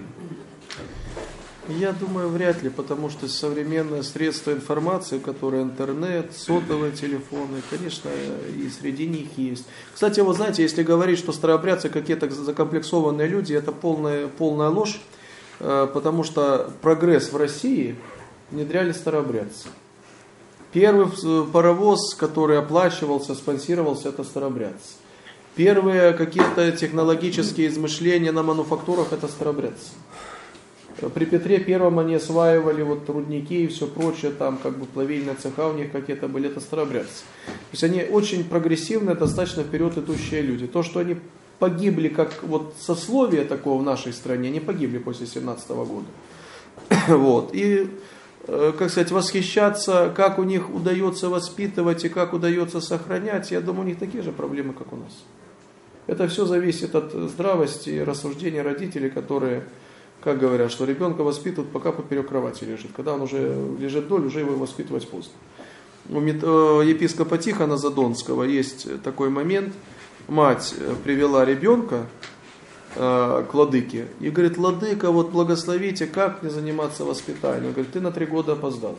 Speaker 3: Я думаю, вряд ли, потому что современные средства информации, которые интернет, сотовые телефоны, конечно, и среди них есть. Кстати, вот знаете, если говорить, что старообрядцы какие-то закомплексованные люди, это полная ложь, потому что прогресс в России внедряли старообрядцы. Первый паровоз, который оплачивался, спонсировался, это старообрядцы. Первые какие-то технологические измышления на мануфактурах, это старообрядцы. При Петре Первом они осваивали вот рудники и все прочее, там как бы плавильные цеха у них какие-то были, это старообрядцы. То есть они очень прогрессивные, достаточно вперед идущие люди. То, что они погибли как вот сословие такого в нашей стране, они погибли после 17 года. Вот. И, как сказать, восхищаться, как у них удается воспитывать и как удается сохранять, я думаю, у них такие же проблемы, как у нас. Это все зависит от здравости и рассуждения родителей, которые, как говорят, что ребенка воспитывают, пока поперек кровати лежит. Когда он уже лежит вдоль, уже его воспитывать поздно. У епископа Тихона Задонского есть такой момент. Мать привела ребенка к владыке и говорит: владыка, вот благословите, как мне заниматься воспитанием. Он говорит: ты на 3 года опоздала.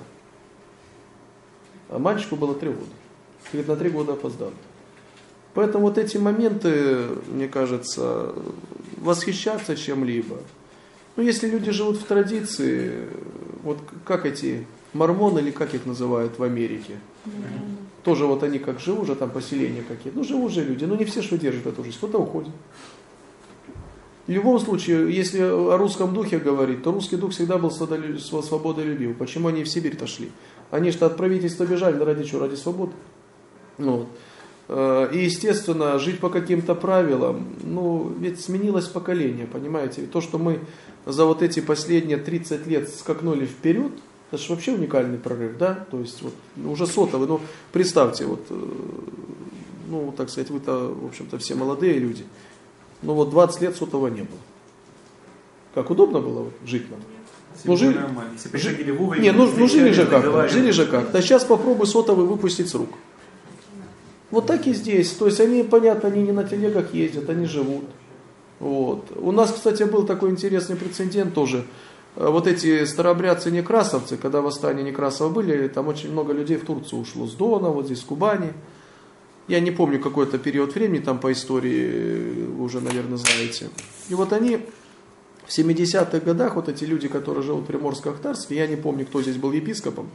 Speaker 3: А мальчику было 3 года. Говорит, на 3 года опоздала. Поэтому вот эти моменты, мне кажется, восхищаться чем-либо. Ну, если люди живут в традиции, вот как эти мормоны, или как их называют в Америке, тоже вот они как живут, уже там поселения какие-то, ну живут же люди, но не все же выдерживают эту жизнь, кто-то уходит. В любом случае, если о русском духе говорить, то русский дух всегда был свободолюбив. Почему они в Сибирь-то шли? Они что, от правительства бежали, ради чего? Ради свободы. Вот. И, естественно, жить по каким-то правилам, ну, ведь сменилось поколение, понимаете? То, что мы за вот эти последние 30 лет скакнули вперед, это же вообще уникальный прорыв, да? То есть, вот, уже сотовый, ну, представьте, вот, ну, так сказать, вы-то, в общем-то, все молодые люди, ну, вот 20 лет сотового не было. Как удобно было вот, жить нам? Ну, жили же как. Да сейчас попробуй сотовый выпустить с рук. Вот так и здесь. То есть они, понятно, они не на телегах ездят, они живут. Вот. У нас, кстати, был такой интересный прецедент тоже. Вот эти старообрядцы-некрасовцы, когда восстания Некрасова были, там очень много людей в Турцию ушло. С Дона, вот здесь, с Кубани. Я не помню какой-то период времени, там по истории уже, наверное, знаете. И вот они в 70-х годах, вот эти люди, которые живут в Приморско-Ахтарске, я не помню, кто здесь был епископом,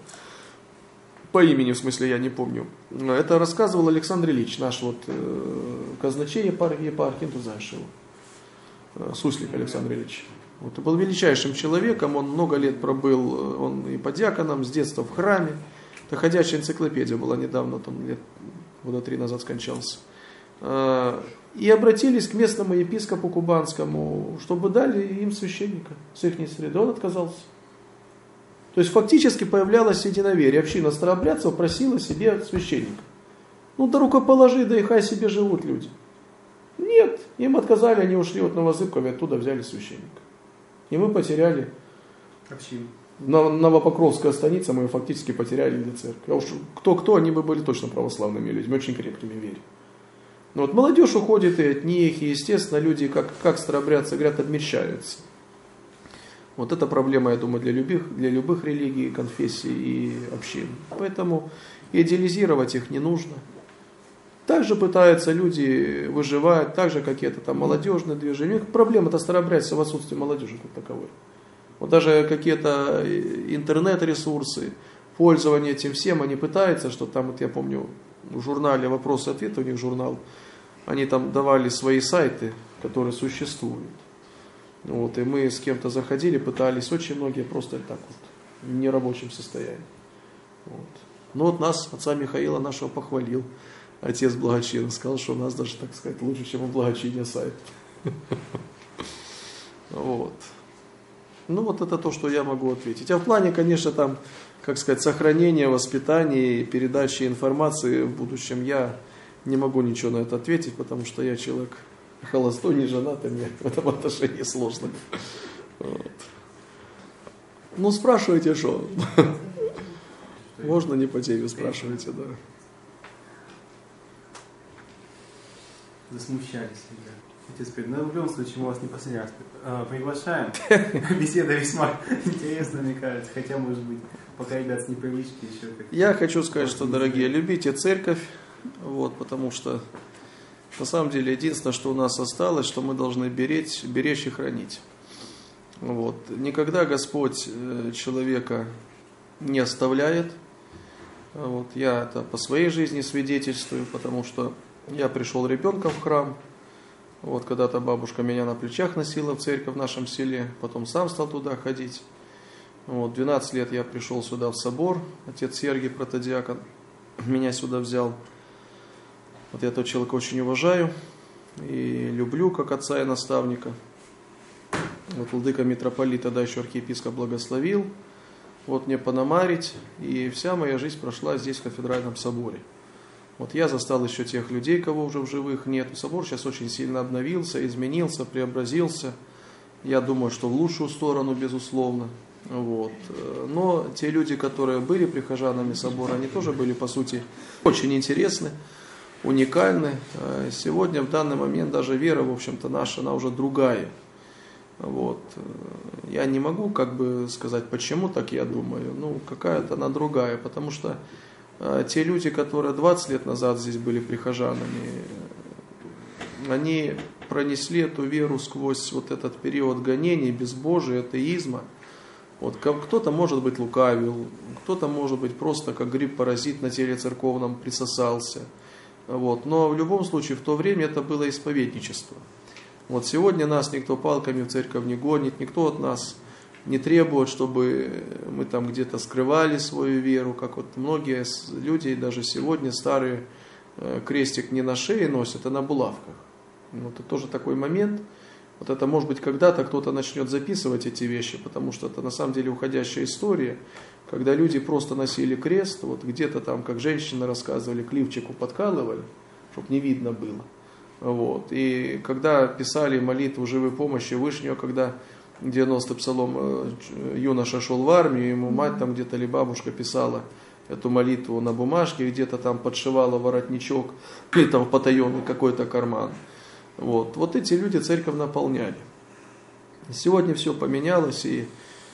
Speaker 3: по имени, в смысле, я не помню. Это рассказывал Александр Ильич, наш вот казначей епархии, ты знаешь его, Суслик Александр Ильич. Вот, был величайшим человеком, он много лет пробыл, он и подьяконом, с детства в храме. Это ходячая энциклопедия была недавно, там лет года 3 назад скончался. И обратились к местному епископу кубанскому, чтобы дали им священника с их среды. Он отказался. То есть фактически появлялось единоверие. Община старообрядцев просила себе священника. Ну да рукоположи, да и хай себе живут люди. Нет, им отказали, они ушли от Новозыбкова и оттуда взяли священника. И мы потеряли
Speaker 5: общину.
Speaker 3: Новопокровская станица, мы фактически потеряли для церкви. А уж кто, они бы были точно православными людьми, очень крепкими в вере. Но вот молодежь уходит и от них, и естественно люди, как старообрядцы говорят, обмещаются. Вот это проблема, я думаю, для любых религий, конфессий и общин. Поэтому идеализировать их не нужно. Также пытаются люди выживать, также какие-то там молодежные движения. Проблема-то старообрядцев в отсутствии молодежи как таковой. Вот даже какие-то интернет-ресурсы, пользование этим всем, они пытаются, что там, вот я помню, в журнале «Вопросы-ответы», у них журнал, они там давали свои сайты, которые существуют. Вот, и мы с кем-то заходили, пытались, очень многие просто так вот, в нерабочем состоянии. Вот. Но вот нас, отца Михаила нашего, похвалил отец Благочин, сказал, что у нас даже, так сказать, лучше, чем у Благочиния сайт. Вот. Ну вот это то, что я могу ответить. А в плане, конечно, там, как сказать, сохранения, воспитания, передачи информации в будущем я не могу ничего на это ответить, потому что я человек холостой, не женатый, мне в этом отношении сложно. Вот. Ну, спрашивайте, что? Можно не по теме, спрашивайте, да.
Speaker 5: Засмущались себя. Отец Петр, но в любом случае мы вас не последний раз приглашаем. Беседа весьма интересная, мне кажется, хотя, может быть, пока ребят с непривычки еще как-то.
Speaker 3: Я хочу сказать, что, дорогие, любите церковь, вот, потому что на самом деле единственное, что у нас осталось, что мы должны беречь и хранить. Вот. Никогда Господь человека не оставляет. Вот. Я это по своей жизни свидетельствую, потому что я пришел ребенком в храм, Вот когда-то бабушка меня на плечах носила в церковь в нашем селе, потом сам стал туда ходить. Вот, 12 лет я пришел сюда в собор, отец Сергий, протодиакон, меня сюда взял. Вот я этого человека очень уважаю и люблю как отца и наставника. Вот владыка митрополит, тогда еще архиепископ, благословил вот мне пономарить, и вся моя жизнь прошла здесь, в кафедральном соборе. Вот я застал еще тех людей, кого уже в живых нет. Собор сейчас очень сильно обновился, изменился, преобразился. Я думаю, что в лучшую сторону, безусловно. Вот. Но те люди, которые были прихожанами собора, они тоже были, по сути, очень интересны, уникальны. Сегодня, в данный момент, даже вера, в общем-то, наша, она уже другая. Вот. Я не могу как бы сказать, почему так я думаю. Ну, какая-то она другая, потому что те люди, которые 20 лет назад здесь были прихожанами, они пронесли эту веру сквозь вот этот период гонений, безбожия, атеизма. Вот кто-то, может быть, лукавил, кто-то, может быть, просто как гриб-паразит на теле церковном присосался. Вот. Но в любом случае, в то время это было исповедничество. Вот сегодня нас никто палками в церковь не гонит, никто от нас не требует, чтобы мы там где-то скрывали свою веру, как вот многие люди даже сегодня старые крестик не на шее носят, а на булавках. Вот это тоже такой момент. Вот это, может быть, когда-то кто-то начнет записывать эти вещи, потому что это на самом деле уходящая история, когда люди просто носили крест, вот где-то там, как женщины рассказывали, к лифчику подкалывали, чтобы не видно было. Вот. И когда писали молитву живой помощи Вышнего, когда 90-й псалом юноша шел в армию, ему мать там где-то или бабушка писала эту молитву на бумажке, где-то там подшивала воротничок, или там в потаенный какой-то карман. Вот эти люди церковь наполняли. Сегодня все поменялось, и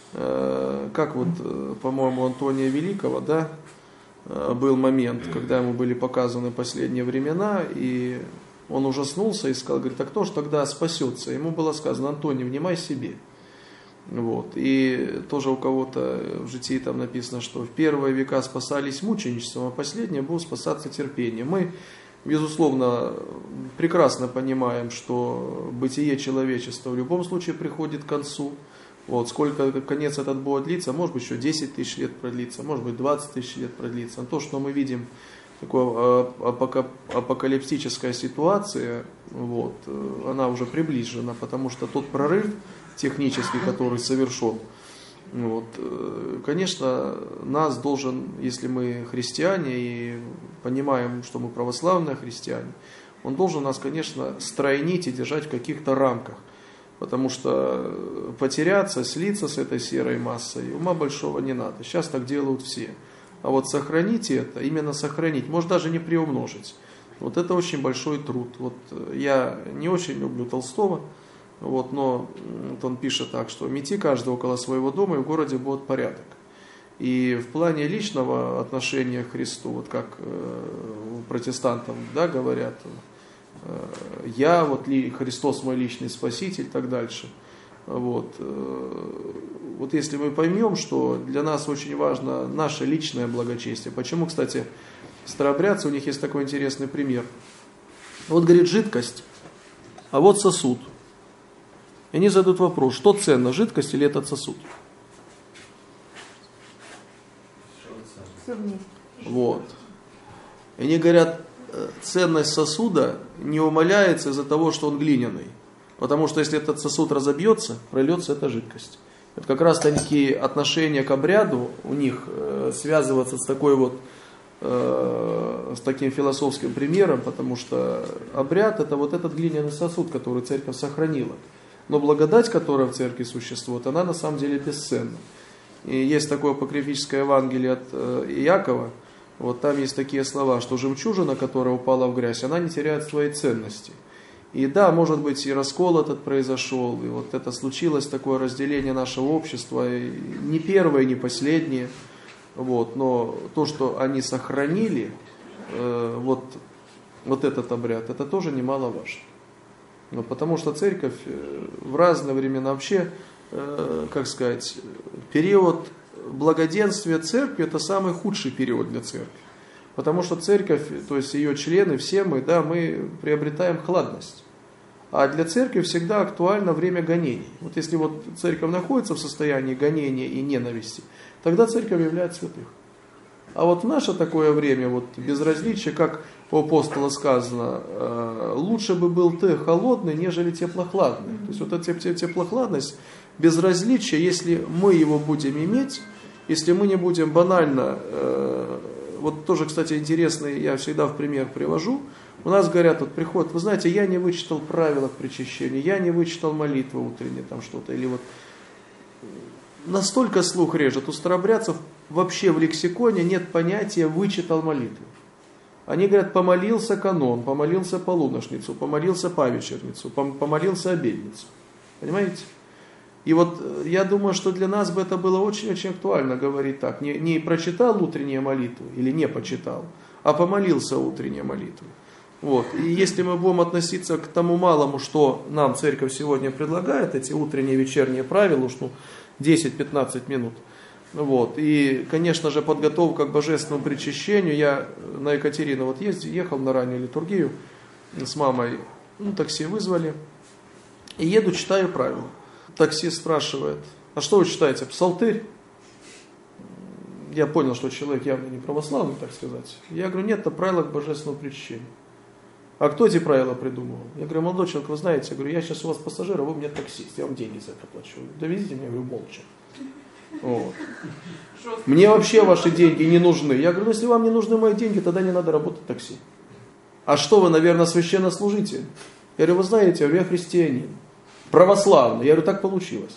Speaker 3: как вот, по-моему, у Антония Великого, да, был момент, когда ему были показаны последние времена, и он ужаснулся и сказал, говорит, а кто же тогда спасется? Ему было сказано, Антоний, внимай себе. Вот. И тоже у кого-то в житии там написано, что в первые века спасались мученичеством, а последние будут спасаться терпением. Мы, безусловно, прекрасно понимаем, что бытие человечества в любом случае приходит к концу. Вот. Сколько конец этот будет длиться, может быть, еще 10 тысяч лет продлится, может быть, 20 тысяч лет продлится. Но то, что мы видим, такая апокалиптическая ситуация, вот, она уже приближена, потому что тот прорыв технический, который совершен, вот, конечно, нас должен, если мы христиане и понимаем, что мы православные христиане, он должен нас, конечно, стройнить и держать в каких-то рамках, потому что потеряться, слиться с этой серой массой ума большого не надо. Сейчас так делают все. А вот сохранить это, именно сохранить, может даже не приумножить. Вот это очень большой труд. Вот я не очень люблю Толстого, вот, но вот он пишет так, что мети каждый около своего дома, и в городе будет порядок. И в плане личного отношения к Христу, вот как протестантам, да, говорят, я, вот Христос мой личный спаситель и так дальше. Вот если мы поймем, что для нас очень важно наше личное благочестие. Почему, кстати, старообрядцы, у них есть такой интересный пример. Вот, говорит, жидкость, а вот сосуд. И они задают вопрос, что ценно, жидкость или этот сосуд? Вот. И они говорят, ценность сосуда не умаляется из-за того, что он глиняный. Потому что если этот сосуд разобьется, прольется эта жидкость. Это как раз такие отношения к обряду у них связываться с такой вот, с таким философским примером, потому что обряд это вот этот глиняный сосуд, который церковь сохранила. Но благодать, которая в церкви существует, она на самом деле бесценна. И есть такое апокрифическое Евангелие от Иакова, вот там есть такие слова, что жемчужина, которая упала в грязь, она не теряет своей ценности. И да, может быть, и раскол этот произошел, и вот это случилось, такое разделение нашего общества, и не первое, не последнее, вот, но то, что они сохранили, вот этот обряд, это тоже немаловажно. Но потому что церковь в разные времена вообще, как сказать, период благоденствия церкви это самый худший период для церкви. Потому что церковь, то есть ее члены, все мы, да, мы приобретаем хладность. А для церкви всегда актуально время гонений. Вот если вот церковь находится в состоянии гонения и ненависти, тогда церковь является святых. А вот в наше такое время, вот безразличие, как у апостола сказано, лучше бы был ты холодный, нежели теплохладный. То есть вот эта теплохладность, безразличие, если мы его будем иметь, если мы не будем банально, вот тоже, кстати, интересный, я всегда в пример привожу, у нас говорят, вот приходят, вы знаете, я не вычитал правила к причащению, я не вычитал молитвы утренние, там что-то, или вот настолько слух режет, у старообрядцев вообще в лексиконе нет понятия «вычитал молитву». Они говорят, помолился канон, помолился полуношницу, помолился павечерницу, помолился обедницу. Понимаете? И вот я думаю, что для нас бы это было очень-очень актуально говорить так. Не прочитал утренние молитвы или не почитал, а помолился утренние молитвы. Вот. И если мы будем относиться к тому малому, что нам церковь сегодня предлагает, эти утренние вечерние правила, уж 10-15 минут. Вот. И, конечно же, подготовка к божественному причащению. Я на Екатерину вот ехал на раннюю литургию с мамой, такси вызвали. И еду, читаю правила. Таксист спрашивает, а что вы читаете, псалтырь? Я понял, что человек явно не православный, так сказать. Я говорю, нет, это правила к божественному причащению. А кто эти правила придумывал? Я говорю, молодой человек, вы знаете, я говорю, я сейчас у вас пассажир, а вы мне таксист, я вам деньги за это плачу. Довезите меня, говорю, молча. Вот. Мне вообще ваши деньги не нужны. Я говорю, ну если вам не нужны мои деньги, тогда не надо работать в такси. А что вы, наверное, священнослужитель? Я говорю, вы знаете, я христианин. Православный. Я говорю, так получилось.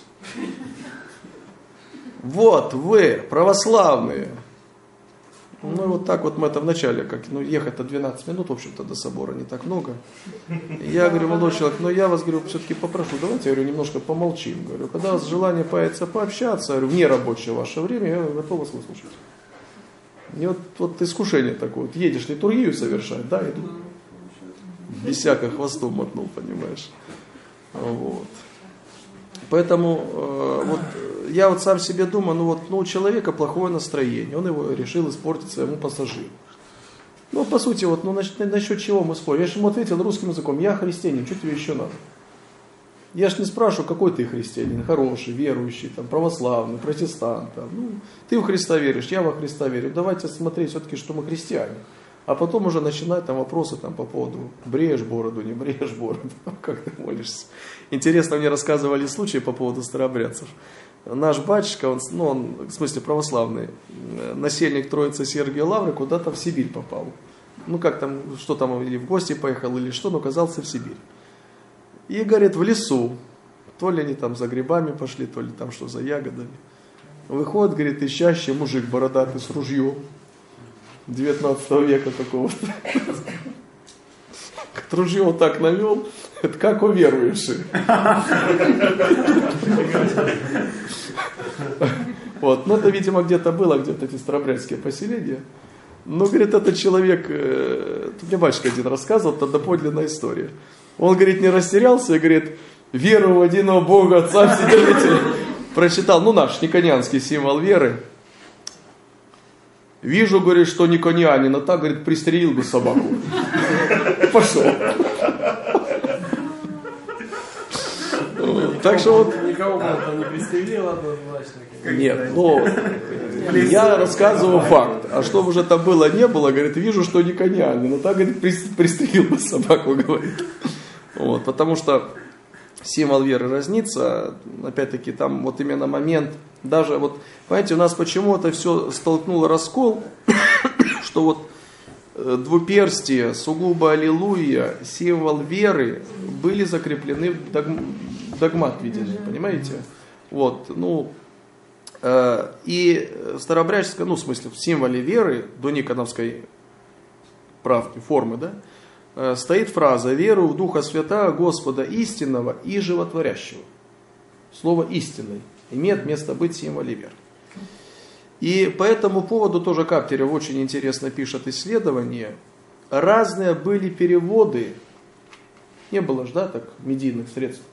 Speaker 3: Вот вы, православные. Ну и вот так вот мы это вначале, ехать-то 12 минут, в общем-то, до собора не так много. Я говорю, молодой человек, я вас, говорю, все-таки попрошу, давайте, я говорю, немножко помолчим. Говорю, когда у вас желание появится пообщаться, говорю, в нерабочее ваше время, я готов вас выслушать. И вот искушение такое, вот едешь литургию совершать, да, иду. Без всякого хвостом мотнул, понимаешь. Вот. Поэтому вот я вот сам себе думаю, у человека плохое настроение, он его решил испортить своему пассажиру. По сути, насчет чего мы спорим? Я же ему ответил русским языком, я христианин, что тебе еще надо? Я же не спрашиваю, какой ты христианин, хороший, верующий, там, православный, протестант. Там. Ты в Христа веришь, я во Христа верю. Давайте смотреть все-таки, что мы христиане. А потом уже начинать вопросы по поводу бреешь бороду, не бреешь бороду, как ты молишься. Интересно, мне рассказывали случаи по поводу старообрядцев. Наш батюшка, он, в смысле православный, насельник Троицы Сергия Лавры, куда-то в Сибирь попал. Что там, или в гости поехал, или что, но оказался в Сибирь. И, говорит, в лесу, то ли они там за грибами пошли, то ли там что, за ягодами. Выходит, говорит, ищащий мужик бородатый с ружьем. 19 века какого-то. Ружье вот так навел, это как у верующих. Вот, это, видимо, где-то было, где-то эти старообрядческие поселения. Говорит, этот человек, мне батюшка один рассказывал, это доподлинная история. Он, говорит, не растерялся и говорит, веру в единого Бога, Отца Вседержителя. Прочитал, наш никонианский символ веры. Вижу, говорит, что никонианин, а так, говорит, пристрелил бы собаку. Пошел. Так что
Speaker 4: никого там не пристрелил однозначно.
Speaker 3: Нет, я рассказываю факт. А что уже там было, не было, говорит, вижу, что никонианин, а так, говорит, пристрелил бы собаку, говорит. Потому что символ веры разнится, опять-таки, там именно момент, даже понимаете, у нас почему-то все столкнуло раскол, что двуперстие, сугубо аллилуйя, символ веры были закреплены в догмат, видите, понимаете? И старообрядческая, в смысле, в символе веры, до никоновской правки, формы, да, стоит фраза «Верую в Духа Святаго, Господа истинного и животворящего». Слово «истинный» имеет место быть в символе веры. И по этому поводу тоже Каптерев очень интересно пишет исследования. Разные были переводы, не было же, медийных средств.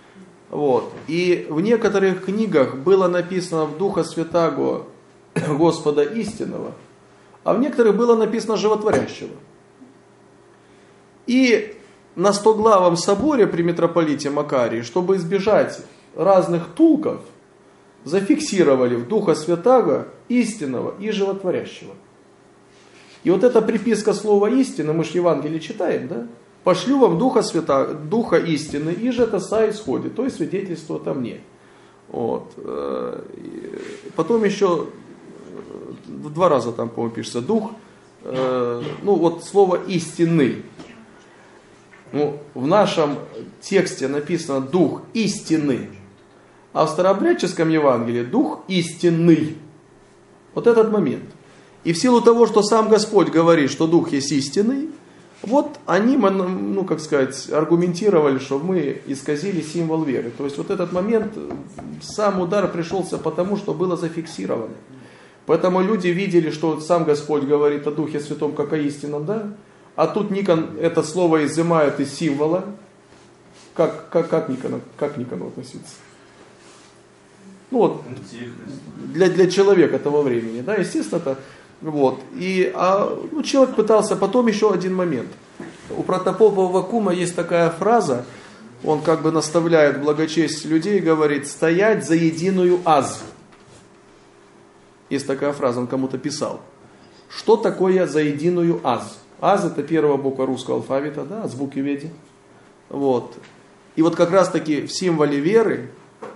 Speaker 3: И в некоторых книгах было написано «в Духа Святаго, Господа истинного», а в некоторых было написано «животворящего». И на Стоглавом соборе при митрополите Макарии, чтобы избежать разных толков, зафиксировали в Духа Святаго истинного и животворящего. И вот эта приписка слова истина, мы же Евангелие читаем, да? Пошлю вам Духа Святаго, Духа истины, и же это са исходит, то есть свидетельство о мне. Вот. Потом еще 2 раза там, по-моему, пишется Дух, ну вот слово истинный. Ну, в нашем тексте написано Дух истины, а в старообрядческом Евангелии Дух истинный. Вот этот момент. И в силу того, что сам Господь говорит, что Дух есть истинный, вот они, ну как сказать, аргументировали, что мы исказили символ веры. То есть вот этот момент, сам удар пришелся потому, что было зафиксировано. Поэтому люди видели, что сам Господь говорит о Духе Святом как о истинном, да? А тут Никон это слово изымает из символа. Как к Никону относиться? Ну вот, для человека того времени, да, естественно, это вот. Ну, человек пытался, потом еще один момент. У протопопа Аввакума есть такая фраза, он как бы наставляет благочесть людей, говорит, стоять за единую аз. Есть такая фраза, он кому-то писал. Что такое за единую аз? Аз это первая буква русского алфавита, да, звуки веди. Вот. И вот как раз таки в символе веры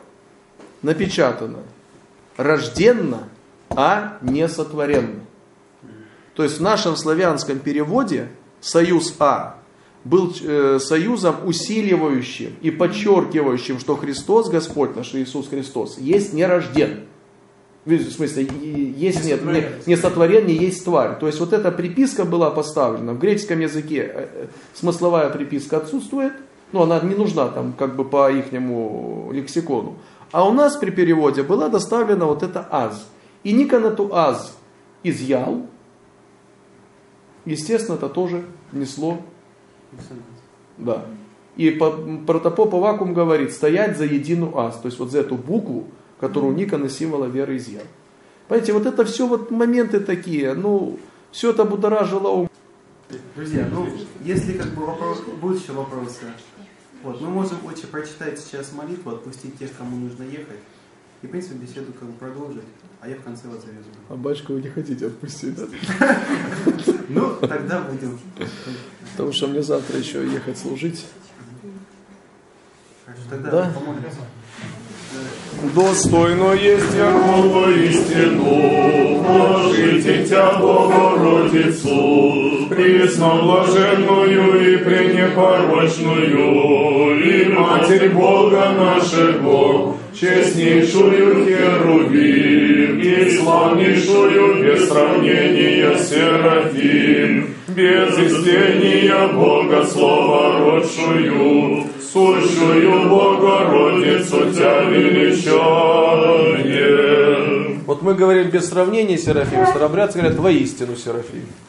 Speaker 3: напечатано рожденно, а не сотворенно. То есть в нашем славянском переводе союз А был союзом усиливающим и подчеркивающим, что Христос, Господь наш Иисус Христос, есть не рожден. В смысле, есть не сотворен, не есть тварь. То есть вот эта приписка была поставлена. В греческом языке смысловая приписка отсутствует, но она не нужна там как бы по ихнему лексикону. А у нас при переводе была доставлена вот эта аз. И Никон эту аз изъял. Естественно, это тоже несло. Да. И протопоп Аввакум говорит, стоять за единую аз. То есть вот за эту букву, которую Никон из символа веры изъял. Понимаете, вот это все вот моменты такие, ну, все это будоражило ум.
Speaker 5: Друзья, ну, если как бы будут еще вопросы, вот, мы можем прочитать сейчас молитву, отпустить тех, кому нужно ехать, и, в принципе, беседу как бы продолжить, а я в конце вас завезу.
Speaker 3: А батюшку вы не хотите отпустить?
Speaker 5: Ну, тогда будем.
Speaker 3: Потому что мне завтра еще ехать служить.
Speaker 5: Хорошо, тогда помолимся.
Speaker 1: Достойно есть яко истину, Божите Тя Богородицу, пресноблаженную и пренепорочную, и Матерь Бога нашего, честнейшую Херувим, и славнейшую без сравнения Серафим, без истления Бога Слова родшую, сущую Богородицу Тя величаем.
Speaker 2: Вот мы говорим без сравнения Серафим, старообрядцы говорят воистину Серафим.